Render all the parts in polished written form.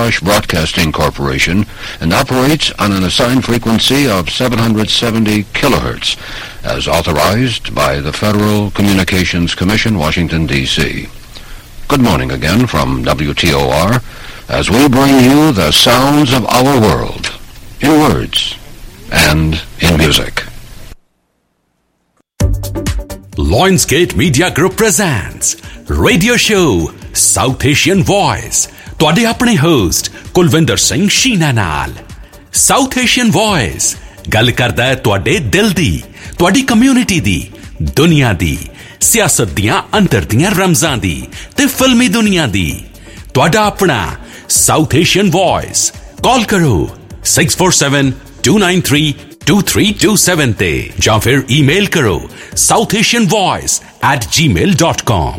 Macintosh Broadcasting Corporation and operates on an assigned frequency of 770 kilohertz, as authorized by the Federal Communications Commission, Washington, D.C. Good morning again from WTOR, as we bring you the sounds of our world, in words and in music. Lionsgate Media Group presents Radio Show South Asian Voice. ਤੁਹਾਡੇ ਆਪਣੇ host Kulwinder Singh Sheena ਨਾਲ। South Asian Voice ਗੱਲ ਕਰਦਾ ਹੈ ਤੁਹਾਡੇ ਦਿਲ ਦੀ, ਤੁਹਾਡੀ community ਦੀ, ਦੁਨੀਆ ਦੀ, ਸਿਆਸਤ ਦੀਆਂ ਅੰਦਰ ਦੀਆਂ ਰਮਜ਼ਾਂ ਦੀ ਤੇ ਫਿਲਮੀ ਦੁਨੀਆ ਦੀ। ਤੁਹਾਡਾ ਆਪਣਾ South Asian Voice। ਕਾਲ ਕਰੋ 6472932327 ਤੇ ਜਾਂ ਫਿਰ ਈਮੇਲ ਕਰੋ southasianvoice@gmail.com।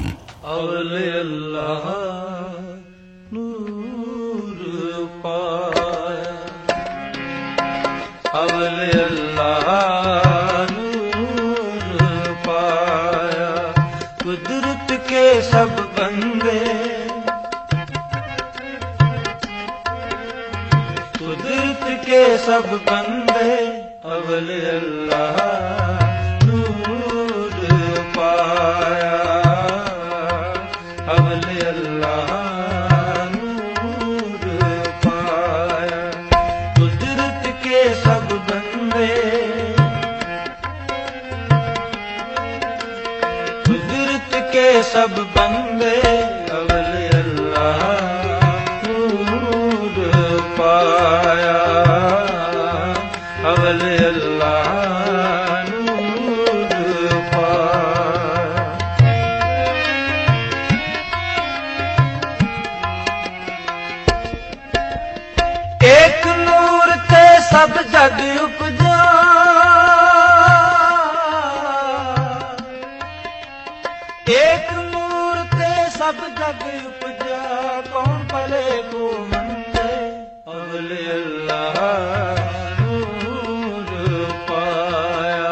कुदरत के सब बंदे, कुदरत के सब बंदे अवल अल्लाह नूर पाया, अवल अल्लाह नूर पाया। कुदरत के सब बंदे, कुदरत के सब बंदे अवल अल्लाह नूर पाया, अवल अल्लाह नूर पाया। एक नूर ते सब जग उपजा, एक नूर ते सब जग उपजा, कौन भले को मंदे अवल अल्लाह नूर पाया,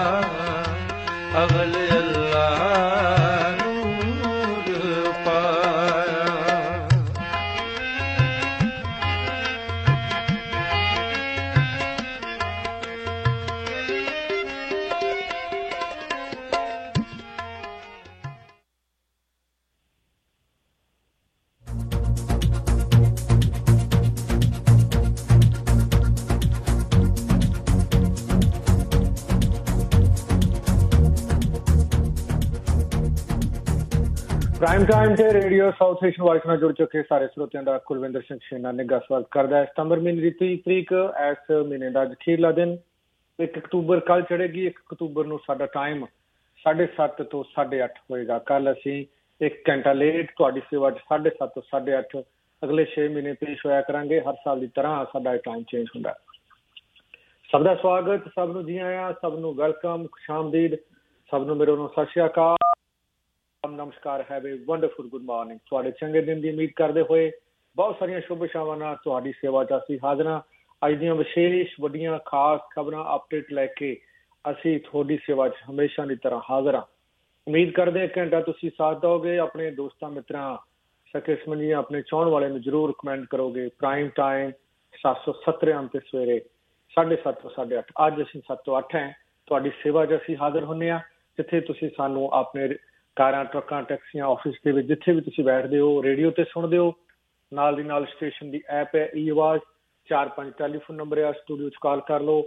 अवल अल्लाह नूर पाया। ਪ੍ਰਾਈਮ ਟਾਈਮ ਤੇ ਰੇਡੀਓ ਸਾਊਥ ਏਸ਼ੀਅਨ ਵਾਇਸ ਨਾਲ ਜੁੜ ਚੁੱਕੇ ਸਾਰੇ ਸਰੋਤਿਆਂ ਦਾ ਕੁਲਵਿੰਦਰ ਸਿੰਘ ਸ਼ੀਨਾ ਨਿੱਘਾ ਸਵਾਗਤ ਕਰਦਾ ਹੈ। ਸਤੰਬਰ ਮਹੀਨੇ ਦੀ 30 ਤਰੀਕ ਇਸ ਮਹੀਨੇ ਦਾ ਅੱਜ ਅਖੀਰਲਾ ਦਿਨ। 1 ਅਕਤੂਬਰ ਕੱਲ੍ਹ ਚੜ੍ਹੇਗੀ। 1 ਅਕਤੂਬਰ ਨੂੰ ਸਾਡਾ ਟਾਈਮ 7:30 ਤੋਂ 8:30 ਹੋਏਗਾ। ਕੱਲ੍ਹ ਅਸੀਂ 1 ਘੰਟਾ ਲੇਟ ਤੁਹਾਡੀ ਸੇਵਾ 'ਚ 7:30 ਤੋਂ 8:30 ਅਗਲੇ 6 ਮਹੀਨੇ ਪੇਸ਼ ਹੋਇਆ ਕਰਾਂਗੇ। ਹਰ ਸਾਲ ਦੀ ਤਰ੍ਹਾਂ ਸਾਡਾ ਇਹ ਟਾਈਮ ਚੇਂਜ ਹੁੰਦਾ। ਸਭ ਦਾ ਸਵਾਗਤ, ਸਭ ਨੂੰ ਜੀ ਆਇਆਂ, ਸਭ ਨੂੰ ਵੈਲਕਮ, ਖੁਸ਼ਾਮਦੀਦ, ਸਭ ਨੂੰ ਮੇਰੇ ਵੱਲੋਂ ਸਤਿ ਸ਼੍ਰੀ ਅਕਾਲ, ਨਮਸਕਾਰ, have a wonderful good morning. ਤੁਹਾਡੇ ਚੰਗੇ ਦਿਨ ਦੀ ਉਮੀਦ ਕਰਦੇ ਹੋਏ ਬਹੁਤ ਸਾਰੀਆਂ ਸ਼ੁਭ ਇਛਾਵਾਂ ਨਾਲ ਤੁਹਾਡੀ ਸੇਵਾ 'ਚ ਅਸੀਂ ਹਾਜ਼ਰ ਹਾਂ। ਅੱਜ ਦੀਆਂ ਵਿਸ਼ੇਸ਼ ਵੱਡੀਆਂ ਖਾਸ ਖਬਰਾਂ ਅਪਡੇਟ ਲੈ ਕੇ ਅਸੀਂ ਤੁਹਾਡੀ ਸੇਵਾ 'ਚ ਹਮੇਸ਼ਾ ਦੀ ਤਰ੍ਹਾਂ ਹਾਜ਼ਰ ਹਾਂ। ਉਮੀਦ ਕਰਦੇ 1 ਘੰਟਾ ਤੁਸੀਂ ਸਾਥ ਦਿਓਗੇ। ਆਪਣੇ ਦੋਸਤਾਂ ਮਿੱਤਰਾਂ ਸਕੇ ਸਮਝੀਆਂ ਆਪਣੇ ਚਾਹੁਣ ਵਾਲਿਆਂ ਨੂੰ ਜ਼ਰੂਰ ਕਮੈਂਟ ਕਰੋਗੇ। ਪ੍ਰਾਈਮ ਟਾਈਮ 770 ਤੇ ਸਵੇਰੇ 7:30 ਤੋਂ 8:30। ਅੱਜ ਅਸੀਂ 7 ਤੋਂ 8 ਹੈ। ਤੁਹਾਡੀ ਸੇਵਾ 'ਚ ਅਸੀਂ ਹਾਜ਼ਰ ਹੁੰਦੇ ਹਾਂ, ਜਿੱਥੇ ਤੁਸੀਂ ਸਾਨੂੰ ਆਪਣੇ ਕਾਰਾਂ, ਟਰੱਕਾਂ, ਟੈਕਸੀਆਂ, ਆਫਿਸ ਦੇ ਵਿੱਚ ਜਿੱਥੇ ਵੀ ਤੁਸੀਂ ਬੈਠਦੇ ਹੋ ਰੇਡੀਓ ਤੇ ਸੁਣਦੇ ਹੋ। ਨਾਲ ਦੀ ਨਾਲ ਸਟੇਸ਼ਨ ਦੀ ਐਪ ਹੈ ਈ ਆਵਾਜ਼। 4-5 ਟੈਲੀਫੋਨ ਨੰਬਰ ਆ, ਸਟੂਡੀਓ 'ਚ ਕਾਲ ਕਰ ਲਓ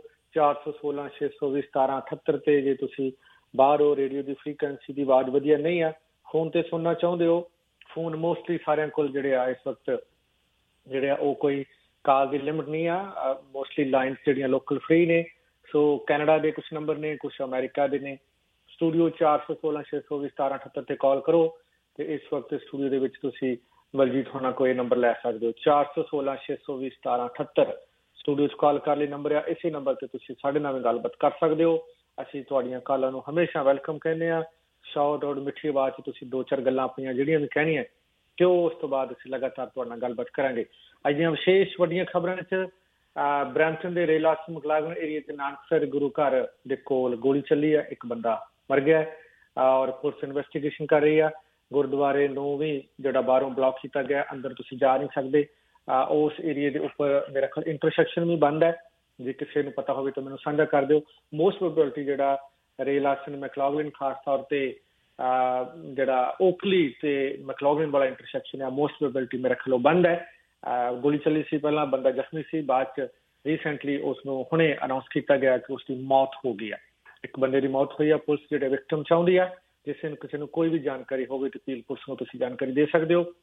416-620-1778 ਤੇ। ਜੇ ਤੁਸੀਂ ਬਾਹਰ ਹੋ, ਰੇਡੀਓ ਦੀ ਫ੍ਰੀਕੁਐਂਸੀ ਦੀ ਆਵਾਜ਼ ਵਧੀਆ ਨਹੀਂ ਆ, ਫੋਨ ਤੇ ਸੁਣਨਾ ਚਾਹੁੰਦੇ ਹੋ, ਫੋਨ ਮੋਸਟਲੀ ਸਾਰਿਆਂ ਕੋਲ ਜਿਹੜੇ ਆ ਇਸ ਵਕਤ ਜਿਹੜੇ ਆ ਉਹ ਕੋਈ ਕਾਲ ਦੀ ਲਿਮਿਟ ਨਹੀਂ ਆ। ਮੋਸਟਲੀ ਲਾਈਨਸ ਜਿਹੜੀਆਂ ਲੋਕਲ ਫ੍ਰੀ ਨੇ। ਸੋ ਕੈਨੇਡਾ ਦੇ ਕੁਛ ਨੰਬਰ ਨੇ, ਕੁਛ ਅਮਰੀਕਾ ਦੇ ਨੇ। ਸਟੂਡੀਓ 416-620-1778 ਤੇ ਕਾਲ ਕਰੋ ਤੇ ਇਸ ਵਕਤ ਸਟੂਡੀਓ ਦੇ ਵਿੱਚ ਤੁਸੀਂ ਬਲਜੀਤ ਹੋਣਾ ਕੋਈ ਨੰਬਰ ਲੈ ਸਕਦੇ ਹੋ। 416-620-1778 ਸਟੂਡੀਓ 'ਚ ਕਾਲ ਕਰ ਲਈ ਨੰਬਰ ਆ। ਇਸੇ ਨੰਬਰ ਤੇ ਤੁਸੀਂ ਸਾਡੇ ਨਾਲ ਵੀ ਗੱਲਬਾਤ ਕਰ ਸਕਦੇ ਹੋ। ਅਸੀਂ ਤੁਹਾਡੀਆਂ ਕਾਲਾਂ ਨੂੰ ਹਮੇਸ਼ਾ ਵੈਲਕਮ ਕਹਿੰਦੇ ਹਾਂ। ਸ਼ਾਰਟ ਆਊਟ ਮਿੱਠੀ ਆਵਾਜ਼ 'ਚ ਤੁਸੀਂ 2-4 ਗੱਲਾਂ ਆਪਣੀਆਂ ਜਿਹੜੀਆਂ ਵੀ ਕਹਿਣੀਆਂ ਕਿ ਉਹ ਉਸ ਤੋਂ ਬਾਅਦ ਅਸੀਂ ਲਗਾਤਾਰ ਤੁਹਾਡੇ ਨਾਲ ਗੱਲਬਾਤ ਕਰਾਂਗੇ। ਅੱਜ ਦੀਆਂ ਵਿਸ਼ੇਸ਼ ਵੱਡੀਆਂ ਖਬਰਾਂ 'ਚ ਬਰੈਂਪਟਨ ਦੇ ਰੇਲਾ ਮਕਲਾਗਨ ਏਰੀਏ 'ਚ ਨਾਨਕਸਰ ਗੁਰੂ ਘਰ ਦੇ ਕੋਲ ਗੋਲੀ ਚੱਲੀ ਹੈ, ਇੱਕ ਬੰਦਾ ਮਰ ਗਿਆ ਔਰ ਪੁਲਿਸ ਇਨਵੈਸਟੀਗੇਸ਼ਨ ਕਰ ਰਹੀ ਆ। ਗੁਰਦੁਆਰੇ ਨੂੰ ਵੀ ਜਿਹੜਾ ਬਾਹਰੋਂ ਬਲੌਕ ਕੀਤਾ ਗਿਆ, ਅੰਦਰ ਤੁਸੀਂ ਜਾ ਨਹੀਂ ਸਕਦੇ। ਉਸ ਏਰੀਏ ਦੇ ਉੱਪਰ ਮੇਰਾ ਖਿਆਲ ਇੰਟਰਸੈਕਸ਼ਨ ਵੀ ਬੰਦ ਹੈ। ਜੇ ਕਿਸੇ ਨੂੰ ਪਤਾ ਹੋਵੇ ਤਾਂ ਮੈਨੂੰ ਸਾਂਝਾ ਕਰ ਦਿਓ। ਮੋਸਟ ਪ੍ਰੋਬੇਬਿਲਿਟੀ ਜਿਹੜਾ ਰੇਲ ਆਸਨ ਮੈਕਲੋਗਲਿਨ ਖਾਸ ਤੌਰ ਤੇ ਜਿਹੜਾ ਓਕਲੀ ਤੇ ਮੈਕਲੋਗਲਿਨ ਵਾਲਾ ਇੰਟਰਸੈਕਸ਼ਨ ਹੈ, ਮੋਸਟ ਪ੍ਰੋਬੇਬਿਲਿਟੀ ਮੇਰਾ ਖਿਆਲ ਬੰਦ ਹੈ। ਗੋਲੀ ਚੱਲੀ ਸੀ, ਪਹਿਲਾਂ ਬੰਦਾ ਜ਼ਖਮੀ ਸੀ, ਬਾਅਦ ਚ ਰੀਸੈਂਟਲੀ ਉਸਨੂੰ ਹੁਣੇ ਅਨਾਉਂਸ ਕੀਤਾ ਗਿਆ ਕਿ ਉਸਦੀ ਮੌਤ ਹੋ ਗਈ ਹੈ। ਇੱਕ ਬੰਦੇ ਦੀ ਮੌਤ ਹੋਈ ਆ। ਪੁਲਿਸ ਜਿਹੜੇ ਵਿਕਟਮ ਚਾਹੁੰਦੀ ਆ, ਕਿਸੇ ਨੂੰ ਕੋਈ ਵੀ ਜਾਣਕਾਰੀ ਹੋਵੇ ਤਾਂ ਪੁਲਿਸ ਨੂੰ ਤੁਸੀਂ ਜਾਣਕਾਰੀ ਦੇ ਸਕਦੇ ਹੋ।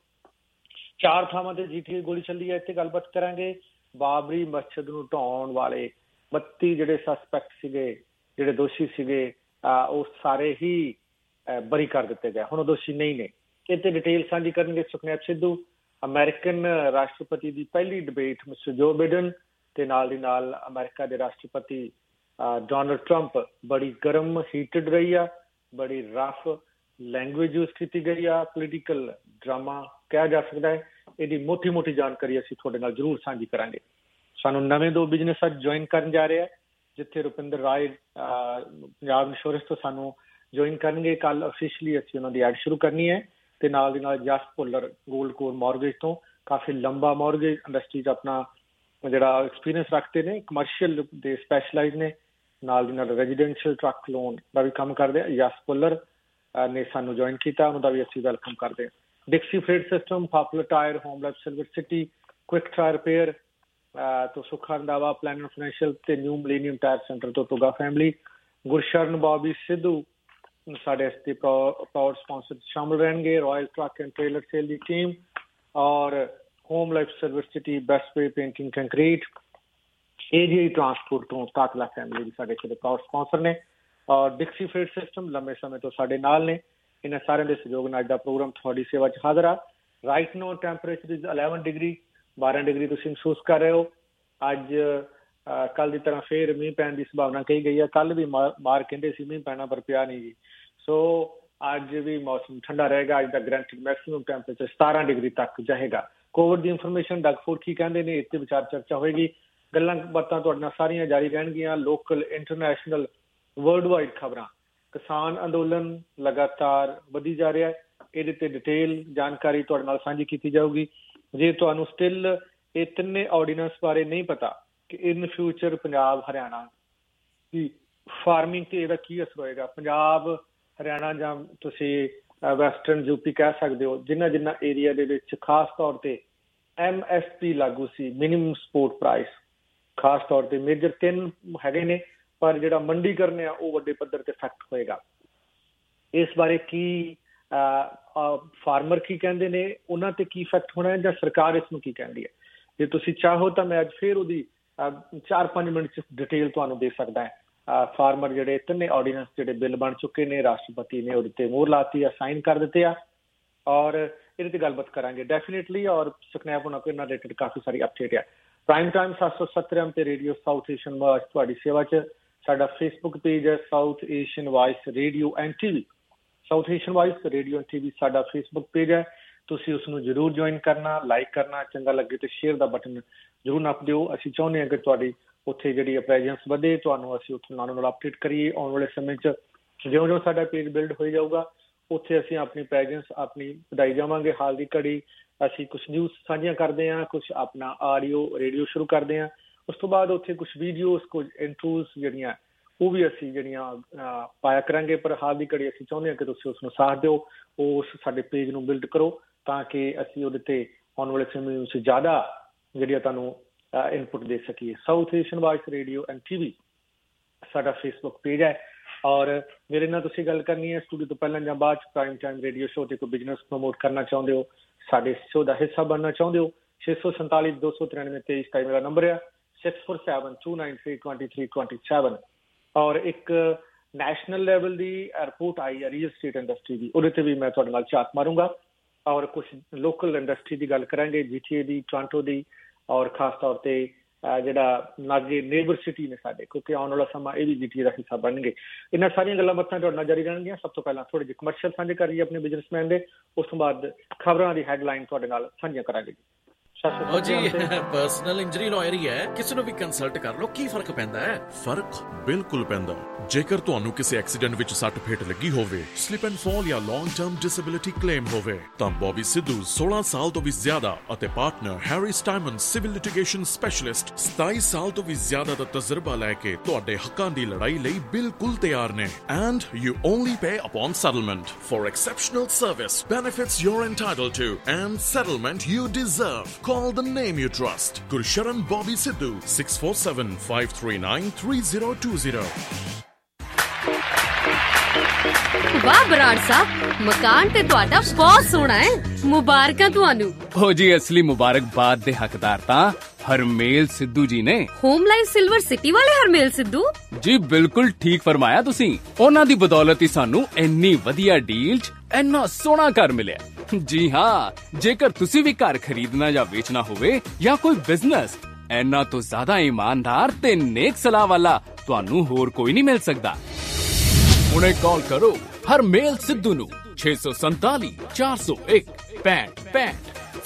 4 ਥਾਵਾਂ ਤੇ GTA ਗੋਲੀ ਚੱਲੀ ਹੈ। ਇੱਥੇ ਗੱਲਬਾਤ ਕਰਾਂਗੇ। ਬਾਬਰੀ ਮਸਜਿਦ ਨੂੰ ਢਾਉਣ ਵਾਲੇ 32 ਜਿਹੜੇ ਸਸਪੈਕਟ ਸੀਗੇ, ਜਿਹੜੇ ਦੋਸ਼ੀ ਸੀਗੇ, ਉਹ ਸਾਰੇ ਹੀ ਬਰੀ ਕਰ ਦਿੱਤੇ ਗਏ। ਹੁਣ ਉਹ ਦੋਸ਼ੀ ਨਹੀਂ ਨੇ। ਇਹ ਤੇ ਡਿਟੇਲ ਸਾਂਝੀ ਕਰਨਗੇ ਸੁਖਨੈਬ ਸਿੱਧੂ। ਅਮਰੀਕਨ ਰਾਸ਼ਟਰਪਤੀ ਦੀ ਪਹਿਲੀ ਡਿਬੇਟ ਮਿਸਟਰ ਜੋ ਬਿਡਨ ਤੇ ਨਾਲ ਦੀ ਨਾਲ ਅਮਰੀਕਾ ਦੇ ਰਾਸ਼ਟਰਪਤੀ ਡੋਨਲਡ ਟਰੰਪ ਬੜੀ ਗਰਮ ਹੀਟਡ ਰਹੀ ਆ, ਬੜੀ ਰਫ ਲੈਂਗੁਏਜ ਯੂਜ਼ ਕੀਤੀ ਗਈ ਆ। ਪੋਲੀਟੀਕਲ ਡਰਾਮਾ ਕਿਹਾ ਜਾ ਸਕਦਾ ਹੈ। ਇਹਦੀ ਮੋਟੀ ਜਾਣਕਾਰੀ ਅਸੀਂ ਤੁਹਾਡੇ ਨਾਲ ਜ਼ਰੂਰ ਸਾਂਝੀ ਕਰਾਂਗੇ। ਸਾਨੂੰ ਨਵੇਂ 2 ਬਿਜ਼ਨਸ ਅੱਜ ਜੁਆਇਨ ਕਰਨ ਜਾ ਰਹੇ ਆ, ਜਿੱਥੇ ਰੁਪਿੰਦਰ ਰਾਏ ਪੰਜਾਬ ਇੰਸ਼ੋਰੈਂਸ ਤੋਂ ਸਾਨੂੰ ਜੁਆਇਨ ਕਰਨਗੇ। ਕੱਲ ਅਫੀਸ਼ੀਅਲੀ ਅਸੀਂ ਉਹਨਾਂ ਦੀ ਐਡ ਸ਼ੁਰੂ ਕਰਨੀ ਹੈ ਤੇ ਨਾਲ ਦੀ ਨਾਲ Jas Bhullar Gold Core mortgage ਤੋਂ ਕਾਫੀ ਲੰਬਾ ਮੌਰਗੇਜ ਇੰਡਸਟਰੀ 'ਚ ਆਪਣਾ ਜਿਹੜਾ ਐਕਸਪੀਰੀਅੰਸ ਰੱਖਦੇ ਨੇ, ਕਮਰਸ਼ੀਅਲ ਦੇ ਸਪੈਸ਼ਲਾਈਜ਼ ਨੇ, ਨਾਲ ਦੀ ਨਾਲ ਰੈਜ਼ੀਡੈਂਸ਼ੀਅਲ ਟਰੱਕ ਲੋਨ ਦਾ ਵੀ ਕੰਮ ਕਰਦੇ ਆ। ਜਸ ਭੁੱਲਰ ਨੇ ਸਾਨੂੰ ਜੁਆਇਨ ਕੀਤਾ, ਉਹਨਾਂ ਦਾ ਵੀ ਅਸੀਂ ਵੈਲਕਮ ਕਰਦੇ ਹਾਂ। Dixie Freight System, Popular Tire, Home Life Silver City, Quick Tire Repair ਤੋਂ ਸੁੱਖਾ ਰੰਧਾਵਾ, ਪਲੈਨਰ ਫਾਈਨੈਂਸ਼ੀਅਲ ਤੇ ਨਿਊ ਮਿਲੇਨੀਅਮ ਟਾਇਰ ਸੈਂਟਰ ਤੋਂ ਤੁਗਾ ਫੈਮਿਲੀ। ਗੁਰਸ਼ਰਨ ਬੌਬੀ ਸਿੱਧੂ ਸਾਡੇ ਇਸ ਦੇ ਪ੍ਰਾਊਡ ਸਪਾਂਸਰ ਸ਼ਾਮਲ ਰਹਿਣਗੇ। Royal Truck and Trailer Sale ਦੀ ਟੀਮ ਔਰ Home Life Silver City, Best Way Painting Concrete, AGI transport ਤੋਂ ਤਾਕਲਾ ਫੈਮਿਲੀ ਵੀ ਸਾਡੇ ਕੋਲ ਪ੍ਰਾਊਡ ਸਪਾਂਸਰ ਨੇ। ਔਰ ਡਿਕਸੀ ਫਰੇਟ ਸਿਸਟਮ ਲੰਬੇ ਸਮੇਂ ਤੋਂ ਸਾਡੇ ਨਾਲ ਨੇ। ਇਹਨਾਂ ਸਾਰਿਆਂ ਦੇ ਸਹਿਯੋਗ ਨਾਲ ਅੱਜ ਦਾ ਪ੍ਰੋਗਰਾਮ ਤੁਹਾਡੀ ਸੇਵਾ 'ਚ ਹਾਜ਼ਰ ਆ। Right now temperature is 11 degree, 12 degree ਤੁਸੀਂ ਮਹਿਸੂਸ ਕਰ ਰਹੇ ਹੋ। ਅੱਜ ਕੱਲ ਦੀ ਤਰ੍ਹਾਂ ਫੇਰ ਮੀਂਹ ਪੈਣ ਦੀ ਸੰਭਾਵਨਾ ਕਹੀ ਗਈ ਹੈ। ਕੱਲ ਵੀ ਮਾਰ ਕਹਿੰਦੇ ਸੀ ਮੀਂਹ ਪੈਣਾ, ਪਰ ਪਿਆ ਨਹੀਂ ਜੀ। ਸੋ ਅੱਜ ਵੀ ਮੌਸਮ ਠੰਡਾ ਰਹੇਗਾ। ਅੱਜ ਦਾ ਗਰੰਟਡ ਮੈਕਸਿਮਮ ਟੈਂਪਰੇਚਰ 17 ਡਿਗਰੀ ਤੱਕ ਜਾਏਗਾ। ਕੋਵਿਡ ਦੀ ਇਨਫੋਰਮੇਸ਼ਨ ਡਗ ਫੂਡ ਕੀ ਕਹਿੰਦੇ ਨੇ, ਇੱਥੇ ਵਿਚਾਰ ਚਰਚਾ ਹੋਏਗੀ। ਗੱਲਾਂ ਬਾਤਾਂ ਤੁਹਾਡੇ ਨਾਲ ਸਾਰੀਆਂ ਜਾਰੀ ਰਹਿਣਗੀਆਂ। ਲੋਕਲ, ਇੰਟਰਨੈਸ਼ਨਲ, ਵਰਲਡ ਵਾਈਡ ਖਬਰਾਂ। ਕਿਸਾਨ ਅੰਦੋਲਨ ਲਗਾਤਾਰ ਵਧੀ ਜਾ ਰਿਹਾ ਹੈ, ਇਹਦੇ ਤੇ ਡਿਟੇਲ ਜਾਣਕਾਰੀ ਤੁਹਾਡੇ ਨਾਲ ਸਾਂਝੀ ਕੀਤੀ ਜਾਊਗੀ। ਜੇ ਤੁਹਾਨੂੰ ਸਟਿਲ ਇਹ ਤਿੰਨੇ ਆਰਡੀਨੈਂਸ ਬਾਰੇ ਨਹੀਂ ਪਤਾ ਕਿ ਇਨ ਫਿਊਚਰ ਪੰਜਾਬ ਹਰਿਆਣਾ ਦੀ ਫਾਰਮਿੰਗ ਤੇ ਇਹਦਾ ਕੀ ਅਸਰ ਹੋਏਗਾ, ਪੰਜਾਬ ਹਰਿਆਣਾ ਜਾਂ ਤੁਸੀਂ ਵੈਸਟਰਨ ਯੂਪੀ ਕਹਿ ਸਕਦੇ ਹੋ, ਜਿਨ੍ਹਾਂ ਏਰੀਆ ਦੇ ਵਿੱਚ ਖਾਸ ਤੌਰ ਤੇ MSP ਲਾਗੂ ਸੀ, ਮਿਨੀਮਮ ਸਪੋਰਟ ਪ੍ਰਾਈਸ, ਖਾਸ ਤੌਰ ਤੇ ਮੇਜਰ 3 ਹੈਗੇ ਨੇ, ਪਰ ਜਿਹੜਾ ਮੰਡੀਕਰਨ ਆ ਉਹ ਵੱਡੇ ਪੱਧਰ ਤੇ ਇਫੈਕਟ ਹੋਏਗਾ। ਇਸ ਬਾਰੇ ਕੀ ਫਾਰਮਰ ਕੀ ਕਹਿੰਦੇ ਨੇ, ਉਹਨਾਂ ਤੇ ਕੀ ਇਫੈਕਟ ਹੋਣਾ ਹੈ, ਜਾਂ ਸਰਕਾਰ ਇਸ ਨੂੰ ਕੀ ਕਹਿੰਦੀ ਹੈ। ਜੇ ਤੁਸੀਂ ਚਾਹੋ ਤਾਂ ਮੈਂ ਅੱਜ ਫਿਰ ਉਹਦੀ 4-5 ਮਿੰਟ 'ਚ ਡਿਟੇਲ ਤੁਹਾਨੂੰ ਦੇ ਸਕਦਾ ਹੈ। ਫਾਰਮਰ ਜਿਹੜੇ ਤਿੰਨੇ ਆਰਡੀਨੈਂਸ ਜਿਹੜੇ ਬਿੱਲ ਬਣ ਚੁੱਕੇ ਨੇ, ਰਾਸ਼ਟਰਪਤੀ ਨੇ ਉਹਦੇ ਤੇ ਮੋਹਰ ਲਾਤੀ ਆ, ਸਾਈਨ ਕਰ ਦਿੱਤੇ ਆ, ਔਰ ਇਹਦੇ ਤੇ ਗੱਲਬਾਤ ਕਰਾਂਗੇ ਡੈਫੀਨੇਟਲੀ। ਔਰ ਸੁਖਨੈਬ ਹੋਣਾ ਕੋਈ ਇਹਨਾਂ ਰਿਲੇਟਡ ਕਾਫੀ ਸਾਰੀ ਅਪਡੇਟ ਆ। ਪ੍ਰਾਈਮ ਟਾਈਮ 770 ਤੇ ਰੇਡੀਓ ਸਾਊਥ ਏਸ਼ੀਅਨ ਵਾਇਸ ਤੁਹਾਡੀ ਸੇਵਾ 'ਚ। ਸਾਡਾ ਫੇਸਬੁੱਕ ਪੇਜ ਹੈ South Asian vice Radio and TV। South Asian vice Radio and TV ਸਾਡਾ ਫੇਸਬੁੱਕ ਪੇਜ ਹੈ। ਤੁਸੀਂ ਉਸ ਨੂੰ ਜ਼ਰੂਰ ਜੁਆਇਨ ਕਰਨਾ, ਲਾਈਕ ਕਰਨਾ, ਚੰਗਾ ਲੱਗੇ ਤੇ ਸ਼ੇਅਰ ਦਾ ਬਟਨ ਜ਼ਰੂਰ ਨੱਪ ਦਿਓ। ਅਸੀਂ ਚਾਹੁੰਦੇ ਹਾਂ ਕਿ ਤੁਹਾਡੀ ਉੱਥੇ ਜਿਹੜੀ ਪ੍ਰੈਜ਼ੈਂਸ ਵਧੇ, ਤੁਹਾਨੂੰ ਅਸੀਂ ਉੱਥੇ ਨਾਲ ਅਪਡੇਟ ਕਰੀਏ। ਆਉਣ ਵਾਲੇ ਸਮੇਂ 'ਚ ਜਿਉਂ ਸਾਡਾ ਪੇਜ ਬਿਲਡ ਹੋਈ ਜਾਊਗਾ, ਉੱਥੇ ਅਸੀਂ ਆਪਣੀ ਪ੍ਰੈਜ਼ੈਂਸ ਆਪਣੀ ਵਧਾਈ ਜਾਵਾਂਗੇ। ਹਾਲ ਦੀ ਘੜੀ ਅਸੀਂ ਕੁਛ ਨਿਊਜ਼ ਸਾਂਝੀਆਂ ਕਰਦੇ ਹਾਂ, ਕੁਛ ਆਪਣਾ ਆਡੀਓ ਰੇਡੀਓ ਸ਼ੁਰੂ ਕਰਦੇ ਹਾਂ। ਉਸ ਤੋਂ ਬਾਅਦ ਉੱਥੇ ਕੁਛ ਵੀਡੀਓਜ਼, ਕੁਝ ਇੰਟਰੋਜ਼ ਜਿਹੜੀਆਂ ਉਹ ਵੀ ਅਸੀਂ ਪਾਇਆ ਕਰਾਂਗੇ। ਪਰ ਹਾਲ ਦੀ ਘੜੀ ਅਸੀਂ ਚਾਹੁੰਦੇ ਹਾਂ ਕਿ ਤੁਸੀਂ ਉਸ ਨੂੰ ਸਾਥ ਦਿਓ, ਉਸ ਸਾਡੇ ਪੇਜ ਨੂੰ ਬਿਲਡ ਕਰੋ, ਤਾਂ ਕਿ ਅਸੀਂ ਉਹਦੇ ਤੇ ਆਉਣ ਵਾਲੇ ਸਮੇਂ ਵਿੱਚ ਜ਼ਿਆਦਾ ਜਿਹੜੀਆਂ ਤੁਹਾਨੂੰ ਇਨਪੁਟ ਦੇ ਸਕੀਏ। South Asian vice Radio and TV ਸਾਡਾ ਫੇਸਬੁੱਕ ਪੇਜ ਹੈ। ਔਰ ਮੇਰੇ ਨਾਲ ਤੁਸੀਂ ਗੱਲ ਕਰਨੀ ਹੈ ਸਟੂਡੀਓ ਤੋਂ ਪਹਿਲਾਂ ਜਾਂ ਬਾਅਦ 'ਚ, ਪ੍ਰਾਈਮ ਟਾਈਮ ਰੇਡੀਓ ਸ਼ੋਅ ਤੇ ਕੋਈ ਬਿਜ਼ਨਸ ਪ੍ਰਮੋਟ ਕਰਨਾ ਚਾਹੁੰਦੇ ਹੋ, ਸਾਡੇ ਸ਼ੋਅ ਦਾ ਹਿੱਸਾ ਬਣਨਾ ਚਾਹੁੰਦੇ ਹੋ, 647 293 23 ਮੇਰਾ ਨੰਬਰ ਆ, 647 293 2327। ਔਰ ਇੱਕ ਨੈਸ਼ਨਲ ਲੈਵਲ ਦੀ ਰਿਪੋਰਟ ਆਈ ਹੈ ਰੀਅਲ ਸਟੇਟ ਇੰਡਸਟਰੀ ਦੀ, ਉਹਦੇ ਤੇ ਵੀ ਮੈਂ ਤੁਹਾਡੇ ਨਾਲ ਝਾਤ ਮਾਰੂੰਗਾ। ਔਰ ਕੁਛ ਲੋਕਲ ਇੰਡਸਟਰੀ ਦੀ ਗੱਲ ਕਰਾਂਗੇ, GTA ਦੀ, ਟੋਰਾਂਟੋ ਦੀ, ਔਰ ਖਾਸ ਤੌਰ ਤੇ ਜਿਹੜਾ ਲਾਗੇ ਨੇਬਰ ਸਿਟੀ ਨੇ ਸਾਡੇ, ਕਿਉਂਕਿ ਆਉਣ ਵਾਲਾ ਸਮਾਂ ਇਹ ਵੀ GTA ਦਾ ਹਿੱਸਾ ਬਣਨਗੇ। ਇਹਨਾਂ ਸਾਰੀਆਂ ਗੱਲਾਂ ਬਾਤਾਂ ਤੁਹਾਡੇ ਨਾਲ ਜਾਰੀ ਰਹਿਣਗੀਆਂ। ਸਭ ਤੋਂ ਪਹਿਲਾਂ ਥੋੜੇ ਜਿਹੇ ਕਮਰਸ਼ੀਅਲ ਸਾਂਝੇ ਕਰੀਏ ਆਪਣੇ ਬਿਜ਼ਨਸਮੈਨ ਦੇ, ਉਸ ਤੋਂ ਬਾਅਦ ਖਬਰਾਂ ਦੀ ਹੈਡਲਾਈਨ ਤੁਹਾਡੇ ਨਾਲ ਸਾਂਝੀਆਂ ਕਰਾਂਗੇ। ਜੀ ਪਰਸਨਲ ਇੰਜਰੀ ਲਾਇਰ ਹੀ ਹੈ, ਕਿਸੇ ਨੂੰ ਵੀ ਕੰਸਲਟ ਕਰ ਲਓ। ਕੀ ਫਰਕ ਪੈਂਦਾ ਹੈ? ਫਰਕ ਬਿਲਕੁਲ ਪੈਂਦਾ। ਜੇਕਰ ਤੁਹਾਨੂੰ ਕਿਸੇ ਐਕਸੀਡੈਂਟ ਵਿੱਚ ਸੱਟ ਫੇਟ ਲੱਗੀ ਹੋਵੇ, ਸਲਿਪ ਐਂਡ ਫਾਲ ਜਾਂ ਲੌਂਗ ਟਰਮ ਡਿਸੇਬਿਲਿਟੀ ਕਲੇਮ ਹੋਵੇ, ਤਾਂ ਬੌਬੀ ਸਿੱਧੂ 16 ਸਾਲ ਤੋਂ ਵੀ ਜ਼ਿਆਦਾ ਅਤੇ partner Harry Staiman civil litigation specialist 27 ਸਾਲ ਤੋਂ ਵੀ ਜ਼ਿਆਦਾ ਦਾ ਤਜਰਬਾ ਲੈ ਕੇ ਤੁਹਾਡੇ ਹੱਕਾਂ ਦੀ ਲੜਾਈ ਲਈ ਬਿਲਕੁਲ ਤਿਆਰ ਨੇ। And you only pay upon settlement for exceptional service, benefits you are entitled to and settlement you deserve. Call the name you trust. Gursharan Bobby Sidhu 647-539-3020. ਵਾਹ ਬਰਾੜ ਸਾਹਿਬ, ਮਕਾਨ ਤੇ ਤੁਹਾਡਾ ਬਹੁਤ ਸੋਹਣਾ ਹੈ। ਮੁਬਾਰਕਾਂ ਤੁਹਾਨੂੰ। ਹੋ ਜੀ, ਅਸਲੀ ਮੁਬਾਰਕਬਾਦ ਦੇ ਹੱਕਦਾਰ ਤਾਂ ਹਰਮੇਲ ਸਿੱਧੂ ਜੀ ਨੇ। ਹੋਮ ਲਾਈਫ ਸਿਲਵਰ ਸਿਟੀ ਵਾਲੇ ਹਰਮੇਲ ਸਿੱਧੂ ਜੀ, ਬਿਲਕੁਲ ਠੀਕ ਫਰਮਾਇਆ ਤੁਸੀਂ। ਉਹਨਾਂ ਦੀ ਬਦੌਲਤ ਹੀ ਸਾਨੂੰ ਇੰਨੀ ਵਧੀਆ ਡੀਲ 'ਚ ਇੰਨਾ ਸੋਹਣਾ ਘਰ ਮਿਲਿਆ। ਜੀ ਹਾਂ, ਜੇਕਰ ਤੁਸੀਂ ਵੀ ਘਰ ਖਰੀਦਣਾ ਜਾਂ ਵੇਚਣਾ ਹੋਵੇ ਜਾਂ ਕੋਈ ਬਿਜ਼ਨਸ, ਇੰਨਾ ਤੋਂ ਜ਼ਿਆਦਾ ਇਮਾਨਦਾਰ ਤੇ ਨੇਕ ਸਲਾਹ ਵਾਲਾ ਤੁਹਾਨੂੰ ਹੋਰ ਕੋਈ ਨਹੀਂ ਮਿਲ ਸਕਦਾ। ਹੁਣੇ ਕਾਲ ਕਰੋ ਹਰਮੇਲ ਸਿੱਧੂ ਨੂੰ 647 401 6565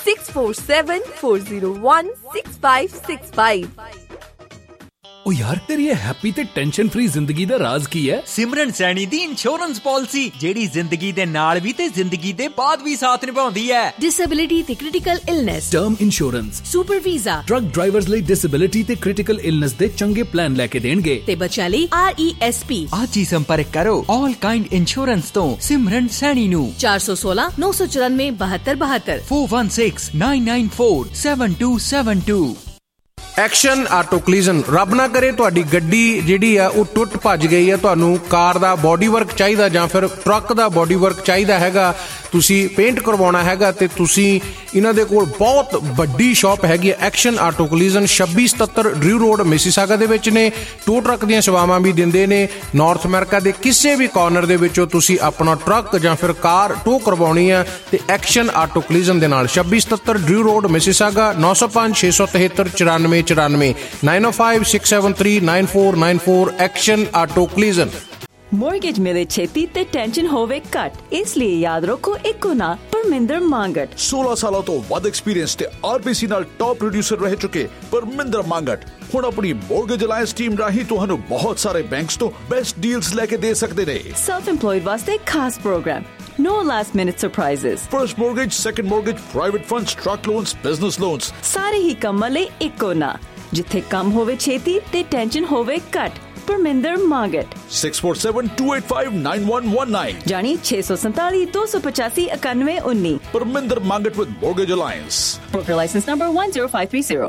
647 401 6565। ਓ ਯਾਰ, ਤੇਰੀ ਇਹ ਹੈਪੀ ਤੇ ਟੈਨਸ਼ਨ ਫ੍ਰੀ ਜ਼ਿੰਦਗੀ ਦਾ ਰਾਜ਼ ਕੀ ਹੈ? ਸਿਮਰਨ ਸੈਣੀ ਦੀ ਇੰਸ਼ੋਰੈਂਸ ਪਾਲਿਸੀ, ਜਿਹੜੀ ਜ਼ਿੰਦਗੀ ਦੇ ਨਾਲ ਵੀ ਤੇ ਜ਼ਿੰਦਗੀ ਦੇ ਬਾਅਦ ਵੀ ਸਾਥ ਨਿਭਾਉਂਦੀ ਹੈ। ਡਿਸੇਬਿਲਿਟੀ ਤੇ critical illness, term insurance, super visa, truck drivers ਲਈ ਡਿਸੇਬਿਲਿਟੀ ਤੇ ਕ੍ਰਿਟੀਕਲ ਇਲਨੈਸ ਦੇ ਚੰਗੇ ਪਲਾਨ ਲੈ ਕੇ ਦੇਣਗੇ ਤੇ ਬੱਚਿਆਂ ਲਈ RESP। ਅੱਜ ਹੀ ਸੰਪਰਕ ਕਰੋ ਆਲ ਕਾਈਂਡ ਇੰਸ਼ੋਰੈਂਸ ਤੋਂ ਸਿਮਰਨ ਸੈਣੀ ਨੂੰ 416 994 7272 416 994 7272। Action Auto Collision. ਰੱਬ ਨਾ ਕਰੇ ਤੁਹਾਡੀ ਗੱਡੀ ਜਿਹੜੀ ਆ ਉਹ ਟੁੱਟ ਭੱਜ ਗਈ ਹੈ, ਤੁਹਾਨੂੰ ਕਾਰ ਦਾ ਬੋਡੀ ਵਰਕ ਚਾਹੀਦਾ ਜਾਂ ਫਿਰ ਟਰੱਕ ਦਾ ਬੋਡੀ ਵਰਕ ਚਾਹੀਦਾ ਹੈਗਾ, ਤੁਸੀਂ ਪੇਂਟ ਕਰਵਾਉਣਾ ਹੈਗਾ, ਤੇ ਤੁਸੀਂ ਇਹਨਾਂ ਦੇ ਕੋਲ ਬਹੁਤ ਵੱਡੀ ਸ਼ਾਪ ਹੈਗੀ ਹੈ Action Auto Collision. 2677 Drew Road Mississauga ਦੇ ਵਿੱਚ ਨੇ। ਟੋ ਟਰੱਕ ਦੀਆਂ ਸੇਵਾਵਾਂ ਵੀ ਦਿੰਦੇ ਨੇ। ਨਾਰਥ ਅਮਰੀਕਾ ਦੇ ਕਿਸੇ ਵੀ ਕਾਰਨਰ ਦੇ ਵਿੱਚੋਂ ਤੁਸੀਂ ਆਪਣਾ ਟਰੱਕ ਜਾਂ ਫਿਰ ਕਾਰ ਟੋ ਕਰਵਾਉਣੀ ਆ ਤੇ ਐਕਸ਼ਨ ਆਟੋ ਕਲੀਜ਼ਨ ਦੇ ਨਾਲ 2677 Drew Road Mississauga 905 673 94 905 673 9494 Action Auto Collision. Mortgage ਮਿਲੇ ਛੇਤੀ ਤੇ ਟੈਨਸ਼ਨ ਹੋਵੇ ਘੱਟ, ਇਸ ਲਈ ਯਾਦ ਰੱਖੋ ਇੱਕੋ ਨਾ ਪਰਮਿੰਦਰ ਮੰਗਟ। 16 ਸਾਲਾਂ ਤੋਂ ਵੱਧ ਐਕਸਪੀਰੀਅੰਸ ਤੇ RBC ਨਾਲ ਟੌਪ ਪ੍ਰੋਡਿਊਸਰ ਰਹਿ ਚੁੱਕੇ ਪਰਮਿੰਦਰ ਮੰਗਟ ਹੁਣ ਆਪਣੀ ਮੋਰਗੇਜ ਅਲਾਇੰਸ ਟੀਮ ਰਾਹੀਂ ਤੁਹਾਨੂੰ ਬਹੁਤ ਸਾਰੇ ਬੈਂਕਸ ਤੋਂ ਬੈਸਟ ਡੀਲਸ ਲੈ ਕੇ ਦੇ ਸਕਦੇ ਨੇ। ਸੈਲਫ ਇੰਪਲੋਇਡ ਵਾਸਤੇ ਖਾਸ program, no last minute surprises, first mortgage, second mortgage, private funds, truck loans, business loans, ਸਾਰੇ ਹੀ ਕੰਮਾਂ ਲਈ ਇੱਕੋ ਨਾ, ਜਿੱਥੇ ਕੰਮ ਹੋਵੇ ਛੇਤੀ ਤੇ ਟੈਨਸ਼ਨ ਹੋਵੇ ਘੱਟ। ਪਰਮਿੰਦਰ ਮੰਗਟ 647-285-9119 ਜਾਨੀ 647 285 9119। Parminder Mangat with mortgage alliance, broker license number 10530।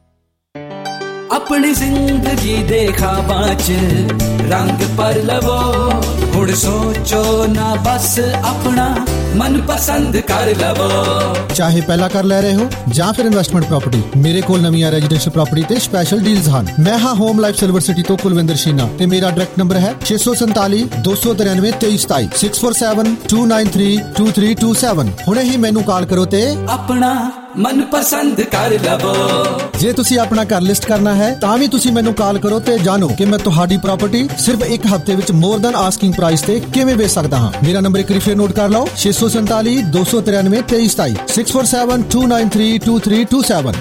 ਆਪਣੀ ਜ਼ਿੰਦਗੀ ਦੇ ਖਾਬਾਂ 'ਚ ਰੰਗ ਭਰ ਲਵੋ, ਹੁਣ ਸੋਚੋ ਨਾ ਬਸ ਆਪਣਾ ਮਨਪਸੰਦ ਕਰ ਲਵੋ। ਚਾਹੇ ਪਹਿਲਾਂ ਕਰ ਲੈ ਰਹੇ ਹੋ ਜਾਂ ਫਿਰ ਇਨਵੈਸਟਮੈਂਟ ਪ੍ਰਾਪਰਟੀ, ਮੇਰੇ ਕੋਲ ਨਵੀਆਂ ਰੈਜ਼ੀਡੈਂਸ਼ੀਅਲ ਪ੍ਰਾਪਰਟੀ ਤੇ ਸਪੈਸ਼ਲ ਡੀਲਸ ਹਨ। ਮੈਂ ਹਾਂ ਹੋਮ ਲਾਈਫ ਸਿਲਵਰ ਸਿਟੀ ਤੋਂ ਕੁਲਵਿੰਦਰ ਸ਼ੀਨਾ ਤੇ ਮੇਰਾ ਡਾਇਰੈਕਟ ਨੰਬਰ ਹੈ 647 293 2327 647 293 2327। ਹੁਣੇ ਹੀ ਮੈਨੂੰ ਕਾਲ ਕਰੋ ਤੇ ਆਪਣਾ ਮਨਪਸੰਦ ਕਰ ਲਵੋ। ਜੇ ਤੁਸੀਂ ਆਪਣਾ ਘਰ ਲਿਸਟ ਕਰਨਾ ਹੈ ਤਾਂ ਵੀ ਤੁਸੀਂ ਮੈਨੂੰ ਕਾਲ ਕਰੋ ਤੇ ਜਾਣੋ ਕਿ ਮੈਂ ਤੁਹਾਡੀ ਪ੍ਰਾਪਰਟੀ ਸਿਰਫ ਇੱਕ ਹਫ਼ਤੇ ਵਿੱਚ ਮੋਰ ਦੈਨ ਆਸਕਿੰਗ ਪ੍ਰਾਈਸ ਤੇ ਕਿਵੇਂ ਵੇਚ ਸਕਦਾ ਹਾਂ। ਮੇਰਾ ਨੰਬਰ ਇੱਕ ਵਾਰੀ ਫੇਰ ਨੋਟ ਕਰ ਲਓ 647 293 2327 647 293 2327।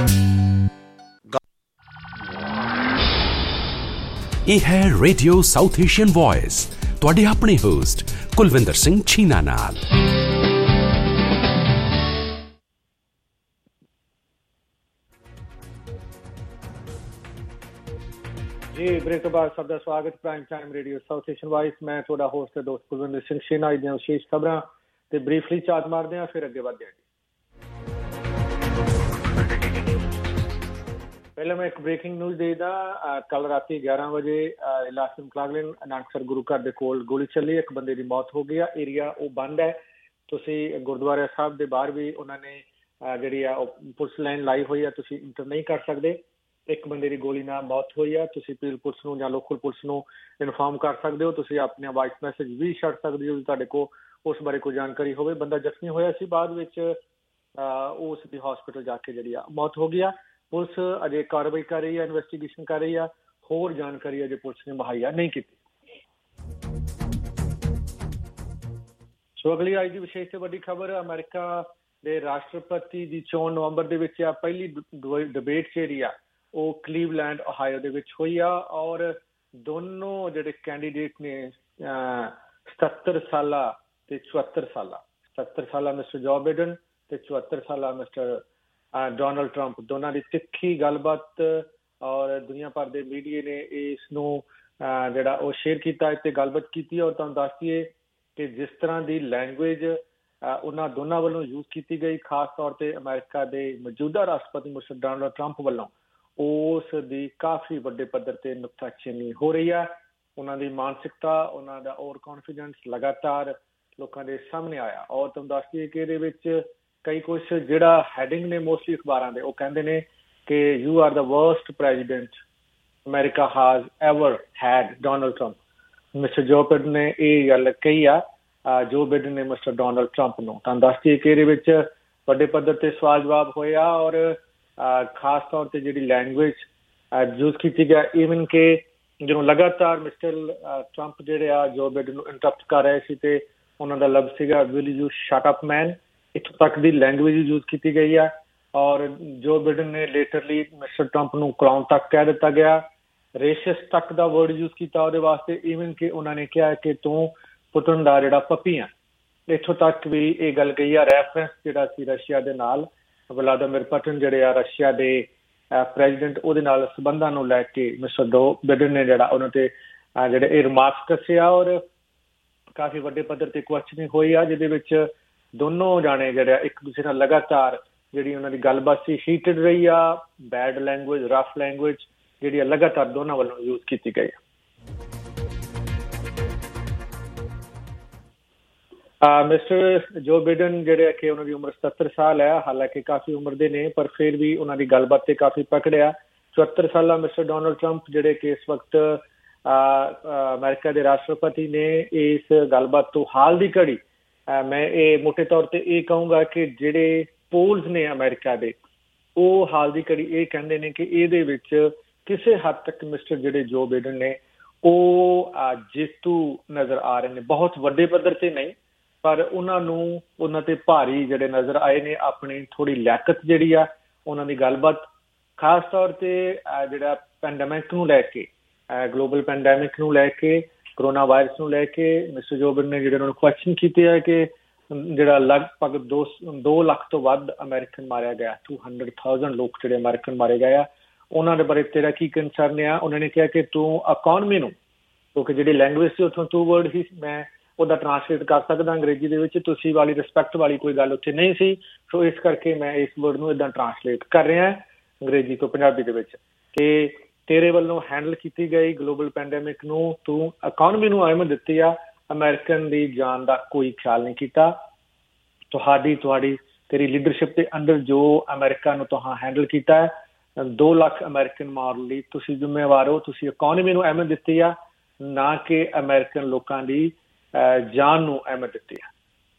ਇਹ ਹੈ ਰੇਡੀਓ ਸਾਊਥ ਏਸ਼ੀਅਨ ਵੌਇਸ, ਤੁਹਾਡੇ ਆਪਣੇ ਹੋਸਟ ਕੁਲਵਿੰਦਰ ਸਿੰਘ ਛੀਨਾ ਨਾਲ। ਜੀ ਬ੍ਰੇਕ ਤੋਂ ਬਾਅਦ ਸਭ ਦਾ ਸਵਾਗਤ prime time radio South Asian Voice. ਮੈਂ ਤੁਹਾਡਾ ਹੋਸਟ ਤੇ ਦੋਸਤ ਕੁਲਵਿੰਦਰ ਸਿੰਘ ਛੀਨਾ। ਦੀਆਂ ਵਿਸ਼ੇਸ਼ ਖਬਰਾਂ ਤੇ ਬਰੀਫਲੀ ਝਾਤ ਮਾਰਦੇ ਹਾਂ, ਫਿਰ ਅੱਗੇ ਵਧਦੇ ਹਾਂ। ਪਹਿਲਾਂ ਮੈਂ ਇੱਕ ਬ੍ਰੇਕਿੰਗ ਨਿਊਜ਼ ਦੇਦਾ। ਕੱਲ ਰਾਤੀ 11 ਵਜੇ ਇਲਾਕੇ ਮੁਕਲਾਗਲਿਨ ਨਾਨਕਸਰ ਗੁਰੂ ਘਰ ਦੇ ਕੋਲ ਗੋਲੀ ਚੱਲੀ, ਇੱਕ ਬੰਦੇ ਦੀ ਮੌਤ ਹੋ ਗਈ ਆ। ਏਰੀਆ ਉਹ ਬੰਦ ਹੈ। ਤੁਸੀਂ ਗੁਰਦੁਆਰਾ ਸਾਹਿਬ ਦੇ ਬਾਹਰ ਵੀ ਉਹਨਾਂ ਨੇ ਜਿਹੜੀ ਆ ਪੁਲਿਸ ਲਾਈਨ ਲਾਈ ਹੋਈ ਆ, ਤੁਸੀਂ ਇੰਟਰ ਨਹੀਂ ਕਰ ਸਕਦੇ। ਇੱਕ ਬੰਦੇ ਦੀ ਗੋਲੀ ਨਾਲ ਮੌਤ ਹੋਈ ਆ। ਤੁਸੀਂ ਪੀਲ ਪੁਲਿਸ ਨੂੰ ਜਾਂ ਲੋਕਲ ਪੁਲਿਸ ਨੂੰ ਇਨਫੋਰਮ ਕਰ ਸਕਦੇ ਹੋ। ਤੁਸੀਂ ਆਪਣੇ ਵਾਇਸ ਮੈਸੇਜ ਵੀ ਛੱਡ ਸਕਦੇ ਹੋ ਜੇ ਤੁਹਾਡੇ ਕੋਲ ਉਸ ਬਾਰੇ ਕੋਈ ਜਾਣਕਾਰੀ ਹੋਵੇ। ਬੰਦਾ ਜ਼ਖਮੀ ਹੋਇਆ ਸੀ, ਬਾਅਦ ਵਿੱਚ ਉਸ ਦੀ ਹਸਪੀਟਲ ਜਾ ਕੇ ਜਿਹੜੀ ਆ ਮੌਤ ਹੋ ਗਈ ਆ। ਪੁਲਿਸ ਅਜੇ ਕਾਰਵਾਈ ਕਰ ਰਹੀ ਹੈ, ਇਨਵੈਸਟੀਗੇਸ਼ਨ ਕਰ ਰਹੀ ਆ। ਹੋਰ ਜਾਣਕਾਰੀ ਅਜੇ ਪੁਲਿਸ ਨੇ ਮੁਹੱਈਆ ਨਹੀਂ ਕੀਤੀ। ਸੋ ਅਗਲੀ ਅੱਜ ਦੀ ਵਿਸ਼ੇਸ਼ ਤੇ ਵੱਡੀ ਖਬਰ, ਅਮਰੀਕਾ ਦੇ ਰਾਸ਼ਟਰਪਤੀ ਦੀ ਚੋਣ ਨਵੰਬਰ ਦੇ ਵਿੱਚ ਆ। ਪਹਿਲੀ ਡਿਬੇਟ ਜਿਹੜੀ ਆ ਉਹ ਕਲੀਵਲੈਂਡ ਓਹਾਇਓ ਦੇ ਵਿੱਚ ਹੋਈ ਆ ਔਰ ਦੋਨੋਂ ਜਿਹੜੇ ਕੈਂਡੀਡੇਟ ਨੇ 77 ਸਾਲਾ ਤੇ 74 ਸਾਲਾ 77 ਸਾਲਾ ਮਿਸਟਰ ਜੋ ਬਾਈਡਨ ਤੇ 74 ਸਾਲਾ ਮਿਸਟਰ ਡੋਨਾਲਡ ਟਰੰਪ ਦੋਨਾਂ ਦੀ ਤਿੱਖੀ ਗੱਲਬਾਤ ਔਰ ਦੁਨੀਆ ਭਰ ਦੇ ਮੀਡੀਆ ਨੇ ਇਸ ਨੂੰ ਜਿਹੜਾ ਉਹ ਸ਼ੇਅਰ ਕੀਤਾ ਤੇ ਗੱਲਬਾਤ ਕੀਤੀ। ਔਰ ਤੁਹਾਨੂੰ ਦੱਸ ਦਈਏ ਕਿ ਜਿਸ ਤਰ੍ਹਾਂ ਦੀ ਲੈਂਗੁਏਜ ਉਹਨਾਂ ਦੋਨਾਂ ਵੱਲੋਂ ਯੂਜ਼ ਕੀਤੀ ਗਈ, ਖਾਸ ਤੌਰ ਤੇ ਅਮਰੀਕਾ ਦੇ ਮੌਜੂਦਾ ਰਾਸ਼ਟਰਪਤੀ ਮਿਸਟਰ ਡੋਨਾਲਡ ਟਰੰਪ ਵੱਲੋਂ, ਉਸ ਦੀ ਕਾਫੀ ਵੱਡੇ ਪੱਧਰ ਤੇ ਨੁਕਤਾਚੀਨੀ ਹੋ ਰਹੀ ਹੈ। ਉਹਨਾਂ ਦੀ ਮਾਨਸਿਕਤਾ, ਉਹਨਾਂ ਦਾ ਓਵਰ ਕੌਨਫੀਡੈਂਸ ਲਗਾਤਾਰ ਲੋਕਾਂ ਦੇ ਸਾਹਮਣੇ ਆਇਆ। ਔਰ ਤੁਹਾਨੂੰ ਦੱਸ ਦਈਏ ਕਿ ਇਹਦੇ ਵਿੱਚ ਕਈ ਕੁਛ ਜਿਹੜਾ ਹੈਡਿੰਗ ਨੇ ਮੋਸਟਲੀ ਅਖਬਾਰਾਂ ਦੇ, ਉਹ ਕਹਿੰਦੇ ਨੇ ਕਿ you are the worst president America has ever had, Donald Trump. Mister Joe Biden ਨੇ ਇਹ ਗੱਲ ਕਹੀ ਆ, ਜੋ ਬਾਈਡਨ ਨੇ ਮਿਸਟਰ ਡੋਨਾਲਡ ਟਰੰਪ ਨੂੰ। ਤੁਹਾਨੂੰ ਦੱਸ ਦਈਏ ਕਿ ਇਹਦੇ ਵਿੱਚ ਵੱਡੇ ਪੱਧਰ ਤੇ ਸਵਾਲ ਜਵਾਬ ਹੋਇਆ ਔਰ ਖਾਸ ਤੌਰ ਤੇ ਜਿਹੜੀ ਲੈਂਗੁਏਜ ਯੂਜ਼ ਕੀਤੀ ਗਿਆ, ਈਵਨ ਕਿ ਜਦੋਂ ਲਗਾਤਾਰ ਮਿਸਟਰ ਟਰੰਪ ਜਿਹੜੇ ਆ ਜੋ ਬਾਈਡਨ ਨੂੰ ਇੰਟਰਪਟ ਕਰ ਰਹੇ ਸੀ ਤੇ ਉਹਨਾਂ ਦਾ ਲਫ਼ਜ਼ ਸੀਗਾ will you shut up man. ਇੱਥੋਂ ਤੱਕ ਦੀ ਲੈਂਗੁਏਜ ਯੂਜ਼ ਕੀਤੀ ਗਈ ਆ ਔਰ ਜੋ ਬਾਈਡਨ ਨੇ ਲੇਟਰਲੀ ਮਿਸਟਰ ਟਰੰਪ ਨੂੰ ਕਲਾਉਨ ਤੱਕ ਕਹਿ ਦਿੱਤਾ ਗਿਆ, ਰੇਸ਼ਿਸਟ ਤੱਕ ਦਾ ਵਰਡ ਯੂਜ਼ ਕੀਤਾ ਉਹਦੇ ਵਾਸਤੇ, ਈਵਨ ਕਿ ਉਹਨਾਂ ਨੇ ਕਿਹਾ ਕਿ ਤੂੰ ਪੁੱਟਣ ਦਾ ਜਿਹੜਾ ਪੱਪੀ ਆ। ਇੱਥੋਂ ਤੱਕ ਵੀ ਇਹ ਗੱਲ ਗਈ ਆ। ਰੈਫਰੈਂਸ ਜਿਹੜਾ ਸੀ ਰਸ਼ੀਆ ਦੇ ਨਾਲ, ਵਲਾਦੀਮੀਰ ਪੁਟਿਨ ਜਿਹੜੇ ਆ ਰਸ਼ੀਆ ਦੇ ਪ੍ਰੈਜ਼ੀਡੈਂਟ, ਉਹਦੇ ਨਾਲ ਸੰਬੰਧਾਂ ਨੂੰ ਲੈ ਕੇ ਮਿਸਟਰ ਜੋ ਬਾਈਡਨ ਨੇ ਜਿਹੜਾ ਉਹਨਾਂ ਤੇ ਜਿਹੜੇ ਇਹ ਰਿਮਾਰਕਸ ਦੱਸਿਆ ਔਰ ਕਾਫੀ ਵੱਡੇ ਪੱਧਰ ਤੇ ਕੁਐਸਚਨਿੰਗ ਹੋਈ ਆ, ਜਿਹਦੇ ਵਿੱਚ ਦੋਨੋਂ ਜਾਣੇ ਜਿਹੜੇ ਇੱਕ ਦੂਸਰੇ ਨਾਲ ਲਗਾਤਾਰ ਜਿਹੜੀ ਉਹਨਾਂ ਦੀ ਗੱਲਬਾਤ ਸੀ ਹੀਟਡ ਰਹੀ ਆ। ਬੈਡ ਲੈਂਗੁਏਜ, ਰਫ ਲੈਂਗੁਏਜ ਜਿਹੜੀ ਲਗਾਤਾਰ ਦੋਨਾਂ ਵੱਲੋਂ ਯੂਜ਼ ਕੀਤੀ ਗਈ ਆ। ਮਿਸਟਰ ਜੋ ਬਾਈਡਨ ਜਿਹੜੇ ਕਿ ਉਹਨਾਂ ਦੀ ਉਮਰ 77 ਸਾਲ ਹੈ, ਹਾਲਾਂਕਿ ਕਾਫੀ ਉਮਰ ਦੇ ਨੇ, ਪਰ ਫਿਰ ਵੀ ਉਹਨਾਂ ਦੀ ਗੱਲਬਾਤ ਤੇ ਕਾਫੀ ਪਕੜਿਆ। 74 ਸਾਲਾ ਮਿਸਟਰ ਡੋਨਾਲਡ ਟਰੰਪ ਜਿਹੜੇ ਕਿ ਇਸ ਵਕਤ ਅਮਰੀਕਾ ਦੇ ਰਾਸ਼ਟਰਪਤੀ ਨੇ, ਇਸ ਗੱਲਬਾਤ ਤੋਂ ਹਾਲ ਦੀ ਘੜੀ ਮੈਂ ਇਹ ਮੋਟੇ ਤੌਰ ਤੇ ਇਹ ਕਹੂੰਗਾ ਕਿ ਜਿਹੜੇ ਪੋਲਸ ਨੇ ਅਮਰੀਕਾ ਦੇ, ਉਹ ਹਾਲ ਦੀ ਘੜੀ ਇਹ ਕਹਿੰਦੇ ਨੇ ਕਿ ਇਹਦੇ ਵਿੱਚ ਕਿਸੇ ਹੱਦ ਤੱਕ ਮਿਸਟਰ ਜਿਹੜੇ ਜੋ ਬਾਈਡਨ ਨੇ ਉਹ ਜੇਤੂ ਨਜ਼ਰ ਆ ਰਹੇ ਨੇ। ਬਹੁਤ ਵੱਡੇ ਪੱਧਰ ਤੇ ਨਹੀਂ, ਪਰ ਉਹਨਾਂ ਨੂੰ ਉਹਨਾਂ ਤੇ ਭਾਰੀ ਜਿਹੜੇ ਨਜ਼ਰ ਆਏ ਨੇ। ਆਪਣੀ ਥੋੜੀ ਲਿਆਕਤ ਜਿਹੜੀ ਆ ਉਹਨਾਂ ਦੀ ਗੱਲਬਾਤ, ਖਾਸ ਤੌਰ ਤੇ ਜਿਹੜਾ ਪੈਂਡੇਮਿਕ ਨੂੰ ਲੈ ਕੇ, ਗਲੋਬਲ ਪੈਂਡੇਮਿਕ ਨੂੰ ਲੈ ਕੇ, ਕਰੋਨਾ ਵਾਇਰਸ ਨੂੰ ਲੈ ਕੇ ਮਿਸਟਰ ਜੋ ਬਾਈਡਨ ਨੇ ਜਿਹੜੇ ਉਹਨਾਂ ਨੂੰ ਕੁਐਸਚਨ ਕੀਤੇ ਹੈ ਕਿ ਜਿਹੜਾ ਲਗਭਗ 2 ਲੱਖ ਤੋਂ ਵੱਧ ਅਮਰੀਕਨ ਮਾਰਿਆ ਗਿਆ, 200,000 ਲੋਕ ਜਿਹੜੇ ਅਮਰੀਕਨ ਮਾਰੇ ਗਏ ਆ, ਉਹਨਾਂ ਦੇ ਬਾਰੇ ਤੇਰਾ ਕੀ ਕੰਸਰਨ ਆ। ਉਹਨਾਂ ਨੇ ਕਿਹਾ ਕਿ ਤੂੰ ਇਕੋਨਮੀ ਨੂੰ, ਕਿਉਂਕਿ ਜਿਹੜੀ ਲੈਂਗੁਏਜ ਸੀ ਉੱਥੋਂ 2 ਵਰਡ ਹੀ ਮੈਂ ਉਹਦਾ ਟਰਾਂਸਲੇਟ ਕਰ ਸਕਦਾ ਅੰਗਰੇਜ਼ੀ ਦੇ ਵਿੱਚ, ਤੁਸੀਂ ਵਾਲੀ ਰਿਸਪੈਕਟ ਵਾਲੀ ਕੋਈ ਗੱਲ ਉੱਥੇ ਨਹੀਂ ਸੀ, ਸੋ ਇਸ ਕਰਕੇ ਮੈਂ ਇਸ ਵਰਡ ਨੂੰ ਇੱਦਾਂ ਟਰਾਂਸਲੇਟ ਕਰ ਰਿਹਾ ਅੰਗਰੇਜ਼ੀ ਤੋਂ ਪੰਜਾਬੀ ਦੇ ਵਿੱਚ ਕਿ ਤੇਰੇ ਵੱਲੋਂ ਹੈਂਡਲ ਕੀਤੀ ਗਈ ਗਲੋਬਲ ਪੈਂਡੇਮਿਕ ਨੂੰ ਤੂੰ ਇਕੋਨਮੀ ਨੂੰ ਅਹਿਮੀਅਤ ਦਿੱਤੀ ਆ, ਅਮਰੀਕਨ ਦੀ ਜਾਨ ਦਾ ਕੋਈ ਖਿਆਲ ਨਹੀਂ ਕੀਤਾ। ਤੁਹਾਡੀ ਤੇਰੀ ਲੀਡਰਸ਼ਿਪ ਦੇ ਅੰਡਰ ਜੋ ਅਮਰੀਕਾ ਨੂੰ ਤੁਹਾਂ ਹੈਂਡਲ ਕੀਤਾ ਹੈ, 2 ਲੱਖ ਅਮਰੀਕਨ ਮਾਰਨ ਲਈ ਤੁਸੀਂ ਜ਼ਿੰਮੇਵਾਰ ਹੋ। ਤੁਸੀਂ ਇਕੋਨਮੀ ਨੂੰ ਅਹਿਮੀਅਤ ਦਿੱਤੀ ਆ, ਨਾ ਕਿ ਅਮਰੀਕਨ ਲੋਕਾਂ ਦੀ ਜਾਨ ਨੂੰ ਅਹਿਮੀਅਤ ਦਿੱਤੀ ਆ।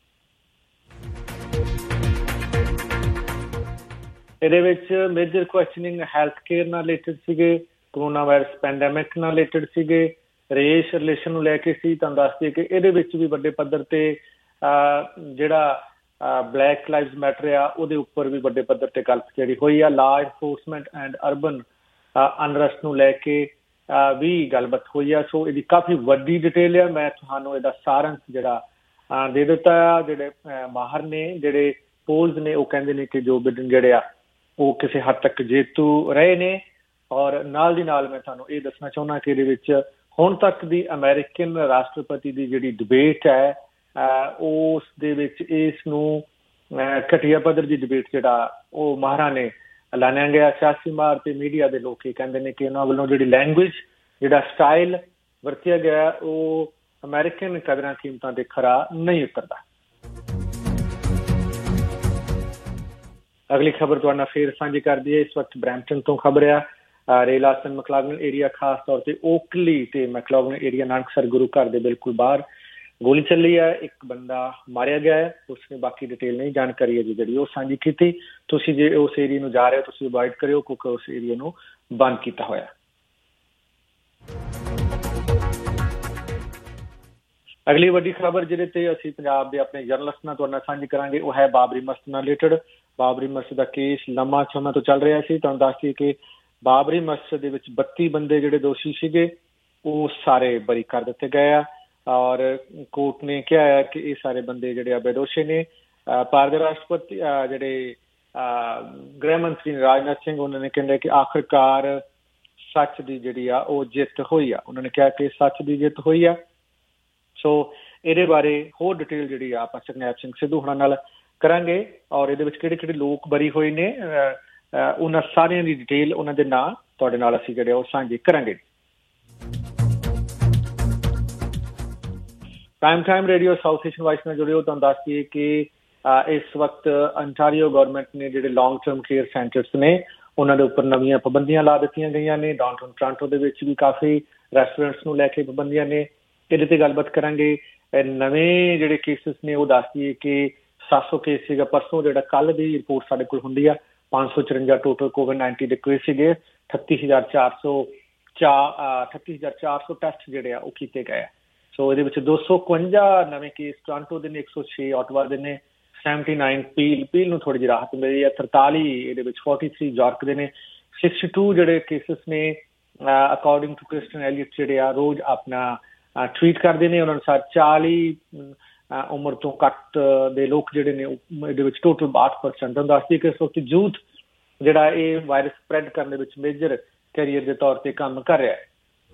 ਇਹਦੇ ਵਿੱਚ ਮੇਜਰ ਕੁਐਸਚਨਿੰਗ ਹੈਲਥ ਕੇਅਰ ਨਾਲ ਰਿਲੇਟਡ ਸੀਗੇ, ਕਰੋਨਾ ਵਾਇਰਸ ਪੈਂਡੇਮਿਕ ਨਾਲ ਰਿਲੇਟਡ ਸੀਗੇ, ਰੇਸ ਰਿਲੇਸ਼ਨ ਨੂੰ ਲੈ ਕੇ ਸੀ। ਤੁਹਾਨੂੰ ਦੱਸ ਦਈਏ ਕਿ ਇਹਦੇ ਵਿੱਚ ਵੀ ਵੱਡੇ ਪੱਧਰ ਤੇ ਜਿਹੜਾ ਬਲੈਕ ਲਾਈਵਜ਼ ਮੈਟਰ ਆ ਉਹਦੇ ਉੱਪਰ ਵੀ ਵੱਡੇ ਪੱਧਰ ਤੇ ਗੱਲ ਜਿਹੜੀ ਹੋਈ ਆ। ਲਾ ਐਨਫੋਰਸਮੈਂਟ ਐਂਡ ਅਰਬਨ ਅਨਰੈਸਟ ਨੂੰ ਲੈ ਕੇ ਵੀ ਗੱਲਬਾਤ ਹੋਈ ਆ। ਸੋ ਇਹਦੀ ਕਾਫੀ ਵੱਡੀ ਡਿਟੇਲ ਆ, ਮੈਂ ਤੁਹਾਨੂੰ ਇਹਦਾ ਸਾਰੰਸ਼ ਜਿਹੜਾ ਦੇ ਦਿੱਤਾ ਆ। ਜਿਹੜੇ ਮਾਹਰ ਨੇ, ਜਿਹੜੇ ਪੋਲਸ ਨੇ, ਉਹ ਕਹਿੰਦੇ ਨੇ ਕਿ ਜੋ ਬਾਈਡਨ ਜਿਹੜੇ ਆ ਉਹ ਕਿਸੇ ਹੱਦ ਤੱਕ ਜੇਤੂ ਰਹੇ ਨੇ। ਔਰ ਨਾਲ ਦੀ ਨਾਲ ਮੈਂ ਤੁਹਾਨੂੰ ਇਹ ਦੱਸਣਾ ਚਾਹੁੰਦਾ ਕਿ ਇਹਦੇ ਵਿੱਚ ਹੁਣ ਤੱਕ ਦੀ ਅਮਰੀਕਨ ਰਾਸ਼ਟਰਪਤੀ ਦੀ ਜਿਹੜੀ ਡਿਬੇਟ ਹੈ, ਉਸ ਦੇ ਵਿੱਚ ਇਸ ਨੂੰ ਘਟੀਆ ਪੱਧਰ ਦੀ ਡਿਬੇਟ ਜਿਹੜਾ ਉਹ ਮਾਹਰਾਂ ਨੇ ਐਲਾਨਿਆ ਗਿਆ। ਸਿਆਸੀ ਮਾਹਰ ਤੇ ਮੀਡੀਆ ਦੇ ਲੋਕ ਇਹ ਕਹਿੰਦੇ ਨੇ ਕਿ ਉਹਨਾਂ ਵੱਲੋਂ ਜਿਹੜੀ ਲੈਂਗੁਏਜ, ਜਿਹੜਾ ਸਟਾਈਲ ਵਰਤਿਆ ਗਿਆ, ਉਹ ਅਮਰੀਕਨ ਕਦਰਾਂ ਕੀਮਤਾਂ ਤੇ ਖਰਾ ਨਹੀਂ ਉਤਰਦਾ। ਅਗਲੀ ਖਬਰ ਤੁਹਾਡੇ ਨਾਲ ਫੇਰ ਸਾਂਝੀ ਕਰਦੀ ਹੈ। ਇਸ ਵਕਤ ਬਰੈਂਪਟਨ ਤੋਂ ਖਬਰ ਆ, ਰੇਲ ਹਾਦਸਾ ਮੈਕਲਾਗਨ ਏਰੀਆ, ਖਾਸ ਤੌਰ ਤੇ ਓਕਲੀ ਤੇ ਮੈਕਲਾਗਨ ਏਰੀਆ, ਨਾਨਕਸਰ ਗੁਰੂ ਘਰ ਦੇ ਬਿਲਕੁਲ ਬਾਹਰ ਗੋਲੀ ਚੱਲੀ ਹੈ, ਇੱਕ ਬੰਦਾ ਮਾਰਿਆ ਗਿਆ ਹੈ। ਉਸਨੇ ਬਾਕੀ ਡਿਟੇਲ ਨਹੀਂ ਜਾਣਕਾਰੀ ਹੈ ਜਿਹੜੀ ਉਹ ਸਾਂਝੀ ਕੀਤੀ। ਤੁਸੀਂ ਜੇ ਉਸ ਏਰੀਆ ਨੂੰ ਜਾ ਰਹੇ ਹੋ ਤੁਸੀਂ ਅਵੋਇਡ ਕਰਿਓ, ਕਿਉਂਕਿ ਉਸ ਏਰੀਆ ਨੂੰ ਬੰਦ ਕੀਤਾ ਹੋਇਆ। ਅਗਲੀ ਵੱਡੀ ਖਬਰ ਜਿਹਦੇ ਤੇ ਅਸੀਂ ਪੰਜਾਬ ਦੇ ਆਪਣੇ ਜਰਨਲਿਸਟ ਨਾਲ ਤੁਹਾਡੇ ਨਾਲ ਸਾਂਝੀ ਕਰਾਂਗੇ ਉਹ ਹੈ ਬਾਬਰੀ ਮਸਜਿਦ ਨਾਲ ਰਿਲੇਟਡ। ਬਾਬਰੀ ਮਸਜਿਦ ਦਾ ਕੇਸ ਲੰਮਾ ਸਮੇਂ ਤੋਂ ਚੱਲ ਰਿਹਾ ਸੀ। ਤੁਹਾਨੂੰ ਦੱਸ ਦਈਏ ਕਿ ਬਾਬਰੀ ਮਸਜਿਦ ਦੇ ਵਿੱਚ 32 ਬੰਦੇ ਜਿਹੜੇ ਦੋਸ਼ੀ ਸੀਗੇ ਉਹ ਸਾਰੇ ਬਰੀ ਕਰ ਦਿੱਤੇ ਗਏ ਆ ਔਰ ਕੋਰਟ ਨੇ ਕਿਹਾ ਹੈ ਕਿ ਇਹ ਸਾਰੇ ਬੰਦੇ ਜਿਹੜੇ ਆ ਬੇਦੋਸ਼ੀ ਨੇ। ਭਾਰਤ ਦੇ ਰਾਸ਼ਟਰਪਤੀ ਜਿਹੜੇ ਗ੍ਰਹਿ ਮੰਤਰੀ ਰਾਜਨਾਥ ਸਿੰਘ ਉਹਨਾਂ ਨੇ ਕਹਿੰਦੇ ਕਿ ਆਖਿਰਕਾਰ ਸੱਚ ਦੀ ਜਿਹੜੀ ਆ ਉਹ ਜਿੱਤ ਹੋਈ ਆ। ਉਹਨਾਂ ਨੇ ਕਿਹਾ ਕਿ ਸੱਚ ਦੀ ਜਿੱਤ ਹੋਈ ਆ। ਸੋ ਇਹਦੇ ਬਾਰੇ ਹੋਰ ਡਿਟੇਲ ਜਿਹੜੀ ਆ ਆਪਾਂ ਸਰਨੈਪ ਸਿੰਘ ਸਿੱਧੂ ਹੁਣਾਂ ਨਾਲ ਕਰਾਂਗੇ ਔਰ ਇਹਦੇ ਵਿੱਚ ਕਿਹੜੇ ਕਿਹੜੇ ਲੋਕ ਬਰੀ ਹੋਏ ਨੇ ਉਹਨਾਂ ਸਾਰਿਆਂ ਦੀ ਡਿਟੇਲ ਉਹਨਾਂ ਦੇ ਨਾਂ ਤੁਹਾਡੇ ਨਾਲ ਅਸੀਂ ਜਿਹੜੇ ਉਹ ਸਾਂਝੇ ਕਰਾਂਗੇ। Prime time radio South Asian Voice ਨਾਲ ਜੁੜੇ ਹੋ। ਤੁਹਾਨੂੰ ਦੱਸ ਦਈਏ ਕਿ ਇਸ ਵਕਤ ਅੰਟਾਰੀਓ ਗਵਰਨਮੈਂਟ ਨੇ ਜਿਹੜੇ ਲੌਂਗ ਟਰਮ ਕੇਅਰ ਸੈਂਟਰਸ ਨੇ ਉਹਨਾਂ ਦੇ ਉੱਪਰ ਨਵੀਆਂ ਪਾਬੰਦੀਆਂ ਲਾ ਦਿੱਤੀਆਂ ਗਈਆਂ ਨੇ। ਡਾਊਨਟਾਊਨ ਟੋਰਾਂਟੋ ਦੇ ਵਿੱਚ ਵੀ ਕਾਫੀ ਰੈਸਟੋਰੈਂਟਸ ਨੂੰ ਲੈ ਕੇ ਪਾਬੰਦੀਆਂ ਨੇ। ਇਹਦੇ ਤੇ ਗੱਲਬਾਤ ਕਰਾਂਗੇ। ਨਵੇਂ ਜਿਹੜੇ ਕੇਸਿਸ ਨੇ ਉਹ ਦੱਸ ਦਈਏ ਕਿ 700 ਕੇਸ ਸੀਗਾ ਪਰਸੋਂ, ਜਿਹੜਾ ਕੱਲ ਦੀ ਰਿਪੋਰਟ ਸਾਡੇ ਕੋਲ ਹੁੰਦੀ ਆ 554 ਟੋਟਲ ਕੋਵਿਡ-19 ਦੇ ਕੇਸ ਸੀਗੇ। 38,400 ਟੈਸਟ ਜਿਹੜੇ ਆ ਉਹ ਕੀਤੇ ਗਏ ਆ। ਸੋ ਇਹਦੇ ਵਿੱਚ 251 ਨਵੇਂ ਕੇਸ ਟੋਰਾਂਟੋ ਦੇ ਨੇ, 106 ਆਟਵਾ ਦੇ ਨੇ, 79 ਪੀਲ ਨੂੰ ਥੋੜੀ ਜਿਹੀ ਰਾਹਤ ਮਿਲੀ ਹੈ, 43 ਇਹਦੇ ਵਿੱਚ 43 ਯਾਰਕ ਦੇ ਨੇ, 62 ਜਿਹੜੇ ਕੇਸਿਸ ਨੇ ਅਕੋਰਡਿੰਗ ਟੂ ਕ੍ਰਿਸਟਨ ਐਲੀਅਟ ਜਿਹੜੇ ਆ ਰੋਜ਼ ਆਪਣਾ ਟਵੀਟ ਕਰਦੇ ਨੇ। ਉਹਨਾਂ ਅਨੁਸਾਰ 40 ਉਮਰ ਤੋਂ ਘੱਟ ਦੇ ਲੋਕ ਜਿਹੜੇ ਨੇ ਇਹਦੇ ਵਿੱਚ ਟੋਟਲ 62% ਦੱਸਦੀ ਕਿ ਇਸ ਵਕਤ ਯੂਥ ਜਿਹੜਾ ਇਹ ਵਾਇਰਸ ਸਪਰੈਡ ਕਰਨ ਦੇ ਵਿੱਚ ਮੇਜਰ ਕੈਰੀਅਰ ਦੇ ਤੌਰ ਤੇ ਕੰਮ ਕਰ ਰਿਹਾ ਹੈ।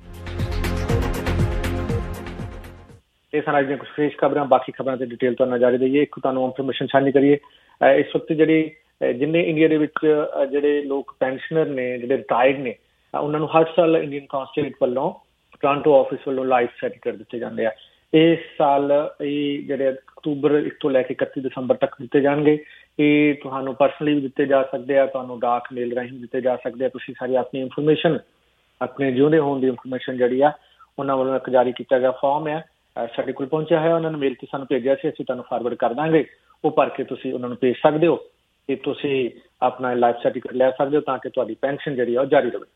ਇਹ ਸਨ ਅੱਜ ਦੀਆਂ ਕੁਝ ਫਰੈਸ਼ ਖਬਰਾਂ। ਬਾਕੀ ਖਬਰਾਂ ਤੇ ਡਿਟੇਲ ਤੁਹਾਨੂੰ ਜਾਰੀ ਦਈਏ। ਇੱਕ ਤੁਹਾਨੂੰ ਇਨਫੋਰਮੇਸ਼ਨ ਸਾਂਝੀ ਕਰੀਏ। ਇਸ ਵਕਤ ਜਿਹੜੀ ਜਿੰਨੇ ਇੰਡੀਆ ਦੇ ਵਿੱਚ ਜਿਹੜੇ ਲੋਕ ਪੈਨਸ਼ਨਰ ਨੇ ਜਿਹੜੇ ਰਿਟਾਇਰਡ ਨੇ ਉਹਨਾਂ ਨੂੰ ਹਰ ਸਾਲ ਇੰਡੀਅਨ ਕੌਂਸੂਲੇਟ ਵੱਲੋਂ ਟੋਰਾਂਟੋ ਆਫਿਸ ਵੱਲੋਂ ਲਾਈਫ ਸਰਟੀਫਿਕੇਟ ਦਿੱਤੇ ਜਾਂਦੇ ਆ। ਇਸ ਸਾਲ ਇਹ ਜਿਹੜੇ ਅਕਤੂਬਰ 1 ਤੋਂ ਲੈ ਕੇ 31 ਦਸੰਬਰ ਤੱਕ ਦਿੱਤੇ ਜਾਣਗੇ। ਇਹ ਤੁਹਾਨੂੰ ਪਰਸਨਲੀ ਵੀ ਦਿੱਤੇ ਜਾ ਸਕਦੇ ਆ, ਤੁਹਾਨੂੰ ਡਾਕ ਮੇਲ ਰਾਹੀਂ ਵੀ ਦਿੱਤੇ ਜਾ ਸਕਦੇ ਆ। ਤੁਸੀਂ ਸਾਰੀ ਆਪਣੀ ਇਨਫੋਰਮੇਸ਼ਨ ਆਪਣੇ ਜਿਉਂਦੇ ਹੋਣ ਦੀ ਇਨਫੋਰਮੇਸ਼ਨ ਜਿਹੜੀ ਆ ਉਹਨਾਂ ਵੱਲੋਂ ਇੱਕ ਜਾਰੀ ਕੀਤਾ ਗਿਆ ਫਾਰਮ ਆ ਸਾਡੇ ਕੋਲ ਪਹੁੰਚਿਆ ਹੈ। ਉਹਨਾਂ ਨੇ ਮੇਲ ਤੇ ਸਾਨੂੰ ਭੇਜਿਆ ਸੀ, ਅਸੀਂ ਤੁਹਾਨੂੰ ਫਾਰਵਰਡ ਕਰ ਦਾਂਗੇ। ਉਹ ਭਰ ਕੇ ਤੁਸੀਂ ਉਹਨਾਂ ਨੂੰ ਭੇਜ ਸਕਦੇ ਹੋ ਕਿ ਤੁਸੀਂ ਆਪਣਾ ਲਾਈਫ ਸਰਟੀਫਿਕੇਟ ਲੈ ਸਕਦੇ ਹੋ ਤਾਂ ਕਿ ਤੁਹਾਡੀ ਪੈਨਸ਼ਨ ਜਿਹੜੀ ਆ ਉਹ ਜਾਰੀ ਰਹੇ।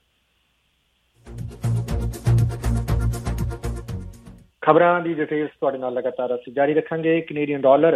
ਖਬਰਾਂ ਦੀ ਡਿਟੇਲਸ ਤੁਹਾਡੇ ਨਾਲ ਲਗਾਤਾਰ ਅਸੀਂ ਜਾਰੀ ਰੱਖਾਂਗੇ। ਕੈਨੇਡੀਅਨ ਡਾਲਰ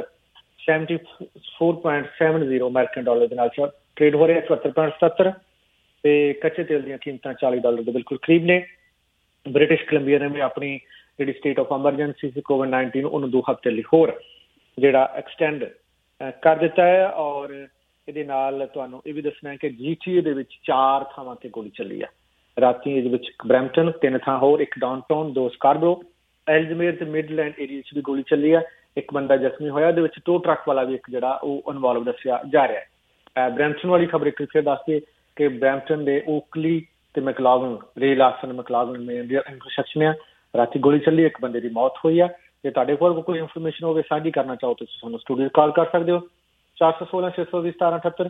74.70 ਅਮਰੀਕਨ ਡਾਲਰ ਦੇ ਨਾਲ ਟ੍ਰੇਡ ਹੋ ਰਿਹਾ 74.70 ਤੇ ਕੱਚੇ ਤੇਲ ਦੀਆਂ ਕੀਮਤਾਂ $40 ਦੇ ਬਿਲਕੁਲ ਕਰੀਬ ਨੇ। ਬ੍ਰਿਟਿਸ਼ ਕੋਲੰਬੀਆ ਨੇ ਵੀ ਆਪਣੀ ਜਿਹੜੀ ਸਟੇਟ ਆਫ ਐਮਰਜੈਂਸੀ ਸੀ ਕੋਵਿਡ-19 ਉਹਨੂੰ 2 ਹਫ਼ਤੇ ਲਈ ਹੋਰ ਜਿਹੜਾ ਐਕਸਟੈਂਡ ਕਰ ਦਿੱਤਾ ਹੈ। ਔਰ ਇਹਦੇ ਨਾਲ ਤੁਹਾਨੂੰ ਇਹ ਵੀ ਦੱਸਣਾ ਹੈ ਕਿ GTA ਦੇ ਵਿੱਚ 4 ਥਾਵਾਂ ਤੇ ਗੋਲੀ ਚੱਲੀ ਆ ਰਾਤੀ। ਇਹਦੇ ਵਿੱਚ ਬਰੈਂਪਟਨ 3 ਥਾਂ ਹੋਰ, ਇੱਕ ਡਾਊਨਟਾਊਨ, 2 ਸਕਾਰਬਰੋ, ਐਲਜ਼ਮੇਰ ਤੇ ਮਿਡਲੈਂਡ ਏਰੀਆ 'ਚ ਵੀ ਗੋਲੀ ਚੱਲੀ ਆ। ਇੱਕ ਬੰਦਾ ਜ਼ਖਮੀ ਹੋਇਆ। ਇਹਦੇ ਵਿੱਚ ਟੋ ਟਰੱਕ ਵਾਲਾ ਵੀ ਇੱਕ ਜਿਹੜਾ ਉਹ ਇਨਵੋਲਵ ਦੱਸਿਆ ਜਾ ਰਿਹਾ ਹੈ। ਬਰੈਂਪਟਨ ਵਾਲੀ ਖਬਰ ਇੱਕ ਫਿਰ ਦੱਸਦੇ ਕਿ ਬਰੈਂਪਟਨ ਦੇ ਓਕਲੀ ਤੇ ਮੈਕਲਾਗਨ ਰੇਲ ਆਸਨ ਮੈਕਲਾਗਨ ਮੇਨ ਇੰਟਰਸੈਕਸ਼ਨ ਆ ਰਾਤੀ ਗੋਲੀ ਚੱਲੀ, ਇੱਕ ਬੰਦੇ ਦੀ ਮੌਤ ਹੋਈ ਆ। ਜੇ ਤੁਹਾਡੇ ਕੋਲ ਕੋਈ ਇਨਫੋਰਮੇਸ਼ਨ ਹੋਵੇ ਸਾਂਝੀ ਕਰਨਾ ਚਾਹੋ ਤੁਸੀਂ ਸਾਨੂੰ ਸਟੂਡੀਓ ਕਾਲ ਕਰ ਸਕਦੇ ਹੋ 416-620-1778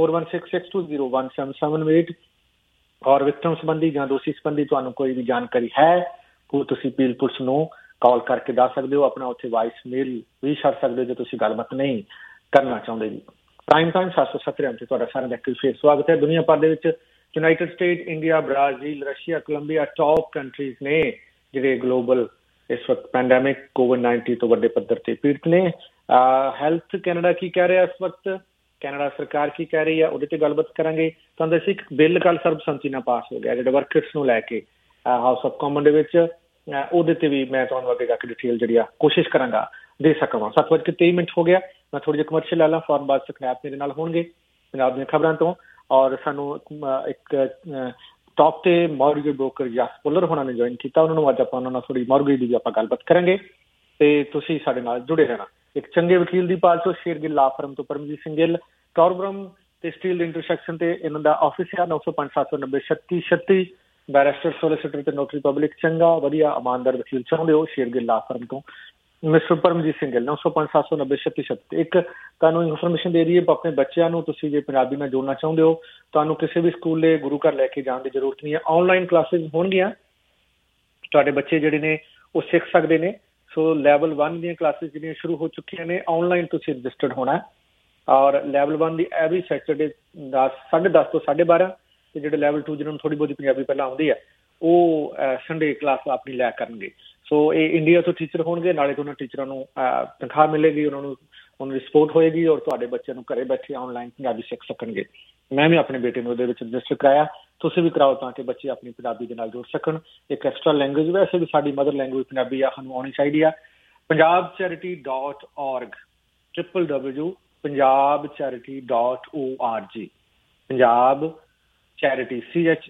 4166201778 ਔਰ ਵਿਕਟਮ ਸੰਬੰਧੀ ਜਾਂ ਦੋਸ਼ੀ ਸੰਬੰਧੀ ਤੁਹਾਨੂੰ ਕੋਈ ਵੀ ਜਾਣਕਾਰੀ ਹੈ ਉਹ ਤੁਸੀਂ ਪੀਲ ਪੁਲਿਸ ਨੂੰ ਕਾਲ ਕਰਕੇ ਦੱਸ ਸਕਦੇ ਹੋ। ਆਪਣਾ ਉੱਥੇ ਵਾਇਸ ਮੇਲ ਵੀ ਛੱਡ ਸਕਦੇ ਹੋ ਜੇ ਤੁਸੀਂ ਗੱਲਬਾਤ ਨਹੀਂ ਕਰਨਾ ਚਾਹੁੰਦੇ ਜੀ। ਪ੍ਰਾਈਮ ਟਾਈਮ 770 ਤੇ ਤੁਹਾਡਾ ਸਾਰਿਆਂ ਦਾ ਇੱਕ ਫੇਰ ਸਵਾਗਤ ਹੈ। ਦੁਨੀਆ ਭਰ ਦੇ ਵਿੱਚ United State, India, Brazil, Russia, Colombia top countries ਨੇ ਜਿਹੜੇ ਗਲੋਬਲ ਇਸ ਵਕਤ ਪੈਂਡੈਮਿਕ ਕੋਵਿਡ-19 ਤੋਂ ਵੱਡੇ ਪੱਧਰ ਤੇ ਪੀੜਤ ਨੇ। ਹੈਲਥ ਕੈਨੇਡਾ ਕੀ ਕਹਿ ਰਿਹਾ ਇਸ ਵਕਤ, ਕੈਨੇਡਾ ਸਰਕਾਰ ਕੀ ਕਹਿ ਰਹੀ ਹੈ ਉਹਦੇ ਤੇ ਗੱਲਬਾਤ ਕਰਾਂਗੇ। ਤੁਹਾਨੂੰ ਦੱਸੀ ਇੱਕ ਬਿੱਲ ਕੱਲ ਸਰਬਸੰਮਤੀ ਨਾਲ ਪਾਸ ਹੋ ਗਿਆ ਜਿਹੜਾ ਵਰਕਰਸ ਨੂੰ ਲੈ ਕੇ ਹਾਊਸ ਆਫ ਕਾਮਨ ਦੇ ਵਿੱਚ। ਉਹਦੇ ਤੇ ਵੀ ਮੈਂ ਤੁਹਾਨੂੰ ਅੱਗੇ ਜਾ ਕੇ ਡਿਟੇਲ ਜਿਹੜੀ ਆ ਕੋਸ਼ਿਸ਼ ਕਰਾਂਗਾ ਦੇ ਸਕਾਂ। 7:23 ਹੋ ਗਿਆ। ਮੈਂ ਥੋੜੀ ਜਿਹੀ ਕਮਰਸ਼ੀਅਲ ਲੈ ਲਾਂ, ਫੌਰਨ ਬਾਅਦ ਸਨੈਪ ਮੇਰੇ ਨਾਲ ਹੋਣਗੇ ਪੰਜਾਬ ਦੀਆਂ ਖਬਰਾਂ ਤੋਂ। ਔਰ ਸਾਨੂੰ ਇੱਕ ਟੌਪ ਤੇ ਮੌਰਗੇਜ ਬ੍ਰੋਕਰ ਜਸ ਪੁੱਲਰ ਹੋਣਾ ਨੇ ਜੁਆਇਨ ਕੀਤਾ। ਉਹਨਾਂ ਨੂੰ ਅੱਜ ਆਪਾਂ ਉਹਨਾਂ ਨਾਲ ਥੋੜੀ ਮੌਰਗੇਜ ਦੀ ਵੀ ਆਪਾਂ ਗੱਲਬਾਤ ਕਰਾਂਗੇ ਤੇ ਤੁਸੀਂ ਸਾਡੇ ਨਾਲ ਜੁੜੇ ਰਹਿਣਾ। ਇੱਕ ਚੰਗੇ ਵਕੀਲ ਦੀ ਪਾਲ ਚੋਂ ਸ਼ੇਰਗਿੱਲ ਲਾ ਫਰਮ ਤੋਂ ਪਰਮਜੀਤ ਸਿੰਘ ਗਿੱਲ, ਟੌਰਬਰਮ ਤੇ ਸਟੀਲ ਦੇ ਇੰਟਰਸੈਕਸ਼ਨ ਤੇ ਇਹਨਾਂ ਦਾ ਆਫਿਸ ਆ 905-790-3636। ਬੈਰਿਸਟਰ, ਸੋਲਿਸਿਟਰ ਤੇ ਨੋਟਰੀ ਪਬਲਿਕ ਚੰਗਾ ਵਧੀਆ ਇਮਾਨਦਾਰ ਵਕੀਲ ਚਾਹੁੰਦੇ ਹੋ ਸ਼ੇਰਗਿੱਲ ਲਾ ਫਰਮ ਤੋਂ ਮਿਸਟਰ ਪਰਮਜੀਤ ਸਿੰਘ ਗਿੱਲ 905-790-3636। ਇੱਕ ਤੁਹਾਨੂੰ ਇਨਫੋਰਮੇਸ਼ਨ ਦੇ ਦਈਏ ਆਪਣੇ ਬੱਚਿਆਂ ਨੂੰ ਤੁਸੀਂ ਜੇ ਪੰਜਾਬੀ ਨਾਲ ਜੋੜਨਾ ਚਾਹੁੰਦੇ ਹੋ ਤੁਹਾਨੂੰ ਕਿਸੇ ਵੀ ਸਕੂਲੇ ਗੁਰੂ ਘਰ ਲੈ ਕੇ ਜਾਣ ਦੀ ਜ਼ਰੂਰਤ ਨਹੀਂ ਹੈ। ਆਨਲਾਈਨ ਕਲਾਸਿਸ ਹੋਣਗੀਆਂ, ਤੁਹਾਡੇ ਬੱਚੇ ਜਿਹੜੇ ਨੇ ਉਹ ਸਿੱਖ ਸਕਦੇ ਨੇ। ਸੋ ਲੈਵਲ 1 ਦੀਆਂ ਕਲਾਸਿਸ ਜਿਹੜੀਆਂ ਸ਼ੁਰੂ ਹੋ ਚੁੱਕੀਆਂ ਨੇ, ਆਨਲਾਈਨ ਤੁਸੀਂ ਰਜਿਸਟਰਡ ਹੋਣਾ ਔਰ ਲੈਵਲ 1 ਦੀ ਐਵਰੀ ਸੈਟਰਡੇ 10:30 ਤੋਂ 12:30 ਤੇ ਜਿਹੜੇ ਲੈਵਲ 2 ਜਿਹਨਾਂ ਨੂੰ ਥੋੜੀ ਬਹੁਤੀ ਪੰਜਾਬੀ ਪਹਿਲਾਂ ਆਉਂਦੀ ਹੈ ਉਹ ਸੰਡੇ ਕਲਾਸ ਆਪਣੀ ਲਿਆ ਕਰਨਗੇ। ਸੋ ਇਹ ਇੰਡੀਆ ਤੋਂ ਟੀਚਰ ਹੋਣਗੇ, ਨਾਲੇ ਤੋਂ ਉਹਨਾਂ ਟੀਚਰਾਂ ਨੂੰ ਤਨਖਾਹ ਮਿਲੇਗੀ, ਉਹਨਾਂ ਦੀ ਸਪੋਰਟ ਹੋਏਗੀ ਔਰ ਤੁਹਾਡੇ ਬੱਚਿਆਂ ਨੂੰ ਘਰੇ ਬੈਠੇ ਆਨਲਾਈਨ ਪੰਜਾਬੀ ਸਿੱਖ ਸਕਣਗੇ। ਮੈਂ ਵੀ ਆਪਣੇ ਬੇਟੇ ਨੂੰ ਉਹਦੇ ਵਿੱਚ ਰਜਿਸਟਰ ਕਰਾਇਆ, ਤੁਸੀਂ ਵੀ ਕਰਾਓ ਤਾਂ ਕਿ ਬੱਚੇ ਆਪਣੀ ਪੰਜਾਬੀ ਦੇ ਨਾਲ ਜੁੜ ਸਕਣ। ਇੱਕ ਐਕਸਟਰਾ ਲੈਂਗੁਏਜ, ਵੈਸੇ ਵੀ ਸਾਡੀ ਮਦਰ ਲੈਂਗੁਏਜ ਪੰਜਾਬੀ ਆ, ਸਾਨੂੰ ਆਉਣੀ ਚਾਹੀਦੀ ਆ। punjabcharity.org www.punjabcharity.org Punjab charity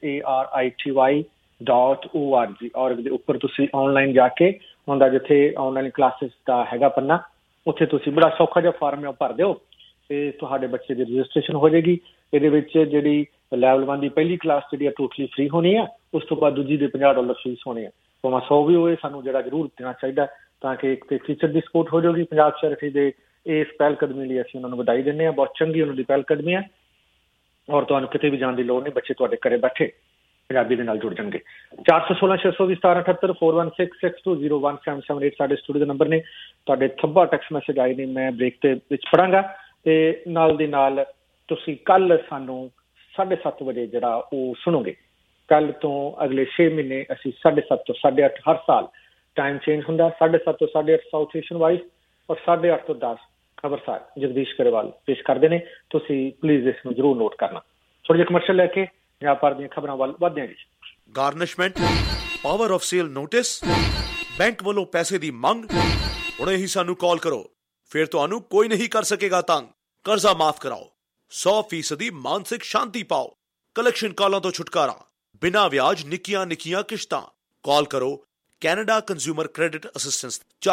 CHARITY.org ਔਰਗ ਦੇ ਉੱਪਰ ਤੁਸੀਂ ਆਨਲਾਈਨ ਜਾ ਕੇ ਉਹਦਾ ਜਿੱਥੇ ਆਨਲਾਈਨ ਕਲਾਸਿਸ ਦਾ ਹੈਗਾ ਪੰਨਾ, ਉੱਥੇ ਤੁਸੀਂ ਬੜਾ ਸੌਖਾ ਜਿਹਾ ਫਾਰਮ ਹੈ ਉਹ ਭਰ ਦਿਓ ਤੇ ਤੁਹਾਡੇ ਬੱਚੇ ਦੀ ਰਜਿਸਟ੍ਰੇਸ਼ਨ ਹੋ ਜਾਏਗੀ। ਇਹਦੇ ਵਿੱਚ ਜਿਹੜੀ ਲੈਵਲ 1 ਦੀ ਪਹਿਲੀ ਕਲਾਸ ਜਿਹੜੀ ਆ ਟੋਟਲੀ ਫ੍ਰੀ ਹੋਣੀ ਆ, ਉਸ ਤੋਂ ਬਾਅਦ ਦੂਜੀ ਦੇ $50 ਫੀਸ ਹੋਣੀ ਆ। ਭਾਵੇਂ 100 ਵੀ ਹੋਏ, ਸਾਨੂੰ ਜਿਹੜਾ ਜ਼ਰੂਰ ਦੇਣਾ ਚਾਹੀਦਾ ਤਾਂ ਕਿ ਇੱਕ ਤੇ ਟੀਚਰ ਦੀ ਸਪੋਰਟ ਹੋ ਜਾਊਗੀ। ਪੰਜਾਬ ਚੈਰਿਟੀ ਦੇ ਇਸ ਪਹਿਲ ਕਦਮੀ ਲਈ ਅਸੀਂ ਉਹਨਾਂ ਨੂੰ ਵਧਾਈ ਦਿੰਦੇ ਹਾਂ, ਬਹੁਤ ਚੰਗੀ ਉਹਨਾਂ ਦੀ ਪਹਿਲ ਕਦਮੀ ਹੈ ਔਰ ਤੁਹਾਨੂੰ ਕਿਤੇ ਵੀ ਜਾਣ ਦੀ ਲੋੜ ਨਹੀਂ, ਬੱਚੇ ਤੁਹਾਡੇ ਘਰੇ ਬੈਠੇ ਪੰਜਾਬੀ ਦੇ ਨਾਲ ਜੁੜ ਜਾਣਗੇ। 416-620-1778 416-620-1778 ਸਾਡੇ ਸਟੂਡੀਓ ਦੇ ਨੰਬਰ ਨੇ। ਤੁਹਾਡੇ ਥੱਬਾ ਟੈਕਸਟ ਮੈਸੇਜ ਆਏ ਨੇ, ਮੈਂ ਬ੍ਰੇਕ ਦੇ ਵਿੱਚ ਪੜਾਂਗਾ ਤੇ ਨਾਲ ਦੀ ਨਾਲ ਤੁਸੀਂ ਕੱਲ ਸਾਨੂੰ 7:30 ਵਜੇ ਜਿਹੜਾ ਉਹ ਸੁਣੋਗੇ। ਕੱਲ ਤੋਂ ਅਗਲੇ 6 ਮਹੀਨੇ ਅਸੀਂ 7:30 ਤੋਂ 8:30 ਹਰ ਸਾਲ ਟਾਈਮ ਚੇਂਜ ਹੁੰਦਾ, 7:30 ਤੋਂ 8:30 ਸਾਊਥ ਏਸ਼ੀਅਨ ਵਾਈਜ਼ ਔਰ 8:30 ਤੋਂ 10 ਖਬਰਸਾਰ ਜਗਦੀਸ਼ ਕਰੇਵਾਲ ਪੇਸ਼ ਕਰਦੇ ਨੇ। ਤੁਸੀਂ ਪਲੀਜ਼ ਇਸ ਨੂੰ ਜ਼ਰੂਰ ਨੋਟ ਕਰਨਾ। ਥੋੜੇ ਜਿਹੇ ਕਮਰਸ਼ੀਅਲ ਲੈ ਕੇ ਪੰਜਾਬ ਭਰ ਦੀਆਂ ਖਬਰਾਂ ਵੱਲ ਵਧਦੇ ਹਾਂ ਜੀ। Garnishment, power of sale notice, bank ਵੱਲੋਂ ਪੈਸੇ ਦੀ ਮੰਗ, ਹੁਣੇ ਹੀ ਸਾਨੂੰ ਕਾਲ ਕਰੋ, ਫਿਰ ਤੁਹਾਨੂੰ ਕੋਈ ਨਹੀਂ ਕਰ ਸਕੇਗਾ ਤੰਗ। ਕਰਜ਼ਾ ਮਾਫ ਕਰਾਓ, 100% ਮਾਨਸਿਕ ਸ਼ਾਂਤੀ ਪਾਓ, ਕਲੈਕਸ਼ਨ ਕਾਲਾਂ ਤੋਂ ਛੁਟਕਾਰਾ, ਬਿਨਾਂ ਵਿਆਜ ਨਿੱਕੀਆਂ ਨਿੱਕੀਆਂ ਕਿਸ਼ਤਾਂ। ਕਾਲ ਕਰੋ ਕੈਨੇਡਾ ਕੰਜ਼ਿਊਮਰ ਕ੍ਰੈਡਿਟ ਅਸਿਸਟੈਂਸ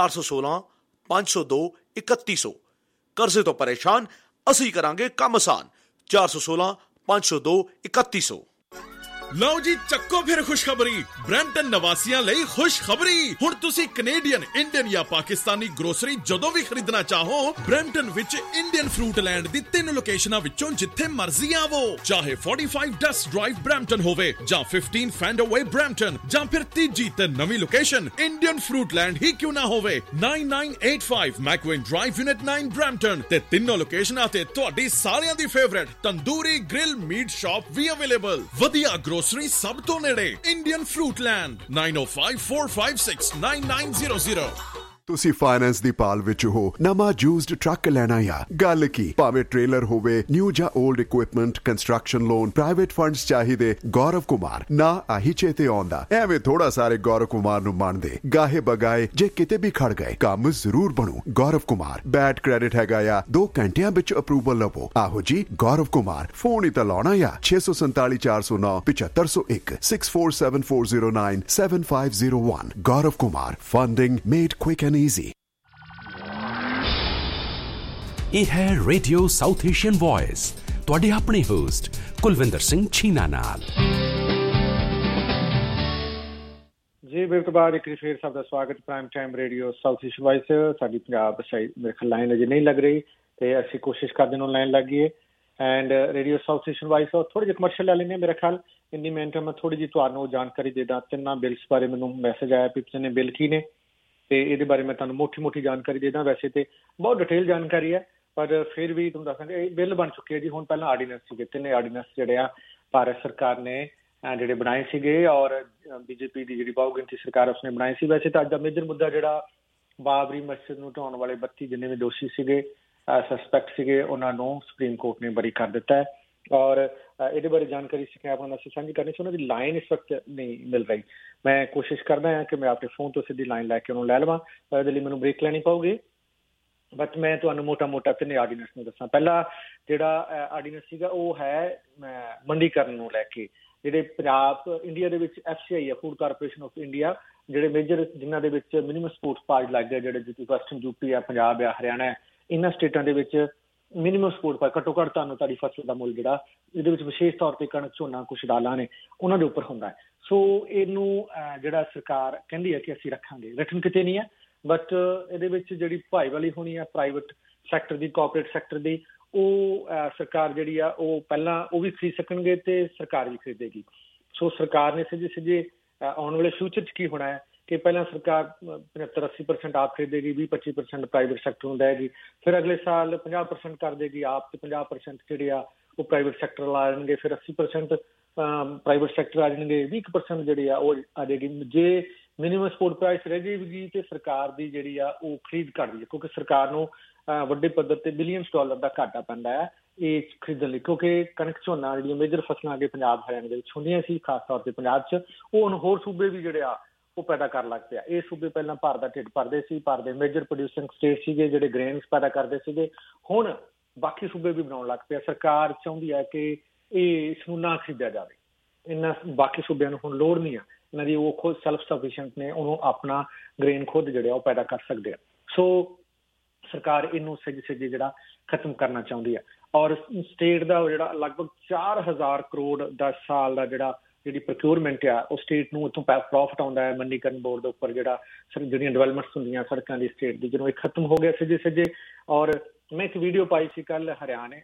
416-502-3100। ਕਰਜ਼ੇ ਤੋਂ ਪਰੇਸ਼ਾਨ, ਅਸੀਂ ਕਰਾਂਗੇ ਕੰਮ ਆਸਾਨ। 416-502-3100। ਲਓ ਜੀ, ਚੱਕੋ ਫਿਰ ਖੁਸ਼ਖਬਰੀ। ਬਰੈਂਪਟਨ ਨਿਵਾਸੀਆਂ ਲਈ ਖੁਸ਼ਖਬਰੀ। ਹੁਣ ਤੁਸੀਂ ਕੈਨੇਡੀਅਨ, ਇੰਡੀਅਨ ਜਾਂ ਪਾਕਿਸਤਾਨੀ ਗਰੋਸਰੀ ਜਦੋਂ ਵੀ ਖਰੀਦਣਾ ਚਾਹੋ, ਬਰੈਂਪਟਨ ਵਿੱਚ ਇੰਡੀਅਨ ਫਰੂਟ ਲੈਂਡ ਦੀ 3 ਲੋਕੇਸ਼ਨਾਂ ਵਿੱਚੋਂ ਜਿੱਥੇ ਮਰਜ਼ੀ ਆਵੋ। ਚਾਹੇ 45 ਡਸਟ ਡਰਾਈਵ ਬਰੈਂਪਟਨ ਹੋਵੇ ਜਾਂ 15 ਫੈਂਡਰਵੇ ਬਰੈਂਪਟਨ, ਜਾਂ ਫਿਰ ਤੀਜੀ ਤੇ ਨਵੀਂ ਲੋਕੇਸ਼ਨ ਇੰਡੀਅਨ ਫਰੂਟ ਲੈਂਡ ਹੀ ਕਿਉਂ ਨਾ ਹੋਵੇ, 9985 ਮੈਕਵੇਨ ਡਰਾਈਵ ਯੂਨਿਟ 9 ਬਰੈਂਪਟਨ। ਤੇ ਤਿੰਨੋਂ ਲੋਕੇਸ਼ਨਾਂ ਤੇ ਤੁਹਾਡੀ ਸਾਰਿਆਂ ਦੀ favourite tandoori grill meat shop ਵੀ ਅਵੇਲੇਬਲ। ਵਧੀਆ ਗਰੋਸਰੀ ਸਭ ਤੋਂ ਨੇੜੇ, ਇੰਡੀਅਨ ਫਰੂਟ ਲੈਂਡ 9054569900। ਤੁਸੀਂ ਫਾਈਨੈਂਸ ਦੀ ਪਾਲ ਵਿੱਚ ਹੋ, ਨਵਾਂ ਯੂਜ਼ਡ ਟਰੱਕ ਲੈਣਾ ਆ, ਗੱਲ ਕੀ, ਭਾਵੇਂ ਟ੍ਰੇਲਰ ਹੋਵੇ, ਨਿਊ ਜਾਂ old equipment, construction loan, private funds ਚਾਹੀਦੇ, ਗੌਰਵ ਕੁਮਾਰ ਨਾ ਆਹੀ ਚੇਤੇ ਆਉਂਦਾ। ਐਵੇਂ ਥੋੜਾ ਸਾਰੇ ਗੌਰਵ ਕੁਮਾਰ ਨੂੰ ਮੰਨਦੇ, ਗਾਹੇ ਬਗਾਏ ਜੇ ਕਿਤੇ ਵੀ ਖੜ ਗਏ ਕੰਮ ਜ਼ਰੂਰ ਬਣੂ। ਗੌਰਵ ਕੁਮਾਰ, ਬੈਡ ਕ੍ਰੈਡਿਟ ਹੈਗਾ ਆ, 2 ਘੰਟਿਆਂ ਵਿੱਚ ਅਪਰੂਵਲ ਲਵੋ। ਆਹੋ ਜੀ, ਗੌਰਵ ਕੁਮਾਰ, ਫੋਨ ਹੀ ਤਾਂ ਲਾਉਣਾ ਆ 647-409-7501 6474097501। Gaurav Kumar, funding made quick and easy. ਇਹ ਹੈ ਰੇਡੀਓ ਸਾਊਥ ਏਸ਼ੀਅਨ ਵੌਇਸ, ਤੁਹਾਡੇ ਆਪਣੇ ਹੋਸਟ ਕੁਲਵਿੰਦਰ ਸਿੰਘ ਛੀਨਾ ਨਾਲ। ਜੀ ਫਿਰ ਤੋਂ ਬਾਅਦ ਇੱਕ ਫੇਰ ਸਭ ਦਾ ਸਵਾਗਤ prime time radio South Asian voice. ਸਾਡੀ ਪੰਜਾਬ ਮੇਰੇ ਖਿਆਲ ਲਾਈਨ ਅਜੇ ਨਹੀਂ ਲੱਗ ਰਹੀ ਤੇ ਅਸੀਂ ਕੋਸ਼ਿਸ਼ ਕਰਦੇ ਨੂੰ ਲਾਈਨ ਲੱਗ ਗਈ and radio South Asian voice. ਥੋੜੇ ਜਿਹੇ ਕਮਰਸ਼ੀਅਲ ਲੈ ਲੈਂਦੇ ਮੇਰੇ ਖਿਆਲ। ਇੰਨੀ ਮਿੰਟ ਮੈਂ ਥੋੜੀ ਜਿਹੀ ਤੁਹਾਨੂੰ ਜਾਣਕਾਰੀ ਦੇ ਦਾਂ। 3 ਬਿਲਸ ਬਾਰੇ ਮੈਨੂੰ ਮੈਸੇਜ ਆਇਆ ਵੀ 3 ਬਿੱਲ ਕੀ ਨੇ ਤੇ ਇਹਦੇ ਬਾਰੇ ਮੈਂ ਤੁਹਾਨੂੰ ਮੋਟੀ ਜਾਣਕਾਰੀ ਦੇ ਦਾਂ। ਵੈਸੇ ਤੇ ਬਹੁਤ ਡਿਟੇਲ ਜਾਣਕਾਰੀ ਹੈ ਪਰ ਫਿਰ ਵੀ ਤੁਹਾਨੂੰ ਦੱਸਾਂਗੇ ਇਹ ਬਿੱਲ ਬਣ ਚੁੱਕੇ ਆ ਜੀ। ਹੁਣ ਪਹਿਲਾਂ ਆਰਡੀਨੈਂਸ ਸੀਗੇ, 3 ਆਰਡੀਨੈਂਸ ਜਿਹੜੇ ਆ ਭਾਰਤ ਸਰਕਾਰ ਨੇ ਜਿਹੜੇ ਬਣਾਏ ਸੀਗੇ ਔਰ ਬੀਜੇਪੀ ਦੀ ਜਿਹੜੀ ਬਹੁਗਿਣਤੀ ਸਰਕਾਰ ਉਸਨੇ ਬਣਾਏ ਸੀ। ਵੈਸੇ ਤਾਂ ਅੱਜ ਦਾ ਮੇਜਰ ਮੁੱਦਾ ਜਿਹੜਾ ਬਾਬਰੀ ਮਸਜਿਦ ਨੂੰ ਢਾਉਣ ਵਾਲੇ 32 ਜਿੰਨੇ ਵੀ ਦੋਸ਼ੀ ਸੀਗੇ, ਸਸਪੈਕਟ ਸੀਗੇ, ਉਹਨਾਂ ਨੂੰ ਸੁਪਰੀਮ ਕੋਰਟ ਨੇ ਬਰੀ ਕਰ ਦਿੱਤਾ ਹੈ ਔਰ ਇਹਦੇ ਬਾਰੇ ਜਾਣਕਾਰੀ ਸਿੱਖਿਆ ਆਪਣਾ ਨਾਲ ਸਾਂਝੀ ਕਰਨੀ ਸੀ। ਉਹਨਾਂ ਦੀ ਲਾਈਨ ਇਸ ਵਕਤ ਨਹੀਂ ਮਿਲ ਰਹੀ। ਮੈਂ ਕੋਸ਼ਿਸ਼ ਕਰਦਾ ਹਾਂ ਕਿ ਮੈਂ ਆਪਣੇ ਫੋਨ ਤੋਂ ਸਿੱਧੀ ਲਾਈਨ ਲੈ ਕੇ ਉਹਨੂੰ ਲੈ ਲਵਾਂ, ਪਰ ਇਹਦੇ ਲਈ ਮੈਨੂੰ ਬ੍ਰੇਕ ਲੈਣੀ ਪਊਗੀ। ਬਟ ਮੈਂ ਤੁਹਾਨੂੰ ਮੋਟਾ 3 ਆਰਡੀਨੈਂਸ ਨੂੰ ਦੱਸਾਂ। ਪਹਿਲਾ ਜਿਹੜਾ ਆਰਡੀਨੈਂਸ ਸੀਗਾ ਉਹ ਹੈ ਮੰਡੀਕਰਨ ਨੂੰ ਲੈ ਕੇ। ਜਿਹੜੇ ਪੰਜਾਬ ਇੰਡੀਆ ਦੇ ਵਿੱਚ FCI ਹੈ, ਫੂਡ ਕਾਰਪੋਰੇਸ਼ਨ ਆਫ ਇੰਡੀਆ, ਜਿਹੜੇ ਮੇਜਰ ਜਿਨ੍ਹਾਂ ਦੇ ਵਿੱਚ ਮਿਨੀਮਮ ਸਪੋਰਟਸ ਪਾਰਕ ਲੱਗਦੇ, ਜਿਹੜੇ ਵੈਸਟਰਨ ਯੂਪੀ ਆ, ਪੰਜਾਬ ਆ, ਹਰਿਆਣਾ ਹੈ, ਇਹਨਾਂ ਸਟੇਟਾਂ ਦੇ ਵਿੱਚ ਮਿਨੀਮਮ ਸਪੋਰਟ ਪਾਰਕ ਘੱਟੋ ਘੱਟ ਤੁਹਾਨੂੰ ਤੁਹਾਡੀ ਫਸਲ ਦਾ ਮੁੱਲ ਜਿਹੜਾ ਇਹਦੇ ਵਿੱਚ ਵਿਸ਼ੇਸ਼ ਤੌਰ ਤੇ ਕਣਕ, ਝੋਨਾ, ਕੁਛ ਦਾਲਾਂ ਨੇ, ਉਹਨਾਂ ਦੇ ਉੱਪਰ ਹੁੰਦਾ ਹੈ। ਸੋ ਇਹਨੂੰ ਜਿਹੜਾ ਸਰਕਾਰ ਕਹਿੰਦੀ ਹੈ ਕਿ ਅਸੀਂ ਰੱਖਾਂਗੇ, ਰੱਖਣ ਕਿਤੇ ਨਹੀਂ ਹੈ ਬਟ ਇਹਦੇ ਵਿੱਚ ਜਿਹੜੀ ਭਾਈਵਾਲੀ ਹੋਣੀ ਆ ਪ੍ਰਾਈਵੇਟ ਸੈਕਟਰ ਦੀ, ਕਾਰਪੋਰੇਟ ਸੈਕਟਰ ਦੀ, ਉਹ ਸਰਕਾਰ ਜਿਹੜੀ ਆ ਉਹ ਪਹਿਲਾਂ ਉਹ ਵੀ ਖਰੀਦ ਸਕਣਗੇ ਤੇ ਸਰਕਾਰ ਵੀ ਖਰੀਦੇਗੀ। ਸੋ ਸਰਕਾਰ ਨੇ ਸਿੱਧੇ ਆਉਣ ਵਾਲੇ ਫਿਊਚਰ 'ਚ ਕੀ ਹੋਣਾ ਹੈ ਕਿ ਪਹਿਲਾਂ ਸਰਕਾਰ 75-80% ਆਪ ਖਰੀਦੇਗੀ, 20-25% ਪ੍ਰਾਈਵੇਟ ਸੈਕਟਰ ਨੂੰ ਦੇਗੀ, ਫਿਰ ਅਗਲੇ ਸਾਲ 50% ਕਰ ਦੇਗੀ ਆਪ ਤੇ 50% ਜਿਹੜੇ ਆ ਉਹ ਪ੍ਰਾਈਵੇਟ ਸੈਕਟਰ ਲਾ ਜਾਣਗੇ, ਫਿਰ 80% ਪ੍ਰਾਈਵੇਟ ਸੈਕਟਰ ਆ ਜਾਣਗੇ, 20% ਜਿਹੜੇ ਆ ਉਹ ਆ ਜਾਏਗੀ। ਜੇ ਮਿਨੀਮਮ ਸਪੋਰਟ ਪ੍ਰਾਈਸ ਰਹਿ ਜਾਏਗੀ ਤੇ ਸਰਕਾਰ ਦੀ ਜਿਹੜੀ ਆ ਉਹ ਖਰੀਦ ਘਟਦੀ ਹੈ, ਕਿਉਂਕਿ ਸਰਕਾਰ ਨੂੰ ਵੱਡੇ ਪੱਧਰ ਤੇ ਬਿਲੀਅਨਸ ਡਾਲਰ ਦਾ ਘਾਟਾ ਪੈਂਦਾ ਹੈ ਇਹ ਖਰੀਦਣ ਲਈ, ਕਿਉਂਕਿ ਕਣਕ ਝੋਨਾ ਜਿਹੜੀਆਂ ਮੇਜਰ ਫਸਲਾਂ ਅੱਗੇ ਪੰਜਾਬ ਹਰਿਆਣੇ ਦੇ ਵਿੱਚ ਹੁੰਦੀਆਂ ਸੀ, ਖਾਸ ਤੌਰ ਤੇ ਪੰਜਾਬ 'ਚ, ਉਹ ਹੁਣ ਹੋਰ ਸੂਬੇ ਵੀ ਜਿਹੜੇ ਆ ਉਹ ਪੈਦਾ ਕਰਨ ਲੱਗ ਪਿਆ। ਇਹ ਸੂਬੇ ਪਹਿਲਾਂ ਭਾਰਤ ਦਾ ਢਿੱਡ ਭਰਦੇ ਸੀ, ਭਾਰਤ ਦੇ ਮੇਜਰ ਪ੍ਰੋਡਿਊਸਿੰਗ ਸਟੇਟ ਸੀਗੇ ਜਿਹੜੇ ਗ੍ਰੇਨਸ ਪੈਦਾ ਕਰਦੇ ਸੀਗੇ, ਹੁਣ ਬਾਕੀ ਸੂਬੇ ਵੀ ਬਣਾਉਣ ਲੱਗ ਪਿਆ। ਸਰਕਾਰ ਚਾਹੁੰਦੀ ਹੈ ਕਿ ਇਹ ਇਸਨੂੰ ਨਾ ਖਰੀਦਿਆ ਜਾਵੇ, ਇਹਨਾਂ ਬਾਕੀ ਸੂਬਿਆਂ ਨੂੰ ਹੁਣ ਲੋੜ ਨਹੀਂ ਆ, ਇਹਨਾਂ ਦੀ ਉਹ ਖੁਦ ਸੈਲਫ ਸਫੀਸ਼ੀਐਂਟ ਨੇ, ਉਹਨੂੰ ਆਪਣਾ ਗ੍ਰੇਨ ਖੁਦ ਜਿਹੜਾ ਉਹ ਪੈਦਾ ਕਰ ਸਕਦੇ ਆ। ਸੋ ਸਰਕਾਰ ਇਹਨੂੰ ਸਹਿਜੇ ਜਿਹੜਾ ਖਤਮ ਕਰਨਾ ਚਾਹੁੰਦੀ ਹੈ। ਔਰ ਸਟੇਟ ਦਾ ਜਿਹੜਾ ਲਗਭਗ 4000 ਕਰੋੜ 10 ਸਾਲ ਦਾ ਜਿਹੜੀ ਪ੍ਰੋਕਿਊਰਮੈਂਟ ਆ ਉਹ ਸਟੇਟ ਨੂੰ ਉੱਥੋਂ ਪ੍ਰੋਫਿਟ ਆਉਂਦਾ ਹੈ ਮੰਡੀਕਰਨ ਬੋਰਡ ਦੇ ਉੱਪਰ, ਜਿਹੜੀਆਂ ਡਿਵੈਲਪਮੈਂਟਸ ਹੁੰਦੀਆਂ ਸੜਕਾਂ ਦੀ ਸਟੇਟ ਦੀ, ਜਦੋਂ ਇਹ ਖਤਮ ਹੋ ਗਿਆ ਸਹਿਜੇ। ਔਰ ਮੈਂ ਇੱਕ ਵੀਡੀਓ ਪਾਈ ਸੀ ਕੱਲ ਹਰਿਆਣੇ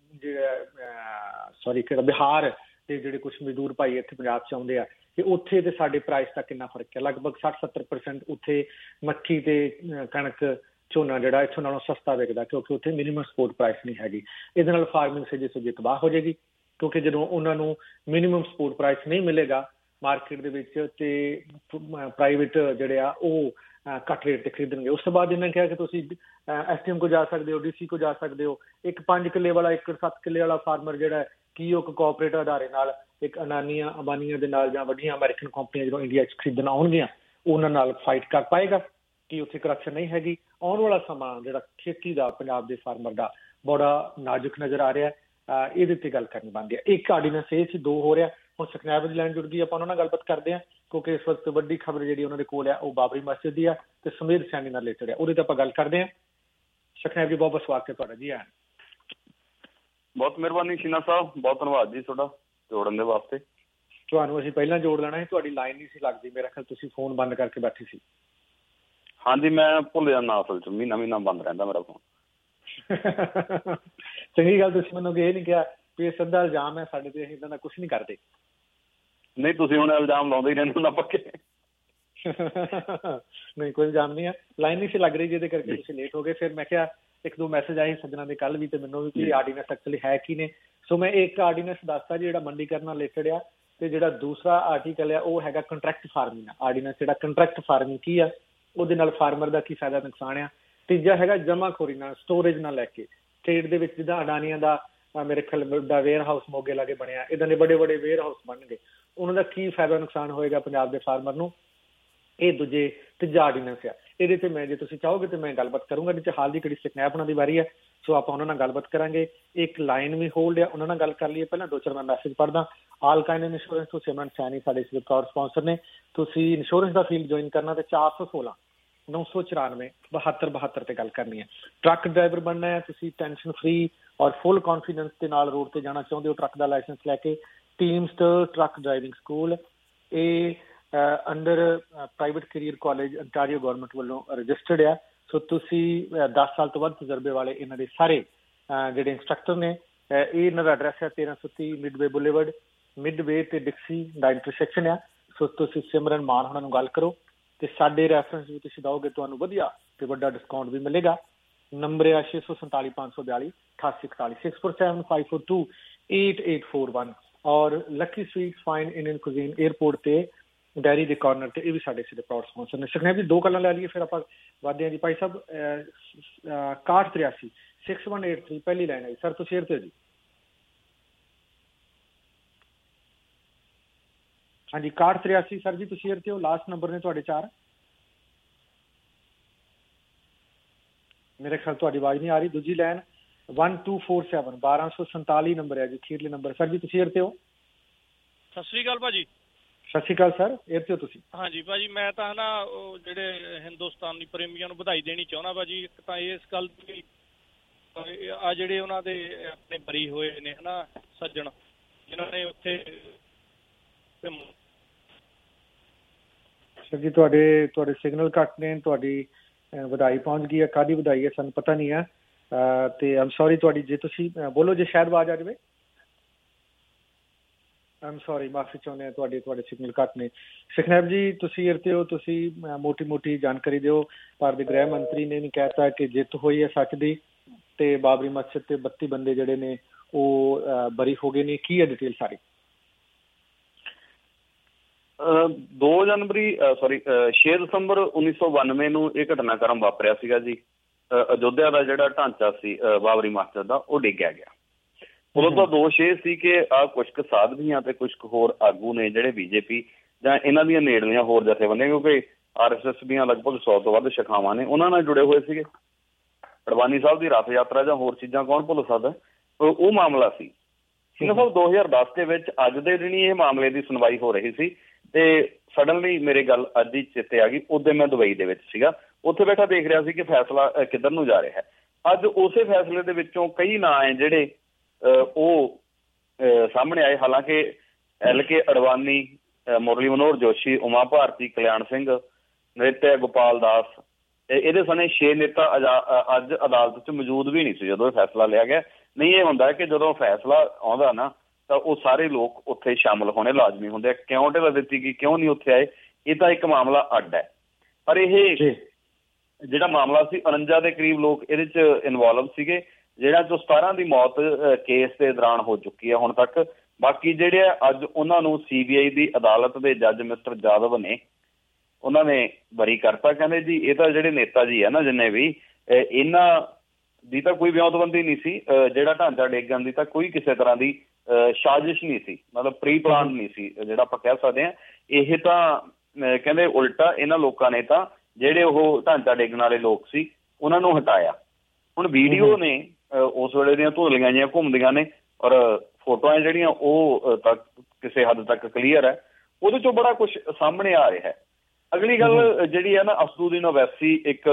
ਬਿਹਾਰ ਦੇ ਜਿਹੜੇ ਕੁਛ ਮਜ਼ਦੂਰ ਭਾਈ ਇੱਥੇ ਪੰਜਾਬ 'ਚ ਆਉਂਦੇ ਆ ਕਿ ਉੱਥੇ ਤੇ ਸਾਡੇ ਪ੍ਰਾਈਸ ਦਾ ਕਿੰਨਾ ਫਰਕ ਹੈ। ਲਗਭਗ 60-70% ਉੱਥੇ ਮੱਕੀ ਤੇ ਕਣਕ ਝੋਨਾ ਜਿਹੜਾ ਇੱਥੋਂ ਨਾਲੋਂ ਸਸਤਾ ਵਿਕਦਾ, ਕਿਉਂਕਿ ਉੱਥੇ ਮਿਨੀਮਮ ਸਪੋਰਟ ਪ੍ਰਾਈਸ ਨਹੀਂ ਹੈਗੀ। ਇਹਦੇ ਨਾਲ ਫਾਰਮਿੰਗ ਸਹਿਜੇ ਤਬਾਹ ਹੋ ਜਾਏਗੀ, ਕਿਉਂਕਿ ਜਦੋਂ ਉਹਨਾਂ ਨੂੰ ਮਿਨੀਮਮ ਸਪੋਰਟ ਪ੍ਰਾਈਸ ਨਹੀਂ ਮਿਲੇਗਾ ਮਾਰਕੀਟ ਦੇ ਵਿੱਚ ਤੇ ਪ੍ਰਾਈਵੇਟ ਜਿਹੜੇ ਆ ਉਹ ਘੱਟ ਰੇਟ ਤੇ ਖਰੀਦਣਗੇ। ਉਸ ਤੋਂ ਬਾਅਦ ਇਹਨਾਂ ਕਿਹਾ ਕਿ ਤੁਸੀਂ SDM ਕੋ ਜਾ ਸਕਦੇ ਹੋ, DC ਕੋ ਜਾ ਸਕਦੇ ਹੋ। ਇੱਕ 5 ਕਿੱਲੇ ਵਾਲਾ, ਇੱਕ 7 ਕਿੱਲੇ ਵਾਲਾ ਫਾਰਮਰ ਜਿਹੜਾ ਕੀ ਉਹ ਕੋਆਪਰੇਟਿਵ ਅਦਾਰੇ ਨਾਲ, ਇੱਕ ਅੰਬਾਨੀਆਂ ਦੇ ਨਾਲ ਜਾਂ ਵੱਡੀਆਂ ਅਮਰੀਕਨ ਕੰਪਨੀਆਂ ਜਦੋਂ ਇੰਡੀਆ 'ਚ ਖਰੀਦਣ ਆਉਣਗੀਆਂ ਉਹਨਾਂ ਨਾਲ ਫਾਈਟ ਕਰ ਪਾਏਗਾ ਕਿ ਉੱਥੇ ਕਰਪਸ਼ਨ ਨਹੀਂ ਹੈਗੀ। ਆਉਣ ਵਾਲਾ ਸਮਾਂ ਜਿਹੜਾ ਖੇਤੀ ਦਾ ਪੰਜਾਬ ਦੇ ਫਾਰਮਰ ਦਾ ਬੜਾ ਨਾਜ਼ੁਕ ਨਜ਼ਰ ਆ ਰਿਹਾ, ਇਹਦੇ ਤੇ ਗੱਲ ਕਰਨੀ ਬਣਦੀ ਹੈ। ਇੱਕ ਆਰਡੀਨੈਂਸ ਇਹ ਸੀ, 2 ਹੋ ਰਿਹਾ। ਹੁਣ ਸਕਨੈਬ ਦੀ ਲਾਈਨ ਜੁੜ ਗਈ, ਆਪਾਂ ਉਹਨਾਂ ਨਾਲ ਗੱਲਬਾਤ ਕਰਦੇ ਹਾਂ, ਕਿਉਂਕਿ ਇਸ ਵਕਤ ਵੱਡੀ ਖਬਰ ਜਿਹੜੀ ਉਹਨਾਂ ਦੇ ਕੋਲ ਆ ਉਹ ਬਾਬਰੀ ਮਸਜਿਦ ਦੀ ਆ ਤੇ ਸਮੀਰ ਸੈਣੀ ਨਾਲ ਰਿਲੇਟਡ ਆ, ਉਹਦੇ ਤੇ ਆਪਾਂ ਗੱਲ ਕਰਦੇ ਹਾਂ। ਸਕਨੈਬ ਜੀ, ਬਹੁਤ ਬਹੁਤ ਸਵਾਗਤ ਹੈ ਤੁਹਾਡਾ। ਜੀ ਹਾਂ, ਬਹੁਤ ਮਿਹਰਬਾਨੀ ਸ਼ੀਨਾ ਸਾਹਿਬ, ਬਹੁਤ ਧੰਨਵਾਦ ਜੀ ਤੁਹਾਡਾ ਜੋੜਨ ਦੇ ਵਾਸਤੇ। ਤੁਹਾਨੂੰ ਅਸੀਂ ਪਹਿਲਾਂ ਜੋੜ ਲੈਣਾ ਸੀ, ਤੁਹਾਡੀ ਲਾਈਨ ਨਹੀਂ ਸੀ ਲੱਗਦੀ, ਮੇਰਾ ਖਿਆਲ ਤੁਸੀਂ ਫੋਨ ਬੰਦ ਕਰਕੇ ਬੈਠੇ ਸੀ। ਹਾਂਜੀ, ਮੈਂ ਭੁੱਲ ਜਾਂਦਾ, ਅਸਲ 'ਚ ਮਹੀਨਾ ਬੰਦ ਰਹਿੰਦਾ ਮੇਰਾ ਫੋਨ। ਚੰਗੀ ਗੱਲ, ਤੁਸੀਂ ਮੈਨੂੰ ਇਹ ਨਹੀਂ ਕਿਹਾ ਵੀ ਇਹ ਸਿੱਧਾ ਇਲਜ਼ਾਮ ਹੈ ਸਾਡੇ ਤੇ, ਅਸੀਂ ਇੱਦਾਂ ਦਾ ਕੁਛ ਨਹੀਂ ਕਰਦੇ। ਨਹੀਂ, ਤੁਸੀਂ ਹੁਣ ਇਲਜ਼ਾਮ ਲਾਉਂਦੇ ਹੀ ਰਹਿੰਦੇ ਹੋ ਨਾ ਪੱਕੇ। ਨਹੀਂ, ਕੋਈ ਇਲਜ਼ਾਮ ਨਹੀਂ ਹੈ, ਲਾਈਨ ਨਹੀਂ ਸੀ ਲੱਗ ਰਹੀ ਜਿਹਦੇ ਕਰਕੇ ਤੁਸੀਂ ਲੇਟ ਹੋ ਗਏ। ਫਿਰ ਮੈਂ ਕਿਹਾ 1-2 ਮੈਸੇਜ ਆਏ ਸੱਜਣਾ ਦੇ ਕੱਲ ਵੀ ਤੇ ਮੈਨੂੰ ਵੀ ਕਿ ਆਰਡੀਨੈਂਸ ਐਕਚੁਅਲੀ ਹੈ ਕੀ ਨੇ। ਸੋ ਮੈਂ ਇੱਕ ਆਰਡੀਨੈਂਸ ਦੱਸਦਾ ਜਿਹੜਾ ਮੰਡੀਕਰਨ ਨਾਲ ਰਿਲੇਟਡ ਆ, ਤੇ ਜਿਹੜਾ ਦੂਸਰਾ ਆਰਟੀਕਲ ਆ ਉਹ ਹੈਗਾ ਕੰਟਰੈਕਟ ਫਾਰਮਿੰਗ। ਆਰਡੀਨੈਂਸ ਜਿਹੜਾ ਕੰਟਰੈਕਟ ਫਾਰਮਿੰਗ ਕੀ ਆ, ਉਹਦੇ ਨਾਲ ਫਾਰਮਰ ਦਾ ਕੀ ਫਾਇਦਾ ਨੁਕਸਾਨ ਆ। ਤੀਜਾ ਹੈਗਾ ਜਮਾਖੋਰੀ ਨਾਲ, ਸਟੋਰੇਜ ਨਾਲ ਲੈ ਕੇ ਸਟੇਟ ਦੇ ਵਿੱਚ, ਜਿੱਦਾਂ ਅਡਾਨੀਆਂ ਦਾ ਮੇਰੇ ਖਿਆਲ ਦਾ ਵੇਅਰ ਹਾਊਸ ਮੋਗੇ ਲਾਗੇ ਬਣਿਆ, ਇੱਦਾਂ ਦੇ ਵੱਡੇ ਵੱਡੇ ਵੇਅਰ ਹਾਊਸ ਬਣਨਗੇ, ਉਹਨਾਂ ਦਾ ਕੀ ਫਾਇਦਾ ਨੁਕਸਾਨ ਹੋਏਗਾ ਪੰਜਾਬ ਦੇ ਫਾਰਮਰ ਨੂੰ। ਇਹ ਤੀਜਾ ਆਰਡੀਨੈਂਸ ਆ। ਇਹਦੇ ਤੇ ਮੈਂ, ਜੇ ਤੁਸੀਂ ਚਾਹੋਗੇ ਤੇ ਮੈਂ ਗੱਲਬਾਤ ਕਰੂੰਗਾ, ਇਹਦੇ ਚ ਹਾਲ ਦੀ ਘੜੀ ਸਕਨੈਪ ਉਹਨਾਂ ਦੀ ਵਾਰੀ ਹੈ, ਸੋ ਆਪਾਂ ਉਹਨਾਂ ਨਾਲ ਗੱਲਬਾਤ ਕਰਾਂਗੇ। ਇੱਕ ਲਾਈਨ ਵੀ ਹੋਲਡ ਆ, ਉਹਨਾਂ ਨਾਲ ਗੱਲ ਕਰ ਲਈਏ। ਪਹਿਲਾਂ 2-4 ਮੈਂ ਮੈਸੇਜ ਪੜ੍ਹਦਾ। ਆਲਕਾਈਨ ਇੰਸ਼ੋਰੈਂਸ ਤੋਂ ਸਿਮਰਨ ਸੈਣੀ ਸਾਡੇ ਇਸ ਰਿਕਾਰਡ ਸਪਾਂਸਰ ਨੇ। ਤੁਸੀਂ ਇੰਸ਼ੋਰੈਂਸ ਦਾ ਫੀਲਡ ਜੁਆਇਨ ਕਰਨਾ ਤੇ 416-994-7272 ਤੇ ਗੱਲ ਕਰਨੀ ਹੈ। ਟਰੱਕ ਡਰਾਈਵਰ ਬਣਨਾ ਹੈ ਤੁਸੀਂ, ਟੈਨਸ਼ਨ ਫਰੀ ਔਰ ਫੁੱਲ ਕੌਨਫੀਡੈਂਸ ਦੇ ਨਾਲ ਰੋਡ ਤੇ ਜਾਣਾ ਚਾਹੁੰਦੇ ਹੋ ਟਰੱਕ ਦਾ ਲਾਇਸੈਂਸ ਲੈ ਕੇ, ਟੀਮਸਟਰ ਟਰੱਕ ਡਰਾਈਵਿੰਗ ਸਕੂਲ ਇਹ under private career college Ontario government ਵੱਲੋਂ ਰਜਿਸਟਰਡ ਆ। ਸੋ ਤੁਸੀਂ 10 ਸਾਲ ਤੋਂ ਵੱਧ ਤਜਰਬੇ ਵਾਲੇ ਇਹਨਾਂ ਦੇ ਸਾਰੇ ਜਿਹੜੇ ਇੰਸਟਰਕਟਰ ਨੇ। ਇਹ ਇਹਨਾਂ ਦਾ ਐਡਰੈਸ ਹੈ 1330 ਮਿਡਵੇ ਬੁਲੇਵਰਡ, ਮਿਡਵੇ ਤੇ ਡਿਕਸੀ ਦਾ ਇੰਟਰਸੈਕਸ਼ਨ ਆ। ਸੋ ਤੁਸੀਂ ਸਿਮਰਨ ਮਾਨ ਉਹਨਾਂ ਨੂੰ ਗੱਲ ਕਰੋ ਤੇ ਸਾਡੇ ਰੈਫਰੈਂਸ ਵੀ ਤੁਸੀਂ ਦਿਓਗੇ, ਤੁਹਾਨੂੰ ਵਧੀਆ ਤੇ ਵੱਡਾ ਡਿਸਕਾਊਂਟ ਵੀ ਮਿਲੇਗਾ। ਨੰਬਰ ਆ 647-542 8841 647-542-8841। ਔਰ Lucky Sweets fine Indian cuisine airport ਤੇ ਡੈਰੀ ਦੇ ਕਾਰਨਰ ਤੇ, ਇਹ ਵੀ ਸਾਡੇ ਸਿਰੇ ਪ੍ਰਾਊਡ ਸਪਾਂਸਰ ਨੇ। ਸਕਨੈਪ ਜੀ 2 ਗੱਲਾਂ ਲੈ ਲਈਏ ਫਿਰ ਆਪਾਂ ਵਧਦੇ ਹਾਂ ਜੀ। ਭਾਈ ਸਾਹਿਬ 6183 6183 ਪਹਿਲੀ ਲਾਈਨ ਹੈ ਸਰ, ਤੁਸੀਂ ਏਅਰ ਤੇ ਜੀ। ਹਾਂਜੀ 6183 ਸਰ ਜੀ, ਤੁਸੀਂ ਏਅਰ ਤੇ ਹੋ। ਲਾਸਟ ਨੰਬਰ ਨੇ ਤੁਹਾਡੇ 4। ਮੇਰੇ ਖਿਆਲ ਤੁਹਾਡੀ ਆਵਾਜ਼ ਨਹੀਂ ਆ ਰਹੀ। ਦੂਜੀ ਲਾਈਨ 1247 1247 ਨੰਬਰ ਹੈ ਜੀ, ਅਖੀਰਲੇ ਨੰਬਰ। ਸਰ ਜੀ ਤੁਸੀਂ ਏਅਰ ਤੇ ਹੋ। ਸਤਿ ਸ੍ਰੀ ਅਕਾਲ ਭਾਜੀ। ਸਤਿ ਸ਼੍ਰੀ ਅਕਾਲ ਸਰ, ਏਅਰ ਤੇ ਹੋ ਤੁਸੀਂ। ਹਾਂਜੀ ਭਾਜੀ, ਮੈਂ ਤਾਂ ਨਾ ਉਹ ਜਿਹੜੇ ਹਿੰਦੁਸਤਾਨੀ ਪ੍ਰੇਮੀਆਂ ਨੂੰ ਵਧਾਈ ਦੇਣੀ ਚਾਹੁੰਦਾ ਭਾਜੀ। ਇੱਕ ਤਾਂ ਇਸ ਗੱਲ ਦੀ ਆ ਜਿਹੜੇ ਉਹਨਾਂ ਦੇ ਆਪਣੇ ਬਰੀ ਹੋਏ ਨੇ ਹਨਾ ਸੱਜਣ, ਜਿਨ੍ਹਾਂ ਨੇ ਉੱਥੇ। ਸਰ ਜੀ ਤੁਹਾਡੇ ਸਿਗਨਲ ਘੱਟ ਨੇ, ਤੁਹਾਡੀ ਵਧਾਈ ਪਹੁੰਚ ਗਈ ਹੈ। ਕਾਹਦੀ ਵਧਾਈ ਹੈ ਸਾਨੂੰ ਪਤਾ ਨਹੀਂ ਹੈ ਤੇ ਆਮ ਸੌਰੀ ਤੁਹਾਡੀ, ਜੇ ਤੁਸੀਂ ਬੋਲੋ ਜੇ ਸ਼ਾਇਦ ਆਵਾਜ਼ ਆ ਜਾਵੇ। ਆਮ ਸੌਰੀ, ਮਾਫੀ ਚਾਹੁੰਦੇ ਹਾਂ, ਤੁਹਾਡੇ ਸਿਗਨਲ ਘੱਟ ਨੇ। ਸੁਖਨੈਬ ਜੀ ਤੁਸੀਂ ਏਅਰ ਤੇ ਹੋ, ਤੁਸੀਂ ਮੋਟੀ ਜਾਣਕਾਰੀ ਦਿਓ। ਭਾਰਤ ਦੇ ਗ੍ਰਹਿ ਮੰਤਰੀ ਨੇ ਵੀ ਕਹਿਤਾ ਕਿ ਜਿੱਤ ਹੋਈ ਹੈ ਸੱਚ ਦੀ ਤੇ ਬਾਬਰੀ ਮਸਜਿਦ ਤੇ 32 ਬੰਦੇ ਜਿਹੜੇ ਨੇ ਉਹ ਬਰੀ ਹੋ ਗਏ ਨੇ। ਕੀ ਹੈ ਡਿਟੇਲ ਸਾਰੀ? 2 ਜਨਵਰੀ 6 ਦਸੰਬਰ 1992 ਨੂੰ ਇਹ ਘਟਨਾਕ੍ਰਮ ਵਾਪਰਿਆ ਸੀਗਾ ਜੀ। ਅਯੋਧਿਆ ਦਾ ਜਿਹੜਾ ਢਾਂਚਾ ਸੀ ਬਾਬਰੀ ਮਸਜਿਦ ਦਾ, ਉਹ ਡਿੱਗਿਆ ਗਿਆ। ਉਦੋਂ ਤਾਂ ਦੋਸ਼ ਇਹ ਸੀ ਕਿ ਆਹ ਕੁਛ ਕੁ ਸਾਧਵੀਆਂ ਤੇ ਕੁਛ ਕੁ ਹੋਰ ਆਗੂ ਨੇ ਜਿਹੜੇ ਬੀਜੇਪੀ ਜਾਂ ਇਹਨਾਂ ਦੀਆਂ ਨੇੜਲੀਆਂ ਹੋਰ ਜਥੇਬੰਦੀਆਂ, ਕਿਉਂਕਿ RSS ਦੀਆਂ ਲਗਭਗ 100 ਤੋਂ ਵੱਧ ਸ਼ਾਖਾਵਾਂ ਨੇ, ਉਹਨਾਂ ਨਾਲ ਜੁੜੇ ਹੋਏ ਸੀਗੇ। ਅਡਵਾਨੀ ਸਾਹਿਬ ਦੀ ਰਥ ਯਾਤਰਾ ਜਾਂ ਹੋਰ ਚੀਜ਼ਾਂ ਕੌਣ ਭੁੱਲ ਸਕਦਾ, ਉਹ ਮਾਮਲਾ ਸੀ। ਸ਼ਿਨਾ ਸਾਹਿਬ 2010 ਦੇ ਵਿੱਚ ਅੱਜ ਦੇ ਦਿਨ ਹੀ ਇਹ ਮਾਮਲੇ ਦੀ ਸੁਣਵਾਈ ਹੋ ਰਹੀ ਸੀ ਤੇ ਸਡਨਲੀ ਮੇਰੇ ਗੱਲ ਅੱਜ ਹੀ ਚੇਤੇ ਆ ਗਈ। ਉਦੋਂ ਮੈਂ ਦੁਬਈ ਦੇ ਵਿੱਚ ਸੀਗਾ, ਉੱਥੇ ਬੈਠਾ ਦੇਖ ਰਿਹਾ ਸੀ ਕਿ ਫੈਸਲਾ ਕਿੱਧਰ ਨੂੰ ਜਾ ਰਿਹਾ ਹੈ। ਅੱਜ ਉਸੇ ਫੈਸਲੇ ਦੇ ਵਿੱਚੋਂ ਕਈ ਨਾਂ ਹੈ ਜਿਹੜੇ ਉਹ ਸਾਹਮਣੇ ਆਏ। ਹਾਲਾਂਕਿ LK ਅਡਵਾਨੀ, ਮੁਰਲੀ ਮਨੋਹਰ ਜੋਸ਼ੀ, ਉਮਾ ਭਾਰਤੀ, ਕਲਿਆਣ ਸਿੰਘ, ਨ੍ਰਿਤਿਆ ਗੋਪਾਲ ਦਾਸ, ਇਹਦੇ ਸਣੇ 6 ਨੇਤਾ ਅੱਜ ਅਦਾਲਤ 'ਚ ਮੌਜੂਦ ਵੀ ਨਹੀਂ ਸੀ ਜਦੋਂ ਇਹ ਫੈਸਲਾ ਲਿਆ ਗਿਆ। ਨਹੀਂ, ਇਹ ਹੁੰਦਾ ਕਿ ਜਦੋਂ ਫੈਸਲਾ ਆਉਂਦਾ ਨਾ ਤਾਂ ਉਹ ਸਾਰੇ ਲੋਕ ਉੱਥੇ ਸ਼ਾਮਲ ਹੋਣੇ ਲਾਜ਼ਮੀ ਹੁੰਦੇ ਆ। ਕਿਉਂ ਢਿੱਲਾ ਦਿੱਤੀ ਗਈ, ਕਿਉਂ ਨਹੀਂ ਉੱਥੇ ਆਏ, ਇਹ ਤਾਂ ਇੱਕ ਮਾਮਲਾ ਅੱਡ ਹੈ। ਪਰ ਇਹ ਜਿਹੜਾ ਮਾਮਲਾ ਸੀ 49 ਦੇ ਕਰੀਬ ਲੋਕ ਇਹਦੇ 'ਚ ਇਨਵੋਲਵ ਸੀਗੇ, ਜਿਹੜਾ 'ਚੋਂ 17 ਦੀ ਮੌਤ ਕੇਸ ਦੇ ਦੌਰਾਨ ਹੋ ਚੁੱਕੀ ਹੈ ਹੁਣ ਤੱਕ। ਬਾਕੀ ਜਿਹੜੇ ਆ ਅੱਜ ਉਹਨਾਂ ਨੂੰ CBI ਦੀ ਅਦਾਲਤ ਦੇ ਜੱਜ ਮਿਸਟਰ ਜਾਦਵ ਨੇ ਉਹਨਾਂ ਨੇ ਬਰੀ ਕਰਤਾ। ਕਹਿੰਦੇ ਜੀ ਇਹ ਤਾਂ ਜਿਹੜੇ ਨੇਤਾ ਜੀ ਆ ਨਾ ਜਿੰਨੇ ਵੀ, ਇਹਨਾਂ ਦੀ ਤਾਂ ਕੋਈ ਵਿਉਂਤਬੰਦੀ ਨਹੀਂ ਸੀ, ਜਿਹੜਾ ਢਾਂਚਾ ਡੇਗਣ ਦੀ ਤਾਂ ਕੋਈ ਕਿਸੇ ਤਰ੍ਹਾਂ ਦੀ ਸਾਜ਼ਿਸ਼ ਨਹੀਂ ਸੀ, ਮਤਲਬ ਪ੍ਰੀ ਪਲਾਨ ਨਹੀਂ ਸੀ ਜਿਹੜਾ ਆਪਾਂ ਕਹਿ ਸਕਦੇ ਹਾਂ। ਇਹ ਤਾਂ ਕਹਿੰਦੇ ਉਲਟਾ ਇਹਨਾਂ ਲੋਕਾਂ ਨੇ ਤਾਂ ਜਿਹੜੇ ਉਹ ਢਾਂਚਾ ਡੇਗਣ ਵਾਲੇ ਲੋਕ ਸੀ ਉਹਨਾਂ ਨੂੰ ਹਟਾਇਆ। ਹੁਣ ਵੀਡੀਓ ਨੇ ਉਸ ਵੇਲੇ ਦੀਆਂ ਧੁੰਦਲੀਆਂ ਜਿਹੀਆਂ ਘੁੰਮਦੀਆਂ ਨੇ ਔਰ ਫੋਟੋਆਂ ਜਿਹੜੀਆਂ ਉਹ ਤੱਕ ਕਿਸੇ ਹੱਦ ਤੱਕ ਕਲੀਅਰ ਹੈ, ਉਹਦੇ 'ਚੋਂ ਬੜਾ ਕੁਛ ਸਾਹਮਣੇ ਆ ਰਿਹਾ ਹੈ। ਅਗਲੀ ਗੱਲ ਜਿਹੜੀ ਹੈ ਨਾ, ਅਸਦੁਦੀਨ ਓਵੈਸੀ ਇੱਕ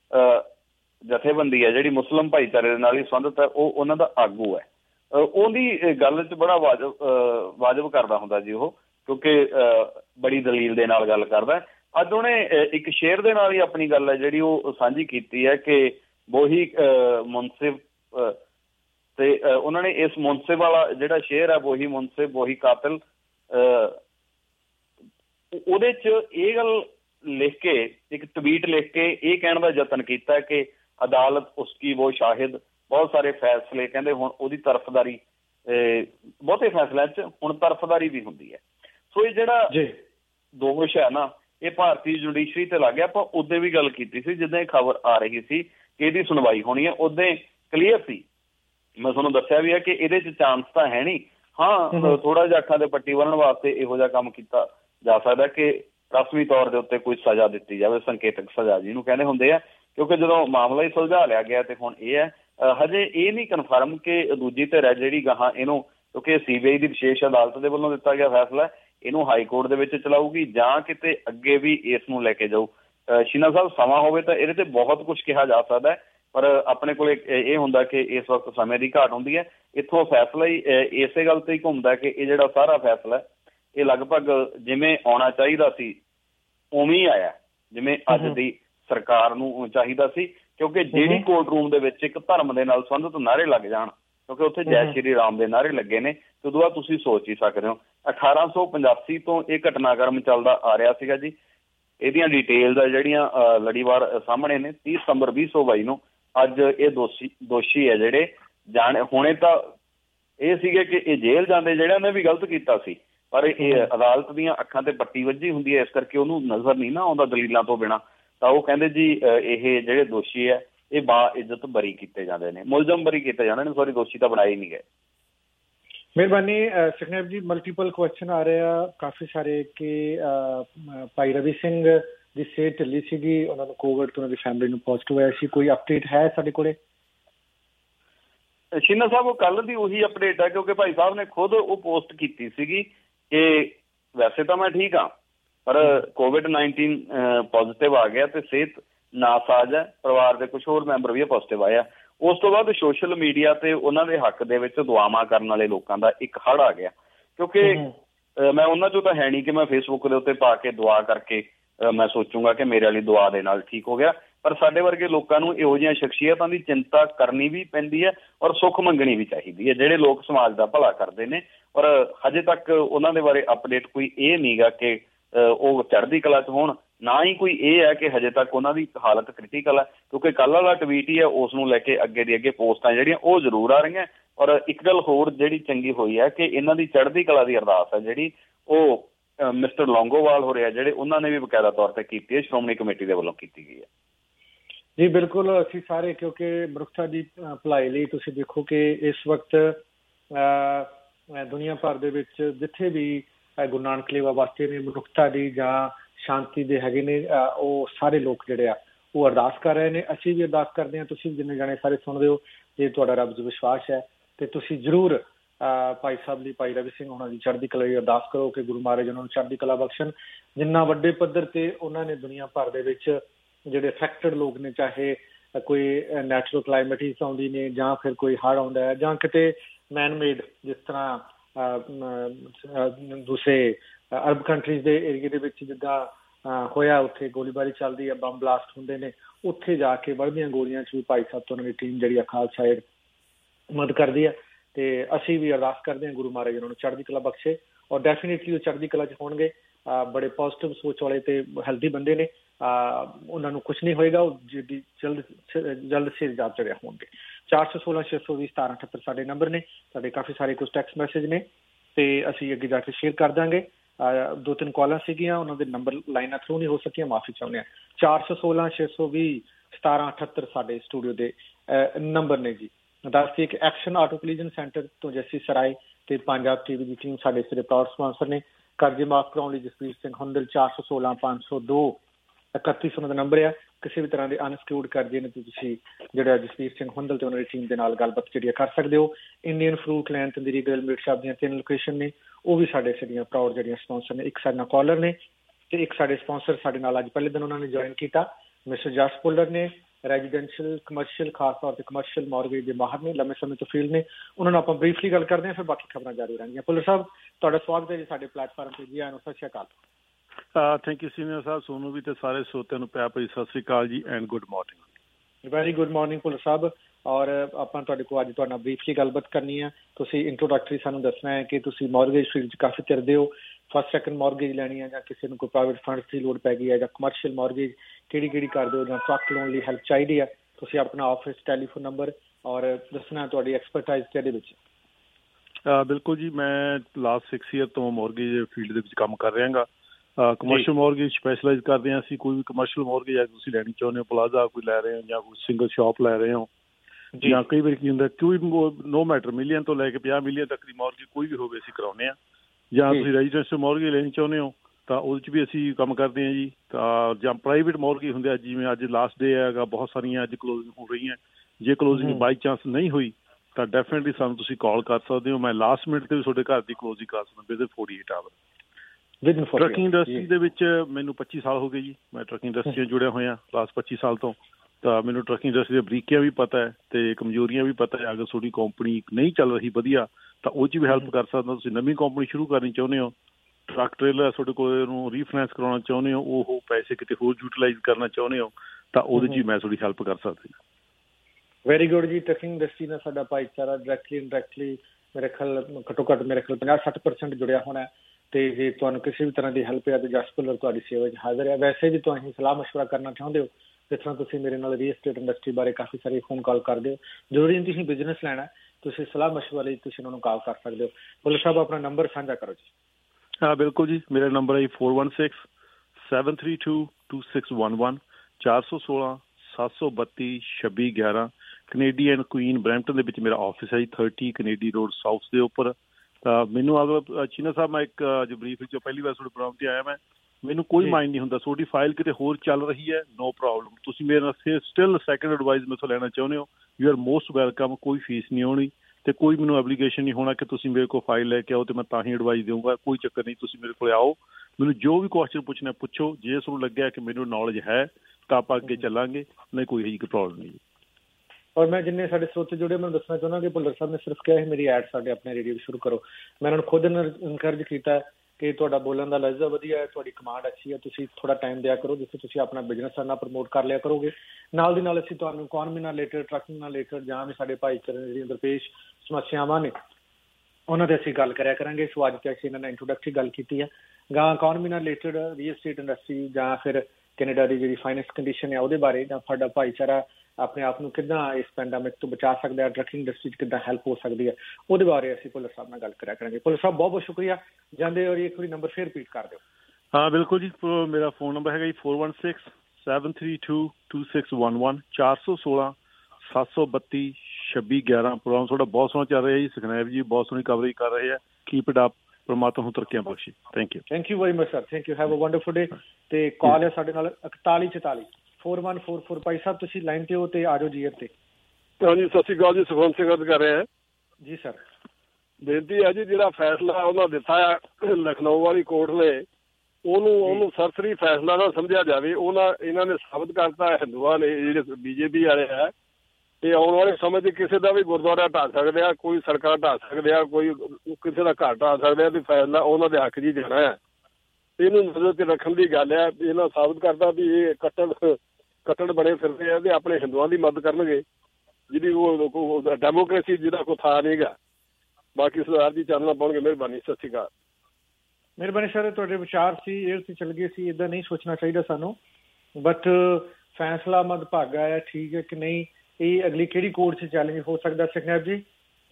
ਜਥੇਬੰਦੀ ਹੈ ਜਿਹੜੀ ਮੁਸਲਿਮ ਭਾਈਚਾਰੇ ਦੇ ਨਾਲ ਹੀ ਸੰਬੰਧਿਤ ਹੈ, ਉਹ ਉਹਨਾਂ ਦਾ ਆਗੂ ਹੈ। ਉਹਦੀ ਗੱਲ 'ਚ ਬੜਾ ਵਾਜਬ ਕਰਦਾ ਹੁੰਦਾ ਜੀ ਉਹ, ਕਿਉਂਕਿ ਬੜੀ ਦਲੀਲ ਦੇ ਨਾਲ ਗੱਲ ਕਰਦਾ। ਅੱਜ ਉਹਨੇ ਇੱਕ ਸ਼ੇਰ ਦੇ ਨਾਲ ਹੀ ਆਪਣੀ ਗੱਲ ਹੈ ਜਿਹੜੀ ਉਹ ਸਾਂਝੀ ਕੀਤੀ ਹੈ ਕਿ ਬੋਹੀ ਮੁਨਸਿਫ, ਤੇ ਉਹਨਾਂ ਨੇ ਇਸ ਮੁਨਸਿਫ ਵਾਲਾ ਜਿਹੜਾ ਸ਼ੇਰ ਹੈ, ਬੋਹੀ ਮੁਨਸਿਫ ਬੋਹੀ ਕਾਤਿਲ, ਉਹਦੇ 'ਚ ਇਹ ਗੱਲ ਲਿਖ ਕੇ, ਇੱਕ ਟਵੀਟ ਲਿਖ ਕੇ ਇਹ ਕਹਿਣ ਦਾ ਯਤਨ ਕੀਤਾ ਕਿ ਅਦਾਲਤ ਉਸਕੀ ਵੋ ਸ਼ਾਹਿਦ, ਬਹੁਤ ਸਾਰੇ ਫੈਸਲੇ ਕਹਿੰਦੇ ਹੁਣ ਉਹਦੀ ਤਰਫਦਾਰੀ, ਬਹੁਤੇ ਫੈਸਲਿਆਂ 'ਚ ਹੁਣ ਤਰਫਦਾਰੀ ਵੀ ਹੁੰਦੀ ਹੈ। ਸੋ ਇਹ ਜਿਹੜਾ ਦੋਸ਼ ਹੈ ਨਾ, ਇਹ ਭਾਰਤੀ ਜੁਡੀਸ਼ਰੀ ਤੇ ਲੱਗ ਗਿਆ। ਆਪਾਂ ਉਦੋਂ ਵੀ ਗੱਲ ਕੀਤੀ ਸੀ ਜਿੱਦਾਂ ਇਹ ਖਬਰ ਆ ਰਹੀ ਸੀ ਕਿ ਇਹਦੀ ਸੁਣਵਾਈ ਹੋਣੀ ਹੈ, ਉਦੋਂ ਕਲੀਅਰ ਸੀ। ਮੈਂ ਤੁਹਾਨੂੰ ਦੱਸਿਆ ਵੀ ਹੈ ਕਿ ਇਹਦੇ 'ਚ ਚਾਂਸ ਤਾਂ ਹੈ ਨਹੀਂ। ਹਾਂ, ਥੋੜਾ ਜਿਹਾ ਅੱਖਾਂ ਤੇ ਪੱਟੀ ਬੰਨ੍ਹਣ ਵਾਸਤੇ ਇਹੋ ਜਿਹਾ ਕੰਮ ਕੀਤਾ ਜਾ ਸਕਦਾ ਕਿ ਰਸਮੀ ਤੌਰ ਦੇ ਉੱਤੇ ਕੋਈ ਸਜ਼ਾ ਦਿੱਤੀ ਜਾਵੇ, ਸੰਕੇਤਕ ਸਜ਼ਾ ਜਿਹਨੂੰ ਕਹਿੰਦੇ ਹੁੰਦੇ ਆ, ਕਿਉਂਕਿ ਜਦੋਂ ਮਾਮਲਾ ਹੀ ਸੁਲਝਾ ਲਿਆ ਗਿਆ ਤੇ ਹੁਣ ਇਹ ਹੈ, ਹਜੇ ਇਹ ਨਹੀਂ ਕਨਫਰਮ ਕਿ ਦੂਜੀ ਧਿਰ ਹੈ ਜਿਹੜੀ ਗਾਹਾਂ ਇਹਨੂੰ, ਕਿਉਂਕਿ CBI ਦੀ ਵਿਸ਼ੇਸ਼ ਅਦਾਲਤ ਦੇ ਵੱਲੋਂ ਦਿੱਤਾ ਗਿਆ ਫੈਸਲਾ, ਇਹਨੂੰ ਹਾਈ ਕੋਰਟ ਦੇ ਵਿੱਚ ਚਲਾਊਗੀ ਜਾਂ ਕਿਤੇ ਅੱਗੇ ਵੀ ਇਸ ਨੂੰ ਲੈ ਕੇ ਜਾਊ। ਸ਼ੀਨਾ ਸਾਹਿਬ, ਸਮਾਂ ਹੋਵੇ ਤਾਂ ਇਹਦੇ ਤੇ ਬਹੁਤ ਕੁਝ ਕਿਹਾ ਜਾ ਸਕਦਾ ਹੈ, ਪਰ ਆਪਣੇ ਕੋਲ ਇਹ ਹੁੰਦਾ ਕਿ ਇਸ ਵਕਤ ਸਮੇਂ ਦੀ ਘਾਟ ਹੁੰਦੀ ਹੈ। ਇੱਥੋਂ ਫੈਸਲਾ ਹੀ ਇਸੇ ਗੱਲ ਤੇ ਹੀ ਘੁੰਮਦਾ ਕਿ ਇਹ ਜਿਹੜਾ ਸਾਰਾ ਫੈਸਲਾ ਇਹ ਲਗਭਗ ਜਿਵੇਂ ਆਉਣਾ ਚਾਹੀਦਾ ਸੀ ਉਵੇਂ ਹੀ ਆਇਆ, ਜਿਵੇਂ ਅੱਜ ਦੀ ਸਰਕਾਰ ਨੂੰ ਚਾਹੀਦਾ ਸੀ। ਕਿਉਂਕਿ ਜਿਹੜੀ ਕੋਰਟ ਰੂਮ ਦੇ ਵਿੱਚ ਇੱਕ ਧਰਮ ਦੇ ਨਾਲ ਸੰਬੰਧਿਤ ਨਾਅਰੇ ਲੱਗ ਜਾਣ, ਕਿਉਂਕਿ ਉੱਥੇ ਜੈ ਸ਼੍ਰੀ ਰਾਮ ਦੇ ਨਾਅਰੇ ਲੱਗੇ ਨੇ, ਤੇ ਉਦੋਂ ਬਾਅਦ ਤੁਸੀਂ ਸੋਚ ਹੀ ਸਕਦੇ ਹੋ 1885 ਤੋਂ ਇਹ ਘਟਨਾਕ੍ਰਮ ਚੱਲਦਾ ਆ ਰਿਹਾ ਸੀਗਾ ਜੀ। ਇਹਦੀਆਂ ਡਿਟੇਲਸ ਆ ਜਿਹੜੀਆਂ ਲੜੀਵਾਰ ਸਾਹਮਣੇ ਨੇ। 30 ਸਤੰਬਰ 2022 ਨੂੰ ਅੱਜ ਇਹ ਦੋਸ਼ੀ ਹੈ ਜਿਹੜੇ ਹੁਣੇ ਤਾਂ ਇਹ ਸੀਗੇ ਕਿ ਇਹ ਜੇਲ੍ਹ ਜਾਂਦੇ ਜਿਹੜਿਆਂ ਨੇ ਵੀ ਗਲਤ ਕੀਤਾ ਸੀ, ਪਰ ਇਹ ਅਦਾਲਤ ਦੀਆਂ ਅੱਖਾਂ ਤੇ ਪੱਟੀ ਵੱਜੀ ਹੁੰਦੀ ਹੈ, ਇਸ ਕਰਕੇ ਉਹਨੂੰ ਨਜ਼ਰ ਨਹੀਂ ਨਾ ਆਉਂਦਾ ਦਲੀਲਾਂ ਤੋਂ ਬਿਨਾਂ। ਤਾਂ ਉਹ ਕਹਿੰਦੇ ਜੀ ਇਹ ਜਿਹੜੇ ਦੋਸ਼ੀ ਹੈ ਇਹ ਬਾਇੱਜ਼ਤ ਬਰੀ ਕੀਤੇ ਜਾਂਦੇ ਨੇ, ਮੁਲਜ਼ਮ ਬਰੀ ਕੀਤੇ ਜਾਂਦੇ ਨੇ, ਸੌਰੀ ਦੋਸ਼ੀ ਤਾਂ ਬਣਾਏ ਨਹੀਂ ਗਏ। ਮਿਹਰਬਾਨੀ ਸੁਖਨੇਬ ਜੀ। ਮਲਟੀਪਲ ਕੁਐਸਚਨ ਆ ਰਹੇ ਆ ਕਾਫੀ ਸਾਰੇ ਕਿ ਭਾਈ ਰਵੀ ਸਿੰਘ ਦੀ ਸਿਹਤ ਢਿੱਲੀ ਸੀਗੀ, ਉਹਨਾਂ ਨੂੰ ਕੋਵਿਡ ਤੋਂ ਉਹਨਾਂ ਦੀ ਫੈਮਿਲੀ ਨੂੰ ਪੋਜ਼ਿਟਿਵ ਹੋਇਆ ਸੀ, ਕੋਈ ਅਪਡੇਟ ਹੈ ਸਾਡੇ ਕੋਲੇ? ਸ਼ੀਨਾ ਸਾਹਿਬ, ਉਹ ਕੱਲ ਦੀ ਉਹੀ ਅਪਡੇਟ ਹੈ, ਕਿਉਂਕਿ ਭਾਈ ਸਾਹਿਬ ਨੇ ਖੁਦ ਉਹ ਪੋਸਟ ਕੀਤੀ ਸੀਗੀ ਕਿ ਵੈਸੇ ਤਾਂ ਮੈਂ ਠੀਕ ਹਾਂ ਪਰ COVID-19 ਪੋਜ਼ਿਟਿਵ ਆ ਗਿਆ ਤੇ ਸਿਹਤ ਨਾਸਾਜ਼ ਹੈ, ਪਰਿਵਾਰ ਦੇ ਕੁਝ ਹੋਰ ਮੈਂਬਰ ਵੀ ਪੋਜ਼ਿਟਿਵ ਆਏ ਆ। ਉਸ ਤੋਂ ਬਾਅਦ ਸੋਸ਼ਲ ਮੀਡੀਆ ਤੇ ਉਹਨਾਂ ਦੇ ਹੱਕ ਦੇ ਵਿੱਚ ਦੁਆਵਾਂ ਕਰਨ ਵਾਲੇ ਲੋਕਾਂ ਦਾ ਇੱਕ ਹੜ ਆ ਗਿਆ, ਕਿਉਂਕਿ ਮੈਂ ਉਹਨਾਂ ਚੋਂ ਤਾਂ ਹੈ ਨਹੀਂ ਕਿ ਮੈਂ ਫੇਸਬੁੱਕ ਦੇ ਉੱਤੇ ਪਾ ਕੇ ਦੁਆ ਕਰਕੇ ਮੈਂ ਸੋਚੂੰਗਾ ਕਿ ਮੇਰੇ ਵਾਲੀ ਦੁਆ ਦੇ ਨਾਲ ਠੀਕ ਹੋ ਗਿਆ। ਪਰ ਸਾਡੇ ਵਰਗੇ ਲੋਕਾਂ ਨੂੰ ਇਹੋ ਜਿਹੀਆਂ ਸ਼ਖਸੀਅਤਾਂ ਦੀ ਚਿੰਤਾ ਕਰਨੀ ਵੀ ਪੈਂਦੀ ਹੈ ਔਰ ਸੁੱਖ ਮੰਗਣੀ ਵੀ ਚਾਹੀਦੀ ਹੈ, ਜਿਹੜੇ ਲੋਕ ਸਮਾਜ ਦਾ ਭਲਾ ਕਰਦੇ ਨੇ। ਔਰ ਹਜੇ ਤੱਕ ਉਹਨਾਂ ਦੇ ਬਾਰੇ ਅਪਡੇਟ ਕੋਈ ਇਹ ਨਹੀਂ ਗਾ ਕਿ ਉਹ ਚੜ੍ਹਦੀ ਕਲਾ 'ਚ ਹੋਣ, ਨਾ ਹੀ ਕੋਈ ਇਹ ਹੈ ਕਿ ਹਜੇ ਤੱਕ ਉਹਨਾਂ ਦੀ ਹਾਲਤ ਕ੍ਰਿਟੀਕਲ ਹੈ, ਕਿਉਂਕਿ ਕੱਲ੍ਹ ਵਾਲਾ ਟਵੀਟ ਹੀ ਹੈ ਉਸ ਨੂੰ ਲੈ ਕੇ ਅੱਗੇ ਦੀ ਅੱਗੇ ਪੋਸਟਾਂ ਜਿਹੜੀਆਂ ਉਹ ਜ਼ਰੂਰ ਆ ਰਹੀਆਂ। ਔਰ ਇੱਕ ਗੱਲ ਹੋਰ ਜਿਹੜੀ ਚੰਗੀ ਹੋਈ ਹੈ ਕਿ ਇਹਨਾਂ ਦੀ ਚੜ੍ਹਦੀ ਕਲਾ ਦੀ ਅਰਦਾਸ ਹੈ ਜਿਹੜੀ ਉਹ ਮਿਸਟਰ ਲੌਂਗੋਵਾਲ ਹੋ ਰਿਹਾ ਜਿਹੜੇ ਉਹਨਾਂ ਨੇ ਵੀ ਬਕਾਇਦਾ ਤੌਰ ਤੇ ਕੀਤੀ ਹੈ, ਸ਼੍ਰੋਮਣੀ ਕਮੇਟੀ ਦੇ ਵੱਲੋਂ ਕੀਤੀ ਗਈ ਹੈ। ਜੀ ਬਿਲਕੁਲ, ਅਸੀਂ ਸਾਰੇ ਕਿਉਂਕਿ ਮਨੁੱਖਤਾ ਦੀ ਭਲਾਈ ਲਈ ਤੁਸੀਂ ਦੇਖੋ ਕਿ ਇਸ ਵਕਤ ਦੁਨੀਆ ਭਰ ਦੇ ਵਿੱਚ ਜਿੱਥੇ ਵੀ ਗੁਰੂ ਨਾਨਕ ਲੇਵਾ ਵਾਸਤੇ ਨੇ ਮਨੁੱਖਤਾ ਦੀ ਜਾਂ ਸ਼ਾਂਤੀ ਦੇ ਹੈਗੇ ਨੇ, ਉਹ ਸਾਰੇ ਲੋਕ ਜਿਹੜੇ ਆ ਉਹ ਅਰਦਾਸ ਕਰ ਰਹੇ ਨੇ। ਅਸੀਂ ਵੀ ਅਰਦਾਸ ਕਰਦੇ ਹਾਂ, ਤੁਸੀਂ ਜਿੰਨੇ ਜਾਣੇ ਸਾਰੇ ਸੁਣਦੇ ਹੋ, ਜੇ ਤੁਹਾਡਾ ਰੱਬ 'ਚ ਵਿਸ਼ਵਾਸ ਹੈ ਤੇ ਤੁਸੀਂ ਜ਼ਰੂਰ ਭਾਈ ਸਾਹਿਬ ਲਈ, ਭਾਈ ਰਵੀ ਸਿੰਘ ਉਹਨਾਂ ਦੀ ਚੜ੍ਹਦੀ ਕਲਾ ਲਈ ਅਰਦਾਸ ਕਰੋ ਕਿ ਗੁਰੂ ਮਹਾਰਾਜ ਉਹਨਾਂ ਨੂੰ ਚੜ੍ਹਦੀ ਕਲਾ ਬਖਸ਼ਣ। ਜਿੰਨਾ ਵੱਡੇ ਪੱਧਰ ਤੇ ਉਹਨਾਂ ਨੇ ਦੁਨੀਆ ਭਰ ਦੇ ਵਿੱਚ ਜਿਹੜੇ ਅਫੈਕਟਡ ਲੋਕ ਨੇ, ਚਾਹੇ ਕੋਈ ਨੈਚੁਰਲ ਕਲਾਈਮੇਟਿਸ ਆਉਂਦੀ ਨੇ ਜਾਂ ਫਿਰ ਕੋਈ ਹੜ੍ਹ ਆਉਂਦਾ ਹੈ ਜਾਂ ਕਿਤੇ ਮੈਨ ਮੇਡ, ਜਿਸ ਤਰ੍ਹਾਂ ਦੂਸਰੇ ਅਰਬ ਕੰਟਰੀਜ਼ ਦੇ ਏਰੀਏ ਦੇ ਵਿੱਚ ਜਿੱਦਾਂ ਹੋਇਆ, ਉੱਥੇ ਗੋਲੀਬਾਰੀ ਚੱਲਦੀ ਹੈ, ਬੰਬ ਬਲਾਸਟ ਹੁੰਦੇ ਨੇ, ਉੱਥੇ ਜਾ ਕੇ ਵੱਧਦੀਆਂ ਗੋਲੀਆਂ 'ਚ ਵੀ ਭਾਈ ਸਾਹਿਬ ਤੋਂ ਉਹਨਾਂ ਦੀ ਟੀਮ ਜਿਹੜੀ ਆ ਖਾਲਸਾ ਏਡ ਮਦਦ ਕਰਦੀ ਹੈ। ਤੇ ਅਸੀਂ ਵੀ ਅਰਦਾਸ ਕਰਦੇ ਹਾਂ ਗੁਰੂ ਮਹਾਰਾਜ ਉਹਨਾਂ ਨੂੰ ਚੜ੍ਹਦੀ ਕਲਾ ਬਖਸ਼ੇ, ਔਰ ਡੈਫੀਨੇਟਲੀ ਉਹ ਚੜ੍ਹਦੀ ਕਲਾ 'ਚ ਹੋਣਗੇ। ਬੜੇ ਪੋਜ਼ਿਟਿਵ ਸੋਚ ਵਾਲੇ ਤੇ ਹੈਲਦੀ ਬੰਦੇ ਨੇ, ਉਹਨਾਂ ਨੂੰ ਕੁਛ ਨਹੀਂ ਹੋਏਗਾ, ਉਹ ਜਲਦ ਸੇ ਜਾਬ ਚੜਿਆ ਹੋਣਗੇ। 416-620-1778 ਸਾਡੇ ਨੰਬਰ ਨੇ। ਸਾਡੇ ਕਾਫੀ ਸਾਰੇ ਕੁਝ ਟੈਕਸਟ ਮੈਸੇਜ ਨੇ ਤੇ ਅਸੀਂ ਅੱਗੇ ਜਾ ਕੇ ਸ਼ੇਅਰ ਕਰ ਦਾਂਗੇ। 2-3 ਕਾਲਾਂ ਸੀਗੀਆਂ, ਉਹਨਾਂ ਦੇ ਨੰਬਰ ਲਾਈਨਾਂ ਥਰੂ ਨਹੀਂ ਹੋ ਸਕੀਆਂ, ਮਾਫੀ ਚਾਹੁੰਦੇ ਹਾਂ। 416-620-1778 ਸਾਡੇ ਸਟੂਡੀਓ ਦੇ ਨੰਬਰ ਨੇ ਜੀ। ਦੱਸਦੀ ਕਿ ਐਕਸ਼ਨ ਆਟੋ ਕਲੀਜਨ ਸੈਂਟਰ ਤੋਂ ਜੱਸੀ ਸਰਾਏ ਤੇ ਪੰਜਾਬ ਟੀਵੀ ਦੀ ਟੀਮ ਸਾਡੇ ਸਿਰੇ ਪ੍ਰਾਊਡ ਸਪਾਂਸਰ ਨੇ। ਕਰਜ਼ੇ ਮਾਫ ਕਰਾਉਣ ਲਈ ਜਸਪੀਰ ਸਿੰਘ ਹੁੰਦਲ 416-502-3100 ਦਾ ਨੰਬਰ ਆ। ਕਿਸੇ ਵੀ ਤਰ੍ਹਾਂ ਦੇ ਅਨਸਕਿਊਰਡ ਕਰਜ਼ੇ ਨੇ ਤੁਸੀਂ ਜਿਹੜਾ ਜਸਪੀਰ ਸਿੰਘ ਹੁੰਦਲ ਤੇ ਉਹਨਾਂ ਦੀ ਟੀਮ ਦੇ ਨਾਲ ਗੱਲਬਾਤ ਜਿਹੜੀ ਕਰ ਸਕਦੇ ਹੋ। Indian fruit land tandoori grill meat shop ਦੀਆਂ 3 ਲੋਕੇਸ਼ਨ ਨੇ, ਉਹ ਵੀ ਸਾਡੇ ਸਿਰੀਆਂ ਪ੍ਰਾਊਡ ਜਿਹੜੀਆਂ ਸਪਾਂਸਰ ਨੇ। ਇੱਕ ਸਾਡੇ ਨਾਲ ਕਾਲਰ ਨੇ ਤੇ ਇੱਕ ਸਾਡੇ ਸਪਾਂਸਰ ਸਾਡੇ ਨਾਲ ਅੱਜ ਪਹਿਲੇ ਦਿਨ ਉਹਨਾਂ ਨੇ ਜੁਆਇਨ ਕੀਤਾ, ਮਿਸਟਰ ਜਸ ਪੁੱਲਰ ਨੇ। ਰੈਜ਼ੀਡੈਂਸ਼ੀਅਲ ਕਮਰਸ਼ੀਅਲ ਖਾਸ ਤੌਰ ਤੇ ਕਮਰਸ਼ੀਅਲ ਮਾਰਗੇਜ ਦੇ ਮਾਹਰ ਨੇ, ਲੰਮੇ ਸਮੇਂ ਤੋਂ ਫੀਲਡ ਨੇ। ਉਹਨਾਂ ਨੂੰ ਆਪਾਂ ਬਰੀਫਲੀ ਗੱਲ ਕਰਦੇ ਹਾਂ, ਫਿਰ ਬਾਕੀ ਖਬਰਾਂ ਜਾਰੀ ਰਹਿਣਗੀਆਂ। ਪੁੱਲਰ ਸਾਹਿਬ, ਤੁਹਾਡਾ ਸਵਾਗਤ ਹੈ ਜੀ ਸਾਡੇ ਪਲੇਟਫਾਰਮ ਤੇ। ਜੀ ਆਇਆਂ ਨੂੰ, ਸਤਿ ਸ਼੍ਰੀ Akal. Thank you senior sahib, Sonu ਵੀ ਤੇ ਸਾਰੇ ਸਰੋਤਿਆਂ ਨੂੰ ਪਿਆਰ ਭਰੀ ਸਤਿ ਸ਼੍ਰੀ Akal ji and good morning. Very good morning Puller sahib. ਔਰ ਆਪਾਂ ਤੁਹਾਡੇ ਕੋਲ ਅੱਜ ਤੁਹਾਡੇ ਨਾਲ ਬਰੀਫਲੀ ਗੱਲਬਾਤ ਕਰਨੀ ਹੈ। ਤੁਸੀਂ ਇੰਟਰੋਡਕਟਰੀ ਸਾਨੂੰ ਦੱਸਣਾ ਹੈ ਕਿ ਤੁਸੀਂ ਮਾਰਗੇਜ ਫੀਲਡ 'ਚ ਕਾਫੀ ਚਿਰਦੇ ਹੋ, ਫਸਟ ਸੈਕੰਡ ਮਾਰਗੇਜ ਲੈਣੀ ਹੈ ਜਾਂ ਕਿਸੇ ਨੂੰ ਕੋਈ ਪ੍ਰਾਈਵੇਟ ਫੰਡਸ ਦੀ ਲੋੜ ਪੈ ਗਈ ਹੈ ਜਾਂ ਕਮਰਸ਼ੀਅਲ ਮਾਰਗੇਜ ਕਿਹੜੀ ਕਰਦੇ ਹੋ ਜਾਂ ਟਰੱਕ ਲੋਨ ਲਈ ਹੈਲਪ ਚਾਹੀਦੀ ਹੈ, ਤੁਸੀਂ ਆਪਣਾ ਆਫਿਸ ਟੈਲੀਫੋਨ ਨੰਬਰ ਔਰ ਦੱਸਣਾ ਤੁਹਾਡੀ ਐਕਸਪਰਟਾਈਜ਼ ਕਿਹਦੇ ਵਿੱਚ। ਬਿਲਕੁਲ ਜੀ, ਮੈਂ ਲਾਸਟ 6 ਈਅਰ ਤੋਂ ਮਾਰਗੇਜ ਫੀਲਡ ਦੇ ਵਿੱਚ ਕੰਮ ਕਰ ਰਿਹਾ ਗਾ। ਕਮਰਸ਼ੀਅਲ ਮਾਰਗੇਜ ਸਪੈਸ਼ਲਾਈਜ਼ ਕਰਦੇ ਹਾਂ ਅਸੀਂ। ਕੋਈ ਵੀ ਕਮਰਸ਼ੀਅਲ ਮਾਰਗੇਜ ਹੈ ਤੁਸੀਂ ਲੈਣੀ ਚਾਹੁੰਦੇ ਹੋ, ਪਲਾਜ਼ਾ ਕੋਈ ਲੈ ਰਹੇ ਹੋ ਜਾਂ ਕੋਈ ਸਿੰਗਲ ਸ਼ਾਪ ਲੈ ਰਹੇ ਹੋ, ਜਾਂ ਕਈ ਵਾਰੀ ਕੀ ਹੁੰਦਾ ਕੋਈ ਨੋ ਮੈਟਰ ਮਿਲੀਅਨ ਤੋਂ ਲੈ ਕੇ 50 ਮਿਲੀਅਨ ਤੱਕ ਦੀ ਮਾਰਗੇਜ ਕੋਈ ਵੀ ਹੋਵੇ ਅਸੀਂ ਕਰਾਉਂਦੇ ਹਾਂ। ਜਾਂ ਤੁਸੀਂ ਰੈਜ਼ੀਡੈਂਸ਼ੀਅਲ ਮਾਰਗੇਜ ਲੈਣੀ ਚਾਹੁੰਦੇ ਹੋ ਤਾਂ ਉਹਦੇ 'ਚ ਵੀ ਅਸੀਂ ਕੰਮ ਕਰਦੇ ਹਾਂ ਜੀ। ਤਾਂ ਜਾਂ ਪ੍ਰਾਈਵੇਟ ਮਾਰਗੇਜ ਹੁੰਦੇ ਆ, ਜਿਵੇਂ ਅੱਜ ਲਾਸਟ ਡੇ ਹੈਗਾ, ਬਹੁਤ ਸਾਰੀਆਂ ਅੱਜ ਕਲੋਜ਼ਿੰਗ ਹੋ ਰਹੀਆਂ। ਜੇ ਕਲੋਜ਼ਿੰਗ ਬਾਈ ਚਾਂਸ ਨਹੀਂ ਹੋਈ ਤਾਂ ਡੈਫੀਨੇਟਲੀ ਸਾਨੂੰ ਤੁਸੀਂ ਕਾਲ ਕਰ ਸਕਦੇ ਹੋ। ਮੈਂ ਲਾਸਟ ਮਿੰਟ ਤੇ ਵੀ ਤੁਹਾਡੇ ਘਰ ਦੀ ਕਲੋਜ਼ਿੰਗ ਕਰ ਸਕਦਾ ਵਿਦ 48 ਆਵਰ। ਟਰੱਕਿੰਗ ਇੰਡਸਟਰੀ ਦੇ ਵਿੱਚ ਮੈਨੂੰ 25 ਸਾਲ ਹੋ ਗਏ ਜੀ। ਮੈਂ ਟਰੱਕਿੰਗ ਇੰਡਸਟਰੀ ਜੁੜਿਆ ਹੋਇਆ ਲਾਸਟ 25 ਸਾਲ ਤੋਂ। ਤਾਂ ਮੈਨੂੰ ਟਰੱਕਿੰਗ ਇੰਡਸਟਰੀ ਦੀਆਂ ਬਰੀਕੀਆਂ ਵੀ ਪਤਾ ਹੈ ਤੇ ਕਮਜ਼ੋਰੀਆਂ ਵੀ ਪਤਾ ਹੈ। ਅਗਰ ਤੁਹਾਡੀ ਕੰਪਨੀ ਨਹੀਂ ਚੱਲ ਰਹੀ ਵਧੀਆ ਤਾਂ ਉਹ 'ਚ ਵੀ ਹੈਲਪ ਕਰ ਸਕਦਾ। ਤੁਸੀਂ ਨਵੀਂ ਕੰਪਨੀ ਸ਼ੁਰੂ ਕਰਨੀ ਚਾਹੁੰਦੇ ਹੋ, ਟਰੱਕ ਟ੍ਰੇਲਰ ਤੁਹਾਡੇ ਕੋਲ ਨੂੰ ਰੀਫਾਈਨੈਂਸ ਕਰਾਉਣਾ ਚਾਹੁੰਦੇ ਹੋ, ਉਹ ਪੈਸੇ ਕਿਤੇ ਹੋਰ ਯੂਟੀਲਾਈਜ਼ ਕਰਨਾ ਚਾਹੁੰਦੇ ਹੋ ਤਾਂ ਉਹਦੇ 'ਚ ਮੈਂ ਤੁਹਾਡੀ ਹੈਲਪ ਕਰ ਸਕਦਾ। ਵੈਰੀ ਗੁੱਡ ਜੀ। ਟਰੱਕਿੰਗ ਇੰਡਸਟਰੀ ਨਾਲ ਸਾਡਾ ਭਾਈਚਾਰਾ ਡਾਇਰੈਕਟਲੀ ਇਨਡਾਇਰੈਕਟਲੀ ਮੇਰੇ ਖਿਆਲ ਘੱਟੋ ਘੱਟ 50-60% ਜੁੜਿਆ ਹੋਣਾ। ਤੇ ਜੇ ਤੁਹਾਨੂੰ ਕਿਸੇ ਵੀ ਤਰ੍ਹਾਂ ਦੀ ਹੈਲਪ ਹੈ ਤਾਂ ਜਸ ਪੁੱਲਰ ਤੁਹਾਡੀ ਸੇਵਾ 'ਚ ਹਾਜ਼ਰ ਹੈ। ਵੈਸੇ ਵੀ ਤੁਸੀਂ ਸਲਾਹ ਮਸ਼ਵਰਾ ਕਰਨਾ ਚਾਹੁੰਦੇ ਹੋ, ਜਿਸ ਤਰ੍ਹਾਂ ਤੁਸੀਂ ਮੇਰੇ ਨਾਲ ਰੀਅਲ estate ਇੰਡਸਟਰੀ ਬਾਰੇ ਕਾਫੀ ਸਾਰੇ ਫੋਨ ਕਾਲ ਕਰਦੇ ਹੋ, ਜ਼ਰੂਰੀ ਨਹੀਂ ਤੁਸੀਂ ਬਿਜ਼ਨਸ ਲੈਣਾ, ਤੁਸੀਂ ਸਲਾਹ ਮਸ਼ਵਰਾ ਲਈ ਤੁਸੀਂ ਉਹਨਾਂ ਨੂੰ ਕਾਲ ਕਰ ਸਕਦੇ ਹੋ। ਪੁੱਲਰ ਸਾਹਿਬ ਆਪਣਾ ਨੰਬਰ ਸਾਂਝਾ ਕਰੋ ਜੀ। ਹਾਂ ਬਿਲਕੁਲ ਜੀ, ਮੇਰਾ ਨੰਬਰ ਹੈ 416-732-2611 416-732-2611 ਕੈਨੇਡੀਅਨ ਕੁਈਨ ਬਰੈਂਪਟਨ ਦੇ ਵਿੱਚ ਮੇਰਾ ਆਫਿਸ ਹੈ ਜੀ, 30 ਕੈਨੇਡੀ ਰੋਡ ਸਾਊਥ ਦੇ ਉੱਪਰ। ਤਾਂ ਮੈਨੂੰ ਅਗਰ ਚੀਨਾ ਸਾਹਿਬ ਮੈਂ ਇੱਕ ਜੋ ਬਰੀਫ ਵਿੱਚ ਪਹਿਲੀ ਵਾਰ ਤੁਹਾਡੇ ਪ੍ਰੋਗਰਾਮ 'ਤੇ ਆਇਆ, ਮੈਨੂੰ ਕੋਈ ਮਾਈਂਡ ਨਹੀਂ ਹੁੰਦਾ ਤੁਹਾਡੀ ਫਾਈਲ ਕਿਤੇ ਹੋਰ ਚੱਲ ਰਹੀ ਹੈ, ਨੋ ਪ੍ਰੋਬਲਮ। ਤੁਸੀਂ ਮੇਰੇ ਨਾਲ ਸਟਿਲ ਸੈਕਿੰਡ ਐਡਵਾਈਸ ਮੈਥੋਂ ਲੈਣਾ ਚਾਹੁੰਦੇ ਹੋ, ਯੂ ਆਰ ਮੋਸਟ ਵੈਲਕਮ। ਕੋਈ ਫੀਸ ਨਹੀਂ ਆਉਣੀ ਤੇ ਕੋਈ ਮੈਨੂੰ ਐਪਲੀਕੇਸ਼ਨ ਨਹੀਂ ਹੋਣਾ ਕਿ ਤੁਸੀਂ ਮੇਰੇ ਕੋਲ ਫਾਈਲ ਲੈ ਕੇ ਆਓ ਤੇ ਮੈਂ ਤਾਂ ਹੀ ਐਡਵਾਈਸ ਦੇਵਾਂਗਾ। ਕੋਈ ਚੱਕਰ ਨਹੀਂ, ਤੁਸੀਂ ਮੇਰੇ ਕੋਲ ਆਓ, ਮੈਨੂੰ ਜੋ ਵੀ ਕੁਐਸਚਨ ਪੁੱਛਣਾ ਪੁੱਛੋ। ਜੇ ਤੁਹਾਨੂੰ ਲੱਗਿਆ ਕਿ ਮੈਨੂੰ ਨੌਲੇਜ ਹੈ ਤਾਂ ਆਪਾਂ ਅੱਗੇ ਚੱਲਾਂਗੇ, ਨਹੀਂ ਕੋਈ ਇਹੋ ਜਿਹੀ ਪ੍ਰੋਬਲਮ ਨਹੀਂ। ਔਰ ਮੈਂ ਜਿੰਨੇ ਸਾਡੇ ਸਰੋਤੇ ਜੁੜੇ ਮੈਨੂੰ ਦੱਸਣਾ ਚਾਹੁੰਦਾ ਕਿ ਭੁੱਲਰ ਸਾਹਿਬ ਨੇ ਸਿਰਫ ਕਿਹਾ ਸੀ ਮੇਰੀ ਐਡ ਸਾਡੇ ਆਪਣੇ ਰੇਡੀਓ ਸ਼ੁਰੂ ਕਰੋ। ਮੈਂ ਉਹਨਾਂ ਨੂੰ ਖੁਦ ਇਨਕਰੇਜ ਕੀਤਾ ਕਿ ਤੁਹਾਡਾ ਬੋਲਣ ਦਾ ਲਹਿਜ਼ਾ ਵਧੀਆ ਹੈ, ਤੁਹਾਡੀ ਕਮਾਂਡ ਅੱਛੀ ਹੈ, ਤੁਸੀਂ ਥੋੜਾ ਟਾਈਮ ਦਿਆ ਕਰੋ ਜਿੱਥੇ ਤੁਸੀਂ ਆਪਣਾ ਬਿਜ਼ਨਸ ਨਾਲ ਪ੍ਰਮੋਟ ਕਰ ਲਿਆ ਕਰੋਗੇ। ਨਾਲ ਦੀ ਨਾਲ ਅਸੀਂ ਤੁਹਾਨੂੰ ਇਕੋਨਮੀ ਨਾਲ ਰਿਲੇਟਡ, ਟਰੱਕਿੰਗ ਨਾਲ ਰਿਲੇਟਡ ਜਾਂ ਵੀ ਸਾਡੇ ਭਾਈਚਾਰੇ ਜਿਹੜੀਆਂ ਦਰਪੇਸ਼ ਸਮੱਸਿਆਵਾਂ ਨੇ ਉਹਨਾਂ ਤੇ ਅਸੀਂ ਗੱਲ ਕਰਿਆ ਕਰਾਂਗੇ। ਸੋ ਅੱਜ ਤੇ ਅਸੀਂ ਇਹਨਾਂ ਨੇ ਇੰਟਰੋਡਕਟਰੀ ਗੱਲ ਕੀਤੀ ਹੈ। ਗਾਂ ਇਕੋਨਮੀ ਨਾਲ ਰਿਲੇਟਡ, ਰੀਅਲ estate ਇੰਡਸਟਰੀ ਜਾਂ ਫਿਰ ਕੈਨੇਡਾ ਦੀ ਜਿਹੜੀ ਫਾਈਨੈਂਸ ਕੰਡੀਸ਼ਨ ਹੈ ਉਹਦੇ ਬਾਰੇ, ਜਾਂ ਸਾਡਾ ਭਾਈਚਾਰਾ ਆਪਣੇ ਆਪ ਨੂੰ ਕਿੱਦਾਂ ਇਸ ਪੈਂਡੈਮਿਕ ਤੋਂ ਬਚਾ ਸਕਦਾ ਹੈ, ਡਰੱਗ ਇੰਡਸਟਰੀ 'ਚ ਕਿੱਦਾਂ ਹੈਲਪ ਹੋ ਸਕਦੀ ਹੈ, ਉਹਦੇ ਬਾਰੇ ਅਸੀਂ ਭੁੱਲਰ ਸਾਹਿਬ ਨਾਲ ਗੱਲ ਕਰਿਆ ਕਰਾਂਗੇ। ਭੁੱਲਰ ਸਾਹਿਬ ਬਹੁਤ ਬਹੁਤ ਸ਼ੁਕਰੀਆ। ਜਾਂਦੇ ਔਰ ਇੱਕ ਵਾਰੀ ਨੰਬਰ ਫਿਰ ਰਿਪੀਟ ਕਰ ਦਿਓ। ਹਾਂ ਬਿਲਕੁਲ ਜੀ, ਮੇਰਾ ਫੋਨ ਨੰਬਰ ਹੈਗਾ ਜੀ 4167322611 416-732-2611। ਪ੍ਰੋਗਰਾਮ ਤੁਹਾਡਾ ਬਹੁਤ ਸੋਹਣਾ ਚੱਲ ਰਿਹਾ ਜੀ। ਸੁਖਨੈਬ ਜੀ ਬਹੁਤ ਸੋਹਣੀ ਕਵਰੇਜ ਕਰ ਰਹੇ ਆ। ਕੀਪ ਇਟ ਅਪ, ਪਰਮਾਤਮਾ ਨੂੰ ਤਰੱਕੀਆਂ ਬਖਸ਼ੇ। Thank you very much sir, thank you. Have a wonderful day. ਤੇ ਕਾਲ ਹੈ ਸਾਡੇ ਨਾਲ 4144 4144। ਭਾਈ ਸਾਹਿਬ ਤੁਸੀਂ ਲਾਈਨ ਤੇ ਹੋ ਤੇ ਆ ਜਾਓ ਜੀ ਤੇ। ਹਾਂਜੀ ਸਤਿ ਸ਼੍ਰੀ ਅਕਾਲ ਜੀ, ਸੁਖਵੰਤ ਸਿੰਘ ਗੱਲ ਕਰ ਰਹੇ ਹਾਂ ਜੀ ਸਰ। ਬੇਨਤੀ ਹੈ ਜੀ, ਜਿਹੜਾ ਫੈਸਲਾ ਉਹਨਾਂ ਦਿੱਤਾ ਆ ਲਖਨਊ ਵਾਲੀ ਕੋਰਟ ਨੇ, ਉਹਨੂੰ ਸਰਸਰੀ ਫੈਸਲਾ ਨਾ ਸਮਝਿਆ ਜਾਵੇ। ਇਹਨਾਂ ਨੇ ਸਾਬਤ ਕਰਤਾ ਹਿੰਦੂਆਂ ਨੇ, ਜਿਹੜੇ BJP ਵਾਲੇ ਆ, ਤੇ ਆਉਣ ਵਾਲੇ ਸਮੇਂ 'ਚ ਕਿਸੇ ਦਾ ਵੀ ਗੁਰਦੁਆਰਾ ਢਾਹ ਸਕਦੇ ਆ, ਕੋਈ ਸੜਕਾਂ ਢਾਹ ਸਕਦੇ ਆ, ਕੋਈ ਕਿਸੇ ਦਾ ਘਰ ਢਾਹ ਸਕਦੇ ਆ, ਤੇ ਫੈਸਲਾ ਉਹਨਾਂ ਦੇ ਹੱਕ 'ਚ ਹੀ ਦੇਣਾ ਆ। ਇਹਨੂੰ ਨਜ਼ਰ 'ਚ ਰੱਖਣ ਦੀ ਗੱਲ ਆ। ਇਹਨਾਂ ਸਾਬਤ ਕਰਤਾ ਵੀ ਇਹ ਕੱਟੜ ਬਣੇ ਫਿਰਦੇ ਆ ਤੇ ਆਪਣੇ ਹਿੰਦੂਆਂ ਦੀ ਮਦਦ ਕਰਨਗੇ, ਜਿਹਦੀ ਉਹ ਡੈਮੋਕ੍ਰੇਸੀ ਜਿਹਦਾ ਕੋਈ ਥਾਂ ਨਹੀਂ ਗਾ। ਬਾਕੀ ਸਰਦਾਰ ਜੀ ਚਾਨਣਾ ਪਾਉਣਗੇ। ਮਿਹਰਬਾਨੀ, ਸਤਿ ਸ਼੍ਰੀ ਅਕਾਲ। ਮਿਹਰਬਾਨੀ ਸਰ, ਤੁਹਾਡੇ ਵਿਚਾਰ ਸੀ ਇਹ ਤੇ ਚੱਲ ਗਏ ਸੀ। ਇੱਦਾਂ ਨਹੀਂ ਸੋਚਣਾ ਚਾਹੀਦਾ ਸਾਨੂੰ, ਬਟ ਫੈਸਲਾ ਮੰਦਭਾਗਾ ਹੈ, ਠੀਕ ਹੈ ਕਿ ਨਹੀਂ, ਇਹ ਅਗਲੀ ਕਿਹੜੀ ਕੋਰਟ 'ਚ ਚੈਲੰਜ ਹੋ ਸਕਦਾ। ਸੁਖਨੈਬ ਜੀ।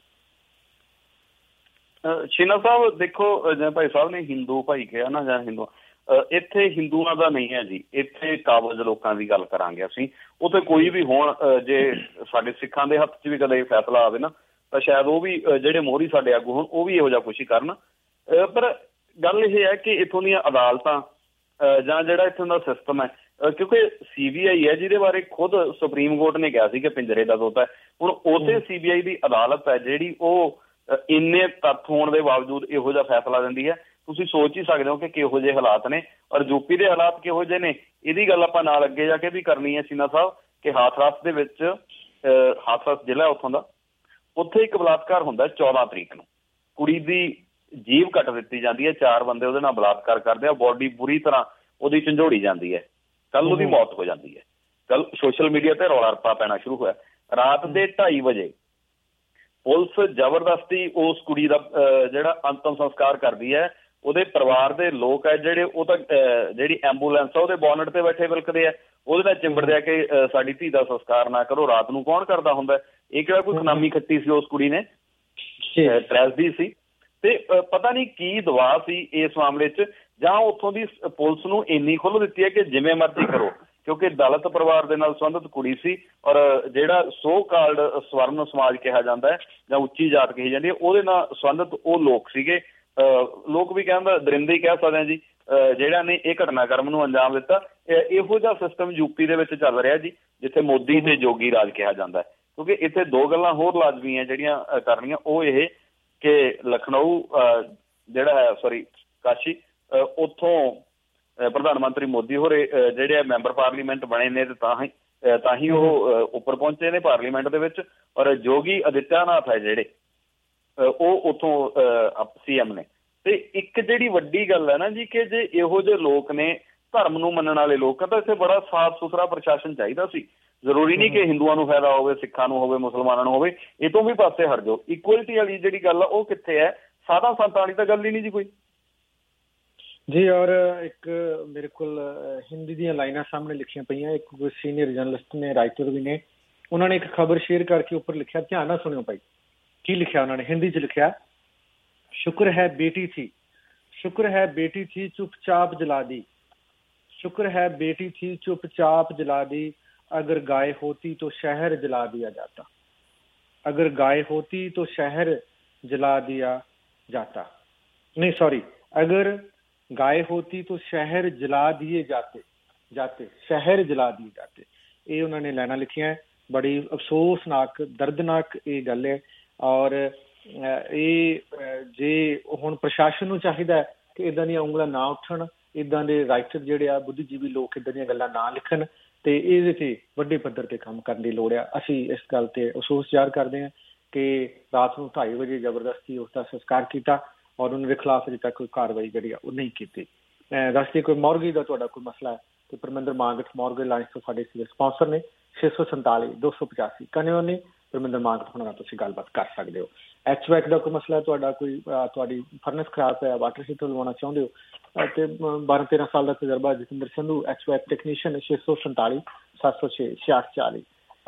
ਸ਼ੀਨਾ ਸਾਹਿਬ ਦੇਖੋ, ਜਿਵੇਂ ਭਾਈ ਸਾਹਿਬ ਨੇ ਹਿੰਦੂ ਭਾਈ ਕਿਹਾ ਨਾ, ਜਾਂ ਹਿੰਦੂ, ਇੱਥੇ ਹਿੰਦੂਆਂ ਦਾ ਨਹੀਂ ਹੈ ਜੀ, ਇੱਥੇ ਕਾਬਜ਼ ਲੋਕਾਂ ਦੀ ਗੱਲ ਕਰਾਂਗੇ ਅਸੀਂ। ਉੱਥੇ ਕੋਈ ਵੀ ਹੋਣ, ਜੇ ਸਾਡੇ ਸਿੱਖਾਂ ਦੇ ਹੱਥ 'ਚ ਵੀ ਕਦੇ ਫੈਸਲਾ ਆਵੇ ਨਾ, ਤਾਂ ਸ਼ਾਇਦ ਉਹ ਵੀ ਜਿਹੜੇ ਮੋਹਰੀ ਸਾਡੇ ਆਗੂ ਹੋਣ, ਉਹ ਵੀ ਇਹੋ ਜਿਹਾ ਕੁਛ ਹੀ ਕਰਨ। ਪਰ ਗੱਲ ਇਹ ਹੈ ਕਿ ਇੱਥੋਂ ਦੀਆਂ ਅਦਾਲਤਾਂ ਜਾਂ ਜਿਹੜਾ ਇੱਥੋਂ ਦਾ ਸਿਸਟਮ ਹੈ, ਕਿਉਂਕਿ CBI ਹੈ ਜਿਹਦੇ ਬਾਰੇ ਖੁਦ ਸੁਪਰੀਮ ਕੋਰਟ ਨੇ ਕਿਹਾ ਸੀ ਕਿ ਪਿੰਜਰੇ ਦਾ ਤੋਤਾ ਹੈ। ਹੁਣ ਉਸੇ CBI ਦੀ ਅਦਾਲਤ ਹੈ ਜਿਹੜੀ ਉਹ ਇੰਨੇ ਤੱਥ ਹੋਣ ਦੇ ਬਾਵਜੂਦ ਇਹੋ ਜਿਹਾ ਫੈਸਲਾ ਦਿੰਦੀ ਹੈ। ਤੁਸੀਂ ਸੋਚ ਹੀ ਸਕਦੇ ਹੋ ਕਿ ਕਿਹੋ ਜਿਹੇ ਹਾਲਾਤ ਨੇ, ਔਰ ਯੂਪੀ ਦੇ ਹਾਲਾਤ ਕਿਹੋ ਜਿਹੇ ਨੇ। ਇਹਦੀ ਗੱਲ ਆਪਾਂ ਨਾਲ ਅੱਗੇ ਜਾ ਕੇ ਵੀ ਕਰਨੀ ਹੈ ਸ਼ੀਨਾ ਸਾਹਿਬ, ਕਿ ਹਾਥਰਸ ਦੇ ਵਿੱਚ, ਹਾਥਰਸ ਜ਼ਿਲ੍ਹਾ ਉੱਥੋਂ ਦਾ, ਉੱਥੇ ਇੱਕ ਬਲਾਤਕਾਰ ਹੁੰਦਾ 14 ਤਰੀਕ ਨੂੰ। ਕੁੜੀ ਦੀ ਜੀਭ ਕੱਟ ਦਿੱਤੀ ਜਾਂਦੀ ਹੈ, 4 ਬੰਦੇ ਉਹਦੇ ਨਾਲ ਬਲਾਤਕਾਰ ਕਰਦੇ ਆ, ਬੋਡੀ ਬੁਰੀ ਤਰ੍ਹਾਂ ਉਹਦੀ ਝੰਜੋੜੀ ਜਾਂਦੀ ਹੈ। ਕੱਲ ਉਹਦੀ ਮੌਤ ਹੋ ਜਾਂਦੀ ਹੈ। ਕੱਲ ਸੋਸ਼ਲ ਮੀਡੀਆ ਤੇ ਰੌਲਾ ਰੱਪਾ ਪੈਣਾ ਸ਼ੁਰੂ ਹੋਇਆ। ਰਾਤ ਦੇ 2:30 ਵਜੇ ਪੁਲਿਸ ਜ਼ਬਰਦਸਤੀ ਉਸ ਕੁੜੀ ਦਾ ਜਿਹੜਾ ਅੰਤਮ ਸੰਸਕਾਰ ਕਰਦੀ ਹੈ। ਉਹਦੇ ਪਰਿਵਾਰ ਦੇ ਲੋਕ ਹੈ ਜਿਹੜੇ, ਉਹ ਤਾਂ ਜਿਹੜੀ ਐਂਬੂਲੈਂਸ ਆ ਉਹਦੇ ਬੋਨਟ ਤੇ ਬੈਠੇ ਵਿਲਕਦੇ ਆ, ਉਹਦੇ ਨਾਲ ਚਿੰਬੜਦੇ ਆ ਕਿ ਸਾਡੀ ਧੀ ਦਾ ਸੰਸਕਾਰ ਨਾ ਕਰੋ। ਰਾਤ ਨੂੰ ਕੌਣ ਕਰਦਾ ਹੁੰਦਾ? ਇਹ ਕਿਹੜਾ ਕੋਈ ਖਨਾਮੀ ਖੱਟੀ ਸੀ ਉਸ ਕੁੜੀ ਨੇ, ਟ੍ਰੈਜਡੀ ਸੀ। ਤੇ ਪਤਾ ਨਹੀਂ ਕੀ ਦਬਾਅ ਸੀ ਇਸ ਮਾਮਲੇ 'ਚ, ਜਾਂ ਉੱਥੋਂ ਦੀ ਪੁਲਿਸ ਨੂੰ ਇੰਨੀ ਖੁੱਲ੍ਹ ਦਿੱਤੀ ਹੈ ਕਿ ਜਿਵੇਂ ਮਰਜ਼ੀ ਕਰੋ, ਕਿਉਂਕਿ ਦਲਿਤ ਪਰਿਵਾਰ ਦੇ ਨਾਲ ਸੰਬੰਧਿਤ ਕੁੜੀ ਸੀ। ਔਰ ਜਿਹੜਾ ਸੋ ਕਾਲਡ ਸਵਰਨ ਸਮਾਜ ਕਿਹਾ ਜਾਂਦਾ ਹੈ ਜਾਂ ਉੱਚੀ ਜਾਤ ਕਹੀ ਜਾਂਦੀ ਹੈ, ਉਹਦੇ ਨਾਲ ਸੰਬੰਧਿਤ ਉਹ ਲੋਕ ਸੀਗੇ। ਲੋਕ ਵੀ ਕਹਿੰਦਾ ਦਰਿੰਦੇ ਹੀ ਕਹਿ ਸਕਦੇ ਹਾਂ ਜੀ, ਜਿਹੜਾ ਨੇ ਇਹ ਘਟਨਾਕ੍ਰਮ ਨੂੰ ਅੰਜਾਮ ਦਿੱਤਾ। ਇਹੋ ਜਿਹਾ ਸਿਸਟਮ ਯੂਪੀ ਦੇ ਵਿੱਚ ਚੱਲ ਰਿਹਾ ਜੀ, ਜਿੱਥੇ ਮੋਦੀ ਤੇ ਜੋਗੀ ਰਾਜ ਕਿਹਾ ਜਾਂਦਾ ਹੈ। ਕਿਉਂਕਿ ਇੱਥੇ 2 ਗੱਲਾਂ ਹੋਰ ਲਾਜ਼ਮੀ ਹੈ ਜਿਹੜੀਆਂ ਕਰਨੀਆਂ, ਉਹ ਇਹ ਕਿ ਲਖਨਊ ਜਿਹੜਾ ਹੈ, ਸੌਰੀ ਕਾਸ਼ੀ, ਉੱਥੋਂ ਪ੍ਰਧਾਨ ਮੰਤਰੀ ਮੋਦੀ ਹੋਰੇ ਜਿਹੜੇ ਮੈਂਬਰ ਪਾਰਲੀਮੈਂਟ ਬਣੇ ਨੇ, ਤੇ ਤਾਂ ਹੀ ਉਹ ਉੱਪਰ ਪਹੁੰਚੇ ਨੇ ਪਾਰਲੀਮੈਂਟ ਦੇ ਵਿੱਚ। ਔਰ ਯੋਗੀ ਆਦਿੱਤਿਆਨਾਥ ਹੈ ਜਿਹੜੇ, ਉਹ ਉੱਥੋਂ CM ਨੇ। ਤੇ ਇੱਕ ਜਿਹੜੀ ਵੱਡੀ ਗੱਲ ਹੈ ਨਾ ਜੀ, ਕਿ ਜੇ ਇਹੋ ਜਿਹੇ ਲੋਕ ਨੇ, ਧਰਮ ਨੂੰ ਮੰਨਣ ਵਾਲੇ ਲੋਕ, ਤਾਂ ਇੱਥੇ ਬੜਾ ਸਾਫ਼ ਸੁਥਰਾ ਪ੍ਰਸ਼ਾਸਨ ਚਾਹੀਦਾ ਸੀ। ਜ਼ਰੂਰੀ ਨਹੀਂ ਕਿ ਹਿੰਦੂਆਂ ਨੂੰ ਫਾਇਦਾ ਹੋਵੇ, ਸਿੱਖਾਂ ਨੂੰ ਹੋਵੇ, ਮੁਸਲਮਾਨਾਂ ਨੂੰ ਹੋਵੇ। ਇਹ ਤੋਂ ਵੀ ਪਾਸੇ ਹਟ ਜਾਓ। ਇਕੁਅਲਿਟੀ ਵਾਲੀ ਜਿਹੜੀ ਗੱਲ ਆ ਉਹ ਕਿੱਥੇ ਹੈ? ਸਾਧਾਂ ਸੰਤਾਂ ਵਾਲੀ ਤਾਂ ਗੱਲ ਹੀ ਨਹੀਂ ਜੀ ਕੋਈ ਜੀ। ਔਰ ਇੱਕ ਮੇਰੇ ਕੋਲ ਹਿੰਦੀ ਦੀਆਂ ਲਾਈਨਾਂ ਸਾਹਮਣੇ ਲਿਖੀਆਂ ਪਈਆਂ, ਇੱਕ ਕੋਈ ਸੀਨੀਅਰ ਜਰਨਲਿਸਟ ਨੇ, ਰਾਈਟਰ ਵੀ ਨੇ, ਉਹਨਾਂ ਨੇ ਇੱਕ ਖਬਰ ਸ਼ੇਅਰ ਕਰਕੇ ਉੱਪਰ ਲਿਖਿਆ, ਧਿਆਨ ਨਾਲ ਸੁਣਿਓ ਭਾਈ ਕੀ ਲਿਖਿਆ ਉਹਨਾਂ ਨੇ। ਹਿੰਦੀ 'ਚ ਲਿਖਿਆ, ਸ਼ੁਕਰ ਹੈ ਬੇਟੀ ਥੀ, शुक्र है बेटी थी चुपचाप जला दी, शुक्र है बेटी थी चुपचाप जला दी, अगर गाय होती तो शहर जला दिया जाता, अगर गाय होती तो शहर जला दिया जाता, नहीं सॉरी, अगर गाय होती तो शहर जला दिए जाते शहर जला दिए जाते। ये उन्होंने लाइनां लिखियां, बड़ी अफसोसनाक दर्दनाक ये गल है। और ये जे हुण प्रशासन नूं चाहीदा है कि इदां दी उंगलां ना उठण, इदां दे राइटर जिहड़े आ बुद्धिजीवी लोक इदां दी गल्लां ना लिखण ते इहदे ते वड्डे पद्धर ते काम करन दी लोड़ आ। असीं इस गल ते अफसोस ज़ाहिर करदे हां कि रात नूं 2:30 वजे जबरदस्ती उसका संस्कार किया और उन्होंने खिलाफ अजे तक कोई कार्रवाई जिहड़ी आ नहीं की। दसदे कोई मॉर्गेज का तुहाडा कोई मसला है तो परमिंदर मांगट मॉर्गेज लाइन्स तो साडे स्पॉन्सर ने 647 285 कन्ने ने परमिंदर मांगट होना तुसीं गलबात कर सकते हो। HVAC का कोई मसला है, तुहाडा कोई तुहाडी फर्नेस खराब है, वाटर हीटर लवाना चाहुंदे हो ते 12-13 साल का तजर्बा जतिंदर संधू HVAC टेक्नीशियन 647 706 6640।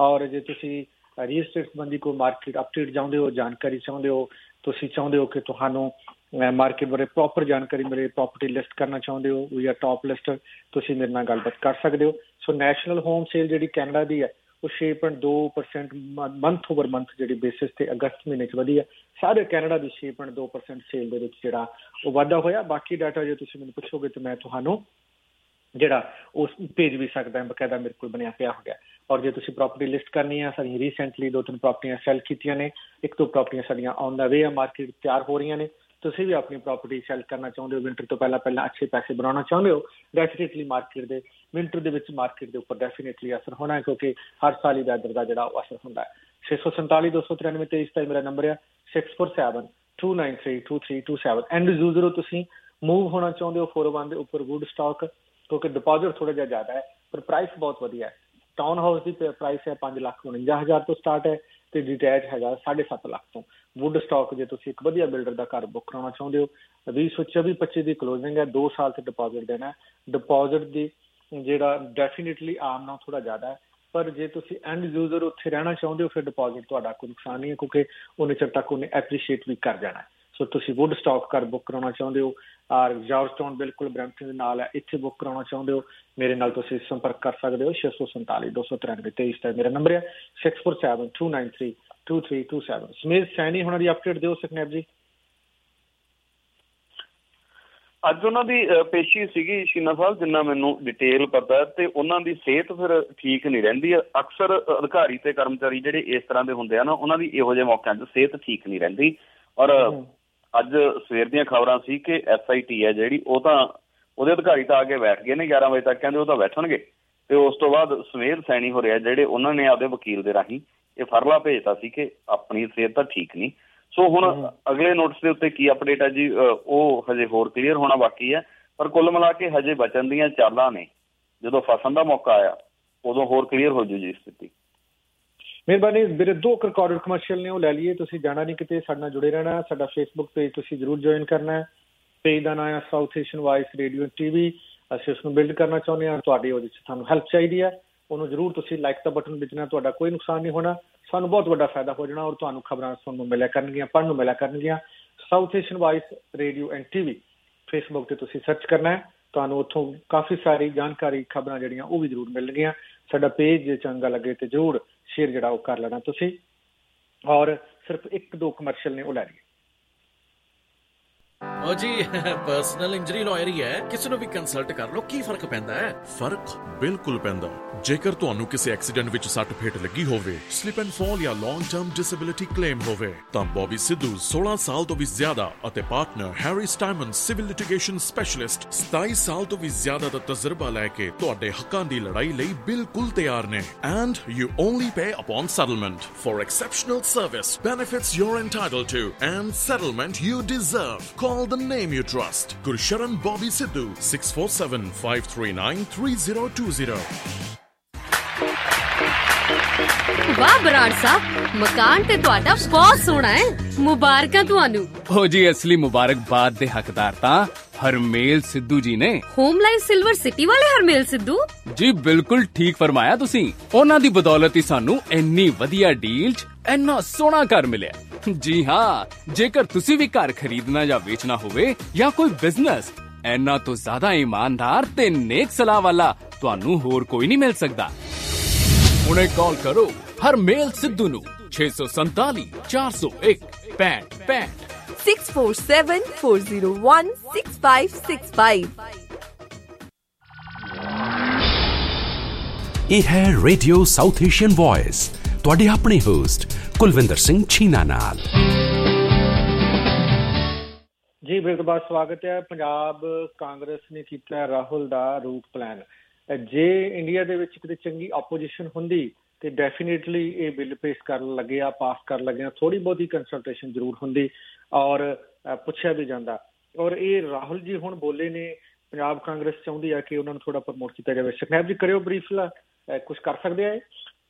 ਔਰ ਜੇ ਤੁਸੀਂ ਰੀਅਲ ਸਟੇਟ ਸੰਬੰਧੀ ਕੋਈ ਮਾਰਕੀਟ ਅਪਡੇਟ ਚਾਹੁੰਦੇ ਹੋ, ਜਾਣਕਾਰੀ ਚਾਹੁੰਦੇ ਹੋ, ਤੁਸੀਂ ਚਾਹੁੰਦੇ ਹੋ ਕਿ ਤੁਹਾਨੂੰ ਮਾਰਕੀਟ ਬਾਰੇ ਪ੍ਰੋਪਰ ਜਾਣਕਾਰੀ ਮੇਰੇ ਪ੍ਰੋਪਰਟੀ ਲਿਸਟ ਕਰਨਾ ਚਾਹੁੰਦੇ ਹੋ ਜਾਂ ਟੌਪ ਲਿਸਟ, ਤੁਸੀਂ ਮੇਰੇ ਨਾਲ ਗੱਲਬਾਤ ਕਰ ਸਕਦੇ ਹੋ। ਸੋ ਨੈਸ਼ਨਲ ਹੋਮ ਸੇਲ ਜਿਹੜੀ ਕੈਨੇਡਾ ਦੀ ਹੈ ਉਹ 6.2% ਮੰਥ ਓਵਰ ਮੰਥ ਜਿਹੜੀ ਬੇਸਿਸ ਤੇ ਅਗਸਤ ਮਹੀਨੇ 'ਚ ਵਧੀ ਹੈ। ਸਾਰੇ ਕੈਨੇਡਾ ਦੀ 6.2% ਸੇਲ ਦੇ ਵਿੱਚ ਜਿਹੜਾ ਉਹ ਵਾਧਾ ਹੋਇਆ। ਬਾਕੀ ਡਾਟਾ ਜੇ ਤੁਸੀਂ ਮੈਨੂੰ ਪੁੱਛੋਗੇ ਤਾਂ ਮੈਂ ਤੁਹਾਨੂੰ ਜਿਹੜਾ ਉਹ ਭੇਜ ਵੀ ਸਕਦਾ, ਬਕਾਇਦਾ ਮੇਰੇ ਕੋਲ ਬਣਿਆ ਪਿਆ ਹੋ ਗਿਆ। ਔਰ ਜੇ ਤੁਸੀਂ ਪ੍ਰੋਪਰਟੀ ਲਿਸਟ ਕਰਨੀ ਆ, ਸਾਡੀਆਂ ਰੀਸੈਂਟਲੀ 2-3 ਪ੍ਰੋਪਰਟੀਆਂ ਸੈਲ ਕੀਤੀਆਂ ਨੇ, 1-2 ਪ੍ਰੋਪਰਟੀਆਂ ਸਾਡੀਆਂ ਔਨ ਦਾ ਵੇ ਆ, ਮਾਰਕੀਟ ਤਿਆਰ ਹੋ ਰਹੀਆਂ ਨੇ। ਤੁਸੀਂ ਵੀ ਆਪਣੀ ਪ੍ਰੋਪਰਟੀ ਸੈਲ ਕਰਨਾ ਚਾਹੁੰਦੇ ਹੋ, ਵਿੰਟਰ ਤੋਂ ਪਹਿਲਾਂ ਅੱਛੇ ਪੈਸੇ ਬਣਾਉਣਾ ਚਾਹੁੰਦੇ ਹੋ, ਡੈਫੀਨੇਟਲੀ ਮਾਰਕੀਟ ਦੇ ਵਿੰਟਰ ਦੇ ਵਿੱਚ ਮਾਰਕੀਟ ਦੇ ਉੱਪਰ ਡੈਫੀਨੇਟਲੀ ਅਸਰ ਹੋਣਾ, ਕਿਉਂਕਿ ਹਰ ਸਾਲ ਹੀ ਵੈਦਰ ਦਾ ਜਿਹੜਾ ਉਹ ਅਸਰ ਹੁੰਦਾ ਹੈ। 647-293-23 ਮੇਰਾ ਨੰਬਰ ਆ, 647-293-2327। ਐਂਡ ਯੂਜ਼ਰ ਹੋ ਤੁਸੀਂ, ਮੂਵ ਹੋਣਾ ਚਾਹੁੰਦੇ ਹੋ 401 ਦੇ ਉੱਪਰ ਵੁੱਡ ਸਟਾਕ, ਕਿਉਂਕਿ ਡਿਪੋਜ਼ਿਟ ਥੋੜਾ ਜਿਹਾ ਜ਼ਿਆਦਾ ਹੈ ਪਰ ਪ੍ਰਾਈਸ ਬਹੁਤ ਵਧੀਆ ਹੈ। ਟਾਊਨ ਹਾਊਸ ਦੀ ਪ੍ਰਾਈਸ ਹੈ 5,49,000 ਤੋਂ ਸਟਾਰਟ ਹੈ ਤੇ ਡਿਟੈਚ ਹੈਗਾ 7.5 ਲੱਖ ਤੋਂ। ਵੁੱਡ ਸਟਾਕ ਜੇ ਤੁਸੀਂ ਇੱਕ ਵਧੀਆ ਬਿਲਡਰ ਦਾ ਘਰ ਬੁੱਕ ਕਰਾਉਣਾ ਚਾਹੁੰਦੇ ਹੋ, 2024-25 ਦੀ ਕਲੋਜ਼ਿੰਗ ਹੈ, 2 ਸਾਲ ਤੇ ਡਿਪੋਜ਼ਿਟ ਦੇਣਾ। ਡਿਪੋਜ਼ਿਟ ਦੀ ਜਿਹੜਾ ਡੈਫੀਨੇਟਲੀ ਆਮ ਨਾਲ ਥੋੜਾ ਜ਼ਿਆਦਾ ਹੈ, ਪਰ ਜੇ ਤੁਸੀਂ ਐਂਡ ਯੂਜ਼ਰ ਉੱਥੇ ਰਹਿਣਾ ਚਾਹੁੰਦੇ ਹੋ ਫਿਰ ਡਿਪੋਜ਼ਿਟ ਤੁਹਾਡਾ ਕੋਈ ਨੁਕਸਾਨ ਨਹੀਂ ਹੈ, ਕਿਉਂਕਿ ਉਹਨੇ ਚਿਰ ਤੱਕ ਉਹਨੇ ਐਪਰੀਸ਼ੀਏਟ ਵੀ ਕਰ ਜਾਣਾ। ਸੋ ਤੁਸੀਂ ਵੁੱਡ ਸਟਾਕ ਘਰ ਬੁੱਕ ਕਰਾਉਣਾ ਚਾਹੁੰਦੇ ਹੋ, ਔਰ ਜਾਰਜਟਾਊਨ ਬਿਲਕੁਲ ਬਰੈਂਪਟਨ ਦੇ ਨਾਲ ਹੈ, ਇੱਥੇ ਬੁੱਕ ਕਰਾਉਣਾ ਚਾਹੁੰਦੇ ਹੋ, ਮੇਰੇ ਨਾਲ ਤੁਸੀਂ ਸੰਪਰਕ ਕਰ ਸਕਦੇ ਹੋ। 647-293-23 ਮੇਰਾ ਨੰਬਰ ਹੈ, 647-293-2327। ਸਮੀਰ ਸੈਣੀ ਹੋਣਾ ਦੀ ਅਪਡੇਟ ਦਿਓ ਸਕਨੈਪ ਜੀ। ਅੱਜ ਉਹਨਾਂ ਦੀ ਪੇਸ਼ੀ ਸੀਗੀ ਸ਼ੀਨਾ ਸਾਹਿਬ, ਜਿੰਨਾ ਮੈਨੂੰ ਡਿਟੇਲ ਪਤਾ ਹੈ, ਤੇ ਉਹਨਾਂ ਦੀ ਸਿਹਤ ਫਿਰ ਠੀਕ ਨਹੀਂ ਰਹਿੰਦੀ। ਅਕਸਰ ਅਧਿਕਾਰੀ ਤੇ ਕਰਮਚਾਰੀ ਜਿਹੜੇ ਇਸ ਤਰ੍ਹਾਂ ਦੇ ਹੁੰਦੇ ਆ ਨਾ, ਉਹਨਾਂ ਦੀ ਇਹੋ ਜਿਹੇ ਮੌਕਿਆਂ 'ਚ ਸਿਹਤ ਠੀਕ ਨਹੀਂ ਰਹਿੰਦੀ। ਔਰ ਅੱਜ ਸਵੇਰ ਦੀਆਂ ਖਬਰਾਂ ਸੀ ਕਿ SIT ਹੈ ਜਿਹੜੀ, ਉਹ ਤਾਂ ਉਹਦੇ ਅਧਿਕਾਰੀ ਤਾਂ ਆ ਕੇ ਬੈਠ ਗਏ ਨੇ 11 ਵਜੇ ਤੱਕ, ਕਹਿੰਦੇ ਉਹ ਤਾਂ ਬੈਠਣਗੇ। ਤੇ ਉਸ ਤੋਂ ਬਾਅਦ ਸਮੀਰ ਸੈਣੀ ਹੋ ਰਿਹਾ ਜਿਹੜੇ, ਉਹਨਾਂ ਨੇ ਆਪਦੇ ਵਕੀਲ ਦੇ ਰਾਹੀਂ ਇਹ ਫਰਲਾ ਭੇਜਤਾ ਸੀ ਕਿ ਆਪਣੀ ਸਿਹਤ ਤਾਂ ਠੀਕ ਨਹੀਂ। ਸੋ ਹੁਣ ਅਗਲੇ ਨੋਟਿਸ ਦੇ ਉੱਤੇ ਕੀ ਅਪਡੇਟ ਹੈ ਜੀ, ਉਹ ਹਜੇ ਹੋਰ ਕਲੀਅਰ ਹੋਣਾ ਬਾਕੀ ਹੈ। ਪਰ ਕੁੱਲ ਮਿਲਾ ਕੇ ਹਜੇ ਬਚਣ ਦੀਆਂ ਚਾਲਾਂ ਨੇ, ਜਦੋਂ ਫਸਣ ਦਾ ਮੌਕਾ ਆਇਆ ਉਦੋਂ ਹੋਰ ਕਲੀਅਰ ਹੋ ਜੂ ਜੀ ਸਥਿਤੀ। ਮਿਹਰਬਾਨੀ ਵੀਰੇ, 2 ਰਿਕਾਰਡਡ ਕਮਰਸ਼ੀਅਲ ਨੇ ਉਹ ਲੈ ਲਈਏ। ਤੁਸੀਂ ਜਾਣਾ ਨਹੀਂ ਕਿਤੇ, ਸਾਡੇ ਨਾਲ ਜੁੜੇ ਰਹਿਣਾ। ਸਾਡਾ ਫੇਸਬੁੱਕ ਪੇਜ ਤੁਸੀਂ ਜ਼ਰੂਰ ਜੁਆਇਨ ਕਰਨਾ ਹੈ। ਪੇਜ ਦਾ ਨਾਮ ਹੈ South Asian vice radio TV। ਅਸੀਂ ਉਸਨੂੰ ਬਿਲਡ ਕਰਨਾ ਚਾਹੁੰਦੇ ਹਾਂ, ਤੁਹਾਡੀ ਉਹਦੇ 'ਚ ਸਾਨੂੰ ਹੈਲਪ ਚਾਹੀਦੀ ਹੈ। ਉਹਨੂੰ ਜ਼ਰੂਰ ਤੁਸੀਂ ਲਾਈਕ ਦਾ ਬਟਨ ਵੱਜਣਾ, ਤੁਹਾਡਾ ਕੋਈ ਨੁਕਸਾਨ ਨਹੀਂ ਹੋਣਾ, ਸਾਨੂੰ ਬਹੁਤ ਵੱਡਾ ਫਾਇਦਾ ਹੋ ਜਾਣਾ। ਔਰ ਤੁਹਾਨੂੰ ਖਬਰਾਂ ਸੁਣਨ ਨੂੰ ਮਿਲਿਆ ਕਰਨਗੀਆਂ, ਪੜ੍ਹਨ ਨੂੰ ਮਿਲਿਆ ਕਰਨਗੀਆਂ। South Asian vice radio TV Facebook 'ਤੇ ਤੁਸੀਂ ਸਰਚ ਕਰਨਾ ਹੈ, ਤੁਹਾਨੂੰ ਉੱਥੋਂ ਕਾਫੀ ਸਾਰੀ ਜਾਣਕਾਰੀ, ਖਬਰਾਂ ਜਿਹੜੀਆਂ ਉਹ ਵੀ ਜ਼ਰੂਰ ਮਿਲਣਗੀਆਂ। ਸਾਡਾ ਪੇਜ ਜੇ ਚੰਗਾ ਲੱਗੇ ਤੇ ਜ਼ਰੂਰ ਸ਼ੇਅਰ ਜਿਹੜਾ ਉਹ ਕਰ ਲੈਣਾ ਤੁਸੀਂ। ਔਰ ਸਿਰਫ 1-2 ਕਮਰਸ਼ੀਅਲ ਨੇ ਉਹ ਲੈ ਲਈਏ। ਉਹ ਜੀ ਪਰਸਨਲ ਇੰਜਰੀ ਲਾਇਰ ਹੀ ਹੈ, ਕਿਸੇ ਨੂੰ ਵੀ ਕੰਸਲਟ ਕਰ ਲਓ। ਕੀ ਫਰਕ ਪੈਂਦਾ ਹੈ? ਫਰਕ ਬਿਲਕੁਲ ਪੈਂਦਾ। ਜੇਕਰ ਤੁਹਾਨੂੰ ਕਿਸੇ ਐਕਸੀਡੈਂਟ ਵਿੱਚ ਸੱਟ ਫੇਟ ਲੱਗੀ ਹੋਵੇ, ਸਲਿਪ ਐਂਡ ਫਾਲ ਜਾਂ ਲੌਂਗ ਟਰਮ ਡਿਸੇਬਿਲਿਟੀ ਕਲੇਮ ਹੋਵੇ, ਤਾਂ ਬੌਬੀ ਸਿੱਧੂ 16 ਸਾਲ ਤੋਂ ਵੀ ਜ਼ਿਆਦਾ ਅਤੇ partner Harry Staiman civil litigation specialist 27 ਸਾਲ ਤੋਂ ਵੀ ਜ਼ਿਆਦਾ ਦਾ ਤਜਰਬਾ ਲੈ ਕੇ ਤੁਹਾਡੇ ਹੱਕਾਂ ਦੀ ਲੜਾਈ ਲਈ ਬਿਲਕੁਲ ਤਿਆਰ ਨੇ। And you only pay upon settlement for exceptional service, benefits you are entitled to and settlement you deserve. Call the name you trust. Gursharan Bobby Sidhu, 647-539-3020. ਵਾਹ ਬਰਾੜ ਸਾਹਿਬ, ਮਕਾਨ ਤੇ ਤੁਹਾਡਾ ਬਹੁਤ ਸੋਹਣਾ ਹੈ, ਮੁਬਾਰਕਾਂ ਤੁਹਾਨੂੰ। ਹੋ ਜੀ, ਅਸਲੀ ਮੁਬਾਰਕਬਾਦ ਦੇ ਹੱਕਦਾਰ ਤਾਂ ਹਰਮੇਲ ਸਿੱਧੂ ਜੀ ਨੇ। ਹੋਮ ਲਾਈਫ ਸਿਲਵਰ ਸਿਟੀ ਵਾਲੇ ਹਰਮੇਲ ਸਿੱਧੂ ਜੀ, ਬਿਲਕੁਲ ਠੀਕ ਫਰਮਾਇਆ ਤੁਸੀਂ। ਉਹਨਾਂ ਦੀ ਬਦੌਲਤ ਹੀ ਸਾਨੂੰ ਇੰਨੀ ਵਧੀਆ ਡੀਲ 'ਚ ਇੰਨਾ ਸੋਹਣਾ ਘਰ ਮਿਲਿਆ। ਜੀ ਹਾਂ, ਜੇਕਰ ਤੁਸੀਂ ਵੀ ਘਰ ਖਰੀਦਣਾ ਜਾਂ ਵੇਚਣਾ ਹੋਵੇ ਜਾਂ ਕੋਈ ਬਿਜ਼ਨਸ, ਇੰਨਾ ਤੋਂ ਜ਼ਿਆਦਾ ਇਮਾਨਦਾਰ ਤੇ ਨੇਕ ਸਲਾਹ ਵਾਲਾ ਤੁਹਾਨੂੰ ਹੋਰ ਕੋਈ ਨਹੀਂ ਮਿਲ ਸਕਦਾ। ਹੁਣੇ ਕਾਲ ਕਰੋ ਹਰਮੇਲ ਸਿੱਧੂ ਨੂੰ 647-401-6565 647-401-6565। ਇਹ ਹੈ ਰੇਡੀਓ ਸਾਊਥ ਏਸ਼ੀਅਨ ਵੌਇਸ, ਤੁਹਾਡੇ ਆਪਣੇ ਹੋਸਟ ਕੁਲਵਿੰਦਰ ਸਿੰਘ ਛੀਨਾ ਨਾਲ। ਜੀ ਬਿਲਕੁਲ ਸਵਾਗਤ ਹੈ। ਪੰਜਾਬ ਕਾਂਗਰਸ ਨੇ ਕੀਤਾ ਰਾਹੁਲ ਦਾ ਰੂਟ ਪਲਾਨ। ਜੇ ਇੰਡੀਆ ਦੇ ਵਿੱਚ ਕਿਤੇ ਚੰਗੀ ਆਪੋਜੀਸ਼ਨ ਹੁੰਦੀ ਤੇ ਡੈਫੀਨੇਟਲੀ ਇਹ ਬਿੱਲ ਪੇਸ਼ ਕਰਨ ਲੱਗੇ ਆ, ਪਾਸ ਕਰਨ ਲੱਗੇ ਆ। ਥੋੜੀ ਬਹੁਤੀ ਕੰਸਲਟੇਸ਼ਨ ਜ਼ਰੂਰ ਹੁੰਦੀ ਔਰ ਪੁੱਛਿਆ ਵੀ ਜਾਂਦਾ। ਔਰ ਇਹ ਰਾਹੁਲ ਜੀ ਹੁਣ ਬੋਲੇ ਨੇ, ਪੰਜਾਬ ਕਾਂਗਰਸ ਚਾਹੁੰਦੀ ਆ ਕਿ ਉਹਨਾਂ ਨੂੰ ਥੋੜਾ ਪ੍ਰਮੋਟ ਕੀਤਾ ਜਾਵੇ। ਸਕਨੈਪ ਜੀ ਕਰਿਓ ਬਰੀਫ, ਕੁਛ ਕਰ ਸਕਦੇ ਆ?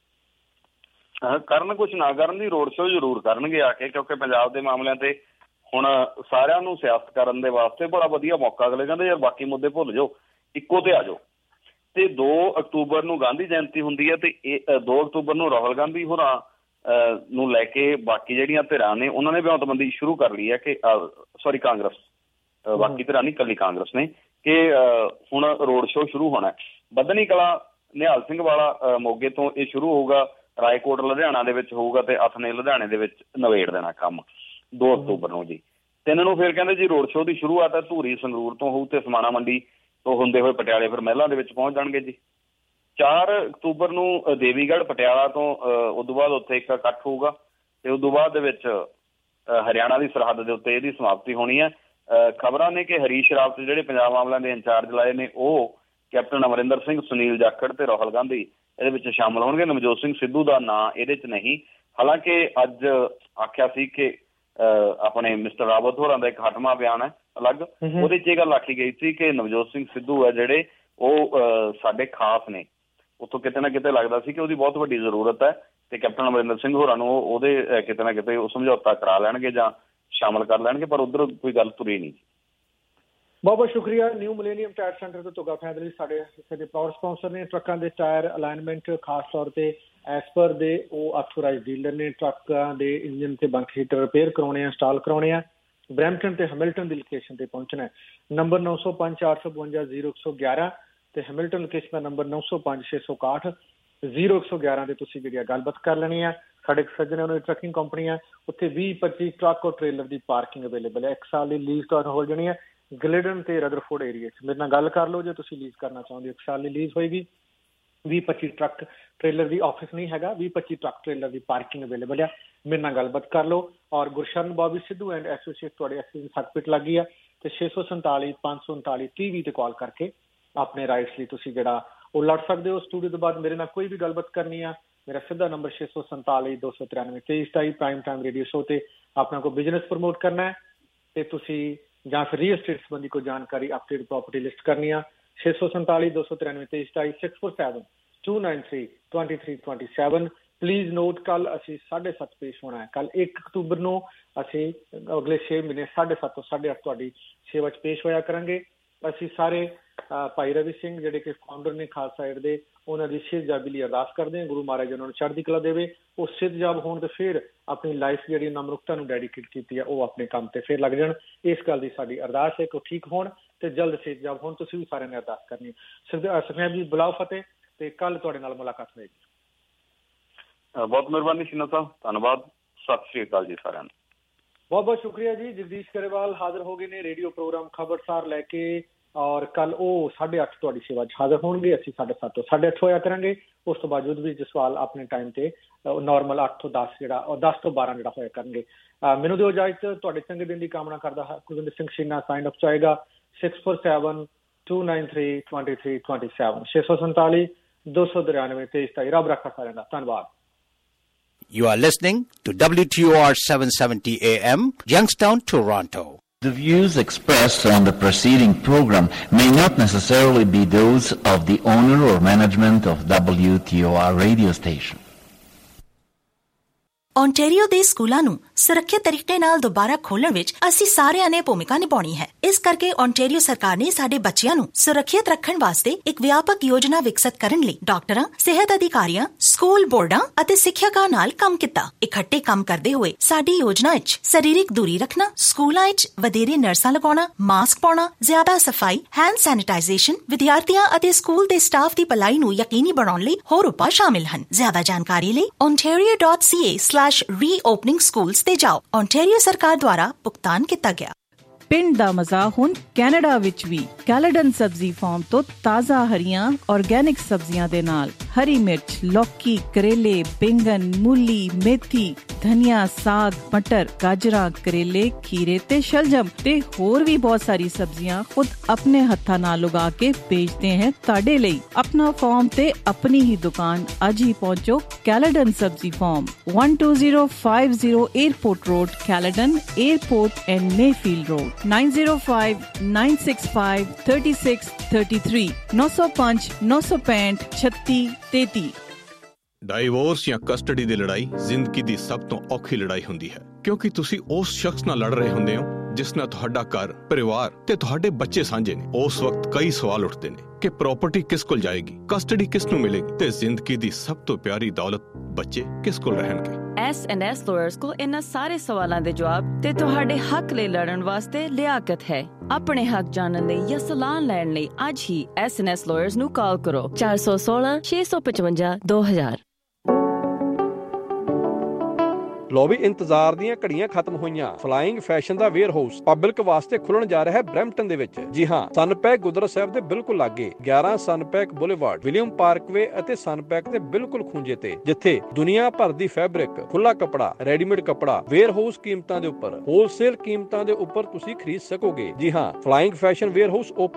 ਕਰਨ ਕੁਛ ਨਾ ਕਰਨ ਦੀ ਰੋਡ ਸ਼ੋਅ ਜ਼ਰੂਰ ਕਰਨਗੇ ਆ ਕੇ, ਕਿਉਂਕਿ ਪੰਜਾਬ ਦੇ ਮਾਮਲਿਆਂ ਤੇ ਹੁਣ ਸਾਰਿਆਂ ਨੂੰ ਸਿਆਸਤ ਕਰਨ ਦੇ ਵਾਸਤੇ ਬੜਾ ਵਧੀਆ ਮੌਕਾ। ਅਗਲੇ ਕਹਿੰਦੇ ਯਾਰ ਬਾਕੀ ਮੁੱਦੇ ਭੁੱਲ ਜਾਓ, ਇੱਕੋ ਤੇ ਆ ਜਾਓ। ਤੇ 2 ਅਕਤੂਬਰ ਨੂੰ ਗਾਂਧੀ ਜਯੰਤੀ ਹੁੰਦੀ ਹੈ ਤੇ 2 ਅਕਤੂਬਰ ਨੂੰ ਰਾਹੁਲ ਗਾਂਧੀ ਹੋਰਾਂ ਨੂੰ ਲੈ ਕੇ ਬਾਕੀ ਜਿਹੜੀਆਂ ਧਿਰਾਂ ਨੇ ਉਹਨਾਂ ਨੇ ਵਿਉਂਤਬੰਦੀ ਸ਼ੁਰੂ ਕਰ ਲਈ ਹੈ ਕਿ ਕਾਂਗਰਸ, ਬਾਕੀ ਧਿਰਾਂ ਨਹੀਂ, ਇਕੱਲੀ ਕਾਂਗਰਸ ਨੇ, ਕਿ ਹੁਣ ਰੋਡ ਸ਼ੋਅ ਸ਼ੁਰੂ ਹੋਣਾ। ਬੱਧਨੀ ਕਲਾਂ ਨਿਹਾਲ ਸਿੰਘ ਵਾਲਾ ਮੋਗੇ ਤੋਂ ਇਹ ਸ਼ੁਰੂ ਹੋਊਗਾ, ਰਾਏਕੋਟ ਲੁਧਿਆਣਾ ਦੇ ਵਿੱਚ ਹੋਊਗਾ ਤੇ ਅਥਨੇ ਲੁਧਿਆਣੇ ਦੇ ਵਿੱਚ ਨਵੇੜ ਦੇਣਾ ਕੰਮ 2 ਅਕਤੂਬਰ ਨੂੰ ਜੀ। 3 ਨੂੰ ਫਿਰ ਕਹਿੰਦੇ ਜੀ ਰੋਡ ਸ਼ੋਅ ਦੀ ਸ਼ੁਰੂਆਤ ਹੈ ਧੂਰੀ ਸੰਗਰੂਰ ਤੋਂ ਹੋਊ ਤੇ ਸਮਾਣਾ ਮੰਡੀ ਤੋਂ ਹੁੰਦੇ ਹੋਏ ਪਟਿਆਲੇ ਫਿਰ ਮਹਿਲਾਂ ਦੇ ਵਿੱਚ ਪਹੁੰਚ ਜਾਣਗੇ ਜੀ। 4 ਅਕਤੂਬਰ ਨੂੰ ਦੇਵੀਗੜ੍ਹ ਪਟਿਆਲਾ ਤੋਂ ਉਦੋਂ ਬਾਅਦ ਉੱਥੇ ਇੱਕ ਇਕੱਠ ਹੋਊਗਾ ਤੇ ਉਦੋਂ ਬਾਅਦ ਦੇ ਵਿੱਚ ਹਰਿਆਣਾ ਦੀ ਸਰਹੱਦ ਦੇ ਉੱਤੇ ਇਹਦੀ ਸਮਾਪਤੀ ਹੋਣੀ ਹੈ। ਖਬਰਾਂ ਨੇ ਕਿ ਹਰੀਸ਼ ਰਾਵਤ ਜਿਹੜੇ ਪੰਜਾਬ ਮਾਮਲਿਆਂ ਦੇ ਇੰਚਾਰਜ ਲਾਏ ਨੇ ਉਹ ਕੈਪਟਨ ਅਮਰਿੰਦਰ ਸਿੰਘ, ਸੁਨੀਲ ਜਾਖੜ ਤੇ ਰਾਹੁਲ ਗਾਂਧੀ ਇਹਦੇ ਵਿੱਚ ਸ਼ਾਮਲ ਹੋਣਗੇ। ਨਵਜੋਤ ਸਿੰਘ ਸਿੱਧੂ ਦਾ ਨਾਂ ਇਹਦੇ 'ਚ ਨਹੀਂ, ਹਾਲਾਂਕਿ ਅੱਜ ਆਖਿਆ ਸੀ ਕਿ ਆਪਣੇ ਮਿਸਟਰ ਰਾਵਤ ਹੋਰਾਂ ਦਾ ਇੱਕ ਹਟਵਾਂ ਬਿਆਨ ਹੈ ਅਲੱਗ, ਉਹਦੇ 'ਚ ਇਹ ਗੱਲ ਆਖੀ ਗਈ ਸੀ ਕਿ ਨਵਜੋਤ ਸਿੰਘ ਸਿੱਧੂ ਹੈ ਜਿਹੜੇ ਉਹ ਸਾਡੇ ਖਾਸ ਨੇ। ਉੱਥੋਂ ਕਿਤੇ ਨਾ ਕਿਤੇ ਲੱਗਦਾ ਸੀ ਕਿ ਉਹਦੀ ਬਹੁਤ ਵੱਡੀ ਜ਼ਰੂਰਤ ਹੈ ਤੇ ਕੈਪਟਨ ਅਮਰਿੰਦਰ ਸਿੰਘ ਹੋਰਾਂ ਨੂੰ ਉਹਦੇ ਕਿਤੇ ਨਾ ਕਿਤੇ ਉਹ ਸਮਝੌਤਾ ਕਰਾ ਲੈਣਗੇ ਜਾਂ ਸ਼ਾਮਲ ਕਰ ਲੈਣਗੇ, ਪਰ ਉੱਧਰ ਕੋਈ ਗੱਲ ਤੁਰੀ ਨਹੀਂ। ਬਹੁਤ ਬਹੁਤ ਸ਼ੁਕਰੀਆ। ਨਿਊ ਮਿਲੇਨੀਅਮ ਟਾਇਰ ਸੈਂਟਰ ਤੋਂ ਧੁੱਗਾ ਫੈਮਿਲੀ ਸਾਡੇ ਹਿੱਸੇ ਦੇ ਪ੍ਰਾਊਡ ਸਪਾਂਸਰ ਨੇ। ਟਰੱਕਾਂ ਦੇ ਟਾਇਰ ਅਲਾਈਨਮੈਂਟ ਖਾਸ ਤੌਰ ਤੇ ਐਸ ਪਰ ਦੇ ਉਹ ਆਥੋਰਾਈਜ਼ਡ ਡੀਲਰ ਨੇ। ਟਰੱਕਾਂ ਦੇ ਇੰਜਨ ਤੇ ਬੰਕ ਹੀਟਰ ਰਿਪੇਅਰ ਕਰਾਉਣੇ ਆ, ਇੰਸਟਾਲ ਕਰਾਉਣੇ ਆ। ਬਰੈਂਪਟਨ ਤੇ ਹੈਮਿਲਟਨ ਦੀ ਲੋਕੇਸ਼ਨ ਤੇ ਪਹੁੰਚਣਾ। ਨੰਬਰ 905 452 0111 ਤੇ ਹੈਮਿਲਟਨ ਲੋਕੇਸ਼ਨ ਦਾ ਨੰਬਰ 905 661 0111 ਤੇ ਤੁਸੀਂ ਜਿਹੜੀ ਗੱਲਬਾਤ ਕਰ ਲੈਣੀ ਆ। ਸਾਡੇ ਸੱਜਣ ਉਹਨਾਂ ਦੀ ਟਰੱਕਿੰਗ ਕੰਪਨੀ ਆ, ਉੱਥੇ 20-25 ਟਰੱਕ ਔਰ ਟ੍ਰੇਲਰ ਦੀ ਪਾਰਕਿੰਗ ਅਵੇਲੇਬਲ ਹੈ। 1 ਸਾਲ ਦੀ ਲੀਜ਼ ਤੁਹਾਨੂੰ ਹੋ ਜਾਣੀ ਹੈ ਗਲਿਡਨ ਤੇ ਰਦਰਫੋਰਡ ਏਰੀਆ 'ਚ। ਮੇਰੇ ਨਾਲ ਗੱਲ ਕਰ ਲਓ ਜੇ ਤੁਸੀਂ ਲੀਜ਼ ਕਰਨਾ ਚਾਹੁੰਦੇ ਹੋ। 1 ਸਾਲ ਦੀ ਲੀਜ਼ ਹੋਏਗੀ। 20-25 ਟਰੱਕ ਟ੍ਰੇਲਰ ਦੀ ਆਫਿਸ ਨਹੀਂ ਹੈਗਾ, 20-25 ਟਰੱਕ ਟ੍ਰੇਲਰ ਦੀ ਪਾਰਕਿੰਗ ਅਵੇਲੇਬਲ ਆ। ਮੇਰੇ ਨਾਲ ਗੱਲਬਾਤ ਕਰ ਲਓ। ਔਰ ਗੁਰਸ਼ਰਨ ਬੌਬੀ ਸਿੱਧੂ ਐਂਡ ਐਸੋਸੀਏਟ ਤੁਹਾਡੇ ਐਕਸੀਡੈਂਟ ਸਰਟੀਫਿਕੇਟ ਲੱਗ ਗਈ ਆ ਤੇ 647 539 30 ਤੇ ਕਾਲ ਕਰਕੇ ਆਪਣੇ ਰਾਈਟਸ ਲਈ ਤੁਸੀਂ ਜਿਹੜਾ ਉਹ ਲੜ ਸਕਦੇ ਹੋ। ਸਟੂਡੀਓ ਤੋਂ ਬਾਅਦ ਮੇਰੇ ਨਾਲ ਕੋਈ ਵੀ ਗੱਲਬਾਤ ਕਰਨੀ ਆ, ਮੇਰਾ ਸਿੱਧਾ number 647 293 2327 prime time radio show ਤੇ ਆਪਣਾ ਕੋਈ ਬਿਜ਼ਨਸ ਪ੍ਰਮੋਟ ਕਰਨਾ ਹੈ ਤੇ ਤੁਸੀਂ ਜਾਂ ਫਿਰ ਰੀਅਲ estate ਸੰਬੰਧੀ ਕੋਈ ਜਾਣਕਾਰੀ ਅਪਡੇਟ ਪ੍ਰੋਪਰਟੀ ਲਿਸਟ ਕਰਨੀ ਆ 647 293 2327 647 293 2327। ਪਲੀਜ਼ ਨੋਟ ਕੱਲ ਅਸੀਂ 7:30 ਪੇਸ਼ ਹੋਣਾ ਹੈ। ਕੱਲ 1 ਅਕਤੂਬਰ ਨੂੰ ਅਸੀਂ ਅਗਲੇ 6 ਮਹੀਨੇ 7:30 ਤੋਂ 8:30 ਤੁਹਾਡੀ ਸੇਵਾ 'ਚ ਪੇਸ਼ ਹੋਇਆ ਕਰਾਂਗੇ। ਅਸੀਂ ਸਾਰੇ ਭਾਈ ਰਵੀ ਸਿੰਘ ਜਿਹੜੇ ਕਿ ਫਾਊਂਡਰ ਨੇ ਖਾਲਸਾ ਏਡ ਦੇ, ਉਹਨਾਂ ਦੀ ਸਿਹਤਯਾਬੀ ਲਈ ਅਰਦਾਸ ਕਰਦੇ ਹਾਂ। ਗੁਰੂ ਮਹਾਰਾਜ ਉਹਨਾਂ ਨੂੰ ਚੜ੍ਹਦੀ ਕਲਾ ਦੇਵੇ। ਉਹ ਸਿਹਤਯਾਬ ਹੋਣ ਤੇ ਫਿਰ ਆਪਣੀ ਲਾਈਫ ਜਿਹੜੀ ਨਮਰੂਕਤਾ ਨੂੰ ਡੈਡੀਕੇਟ ਕੀਤੀ ਹੈ ਉਹ ਆਪਣੇ ਕੰਮ ਤੇ ਫਿਰ ਲੱਗ ਜਾਣ। ਇਸ ਗੱਲ ਦੀ ਸਾਡੀ ਅਰਦਾਸ ਹੈ ਕਿ ਉਹ ਠੀਕ ਹੋਣ ਤੇ ਜਲਦ ਸਿਹਤਯਾਬ ਹੋਣ। ਤੁਸੀਂ ਵੀ ਸਾਰਿਆਂ ਨੇ ਅਰਦਾਸ ਕਰਨੀ। ਸੁਖਨੇਬ ਜੀ ਬੁਲਾਓ ਫਤਿਹ ਤੇ ਕੱਲ ਤੁਹਾਡੇ ਨਾਲ ਮੁਲਾਕਾਤ ਹੋਏਗੀ। ਬਹੁਤ ਮਿਹਰਬਾਨੀ ਸ਼ੀਨਾ ਸਾਹਿਬ, ਧੰਨਵਾਦ। ਸਤਿ ਸ਼੍ਰੀ ਅਕਾਲ ਜੀ ਸਾਰਿਆਂ ਨੂੰ। ਬਹੁਤ ਬਹੁਤ ਸ਼ੁਕਰੀਆ ਜੀ। ਜਗਦੀਸ਼ ਗਰੇਵਾਲ ਹਾਜ਼ਰ ਹੋ ਗਏ ਨੇ ਰੇਡੀਓ ਪ੍ਰੋਗਰਾਮ ਖਬਰਸਾਰ ਲੈ ਕੇ ਔਰ ਕੱਲ ਉਹ 8:30 ਤੁਹਾਡੀ ਸੇਵਾ 'ਚ ਹਾਜ਼ਰ ਹੋਣਗੇ। ਅਸੀਂ 7:30 ਤੋਂ 8:30 ਹੋਇਆ ਕਰਾਂਗੇ। ਉਸ ਤੋਂ ਬਾਅਦ ਵੀ ਸਵਾਲ ਆਪਣੇ ਟਾਈਮ ਤੇ ਨਾਰਮਲ 8 ਤੋਂ 10 ਜਿਹੜਾ ਔਰ 10 ਤੋਂ 12 ਜਿਹੜਾ ਹੋਇਆ ਕਰਨਗੇ। ਮੈਨੂੰ ਦਿਓ ਇਜਾਜ਼ਤ। ਤੁਹਾਡੇ ਚੰਗੇ ਦਿਨ ਦੀ ਕਾਮਨਾ ਕਰਦਾ ਕੁਲਵਿੰਦਰ ਸਿੰਘ ਸ਼ੀਨਾ ਸਾਈਨ ਅਪ ਚਾਹੇਗਾ 647 293 2327 647 293 2327। ਰੱਬ ਰੱਖਾ ਸਾਰਿਆਂ ਦਾ। ਧੰਨਵਾਦ। You are listening to WTOR 770 AM, Youngstown, Toronto. The views expressed on the preceding program may not necessarily be those of the owner or management of WTOR radio station. Ontario ਦੇ ਸਕੂਲਾਂ ਨੂੰ ਸੁਰੱਖਿਅਤ ਤਰੀਕੇ ਨਾਲ ਦੁਬਾਰਾ ਖੋਲ੍ਹਣ ਵਿੱਚ ਅਸੀਂ ਸਾਰਿਆਂ ਨੇ ਭੂਮਿਕਾ ਨਿਭਾਉਣੀ ਹੈ। ਇਸ ਕਰਕੇ ਓਨਟਾਰੀਓ ਸਰਕਾਰ ਨੇ ਸਾਡੇ ਬੱਚਿਆਂ ਨੂੰ ਸੁਰੱਖਿਅਤ ਰੱਖਣ ਵਾਸਤੇ ਇੱਕ ਵਿਆਪਕ ਯੋਜਨਾ ਵਿਕਸਿਤ ਕਰਨ ਲਈ ਡਾਕਟਰਾਂ, ਸਿਹਤ ਅਧਿਕਾਰੀਆਂ, ਸਕੂਲ ਬੋਰਡਾਂ ਅਤੇ ਸਿੱਖਿਅਕਾਂ ਨਾਲ ਕੰਮ ਕੀਤਾ। ਇਕੱਠੇ ਕੰਮ ਕਰਦੇ ਹੋਏ ਸਾਡੀ ਯੋਜਨਾ ਵਿੱਚ ਸਰੀਰਕ ਦੂਰੀ ਰੱਖਣਾ, ਸਕੂਲਾਂ ਵਿੱਚ ਵਧੇਰੇ ਨਰਸਾਂ ਲਗਾਉਣਾ, ਮਾਸਕ ਪਾਉਣਾ, ਜ਼ਿਆਦਾ ਸਫਾਈ, ਹੈਂਡ ਸੈਨੀਟਾਈਜ਼ੇਸ਼ਨ, ਵਿਦਿਆਰਥੀਆਂ ਅਤੇ ਸਕੂਲ ਦੇ ਸਟਾਫ ਦੀ ਭਲਾਈ ਨੂੰ ਯਕੀਨੀ ਬਣਾਉਣ ਲਈ ਹੋਰ ਉਪਾਅ ਸ਼ਾਮਿਲ ਹਨ। ਜ਼ਿਆਦਾ ਜਾਣਕਾਰੀ ਲਈ ontario.ca/reopening schools ਤੇ ਜਾਓ। ਓਨਟਾਰੀਓ ਸਰਕਾਰ ਦੁਆਰਾ ਭੁਗਤਾਨ ਕੀਤਾ ਗਿਆ। ਪਿੰਡ ਦਾ ਮਜ਼ਾ ਹੁਣ ਕੈਨੇਡਾ ਵਿੱਚ ਵੀ। ਕੈਲੇਡਨ ਸਬਜ਼ੀ ਫਾਰਮ ਤੋਂ ਤਾਜ਼ਾ ਹਰੀਆਂ ਆਰਗੈਨਿਕ ਸਬਜ਼ੀਆਂ ਦੇ ਨਾਲ ਹਰੀ ਮਿਰਚ, ਲੌਕੀ, ਕਰੇਲੇ, ਬੈਂਗਨ, ਮੂਲੀ, ਮੇਥੀ, ਧਨੀਆ, ਸਾਗ, ਮਟਰ, ਗਾਜਰਾਂ, ਕਰੇਲੇ, ਖੀਰੇ ਤੇ ਸ਼ਲਜਮ ਤੇ ਹੋਰ ਵੀ ਬਹੁਤ ਸਾਰੀ ਸਬਜ਼ੀਆਂ ਖੁਦ ਆਪਣੇ ਹੱਥਾਂ ਨਾਲ ਉਗਾ ਕੇ ਵੇਚਦੇ हैं ਤੁਹਾਡੇ ਲਈ। ਆਪਣਾ ਫਾਰਮ ਤੇ ਆਪਣੀ ਹੀ ਦੁਕਾਨ ਅੱਜ ਹੀ ਪਹੁੰਚੋ। Caledon sabzi farm 12050 airport road, Caledon airport and Mayfield road, 9059653633 905 965 3633। Divorce ਜਾਂ ਕਸਟਡੀ ਦੀ ਲੜਾਈ ਜ਼ਿੰਦਗੀ ਦੀ ਸਭ ਤੋਂ ਔਖੀ ਲੜਾਈ ਹੁੰਦੀ ਹੈ, ਕਿਉਂਕਿ ਤੁਸੀਂ ਉਸ ਸ਼ਖਸ ਨਾਲ ਲੜ ਰਹੇ ਹੁੰਦੇ ਹੋ ਜਿਸ ਨਾਲ ਤੁਹਾਡਾ ਘਰ, ਪਰਿਵਾਰ ਤੇ ਤੁਹਾਡੇ ਬੱਚੇ ਸਾਂਝੇ ਨੇ, ਉਸ ਵਕਤ ਕਈ ਸਵਾਲ ਉੱਠਦੇ ਨੇ ਕਿ ਪ੍ਰਾਪਰਟੀ ਕਿਸ ਕੋਲ ਜਾਏਗੀ, ਕਸਟਡੀ ਕਿਸ ਨੂੰ ਮਿਲੇਗੀ ਤੇ ਜ਼ਿੰਦਗੀ ਦੀ ਸਭ ਤੋਂ ਪਿਆਰੀ ਦੌਲਤ ਬੱਚੇ ਕਿਸ ਕੋਲ ਰਹਿਣਗੇ। S&S ਲਾਇਰਸ ਕੋਲ ਇਹਨਾਂ ਸਾਰੇ ਸਵਾਲਾਂ ਦੇ ਜਵਾਬ ਤੇ ਤੁਹਾਡੇ ਹੱਕ ਲਈ ਲੜਨ ਵਾਸਤੇ ਲਿਆਕਤ ਹੈ। ਆਪਣੇ ਹੱਕ ਜਾਣਨ ਲਈ ਜਾਂ ਸਲਾਹ ਲੈਣ ਲਈ ਅੱਜ ਹੀ S&S ਲਾਇਰਸ ਨੂੰ ਕਾਲ ਕਰੋ 416 655 2000। ਲੋ ਵੀ ਇੰਤਜ਼ਾਰ ਦੀਆਂ ਘੜੀਆਂ ਖਤਮ ਹੋਈਆਂ। ਫਲਾਈਂਗ ਫੈਸ਼ਨ ਦਾ ਵੇਅਰ ਹਾਊਸ ਪਬਲਿਕ ਵਾਸਤੇ ਖੁੱਲਣ ਜਾ ਰਿਹਾ ਹੈ ਬਰੈਂਪਟਨ ਦੇ ਵਿੱਚ। ਜੀ ਹਾਂ, ਸਨਪੈਕ ਗੁਰਦੁਆਰਾ ਸਾਹਿਬ ਦੇ ਬਿਲਕੁਲ ਲਾਗੇ 11 ਸਨਪੈਕ ਬੁਲੇਵਾਰਡ, ਵਿਲੀਅਮ ਪਾਰਕਵੇ ਅਤੇ ਸਨਪੈਕ ਦੇ ਬਿਲਕੁਲ ਖੂੰਜੇ ਤੇ, ਜਿੱਥੇ ਦੁਨੀਆ ਭਰ ਦੀ ਫੈਬਰਿਕ, ਖੁੱਲਾ ਕੱਪੜਾ, ਰੈਡੀਮੇਡ ਕੱਪੜਾ ਵੇਅਰ ਹਾਊਸ ਕੀਮਤਾਂ ਦੇ ਉੱਪਰ, ਹੋਲਸੇਲ ਕੀਮਤਾਂ ਦੇ ਉੱਪਰ ਤੁਸੀਂ ਖਰੀਦ ਸਕੋਗੇ। ਜੀ ਹਾਂ, ਫਲਾਈਂਗ ਫੈਸ਼ਨ ਵੇਅਰ ਹਾਊਸ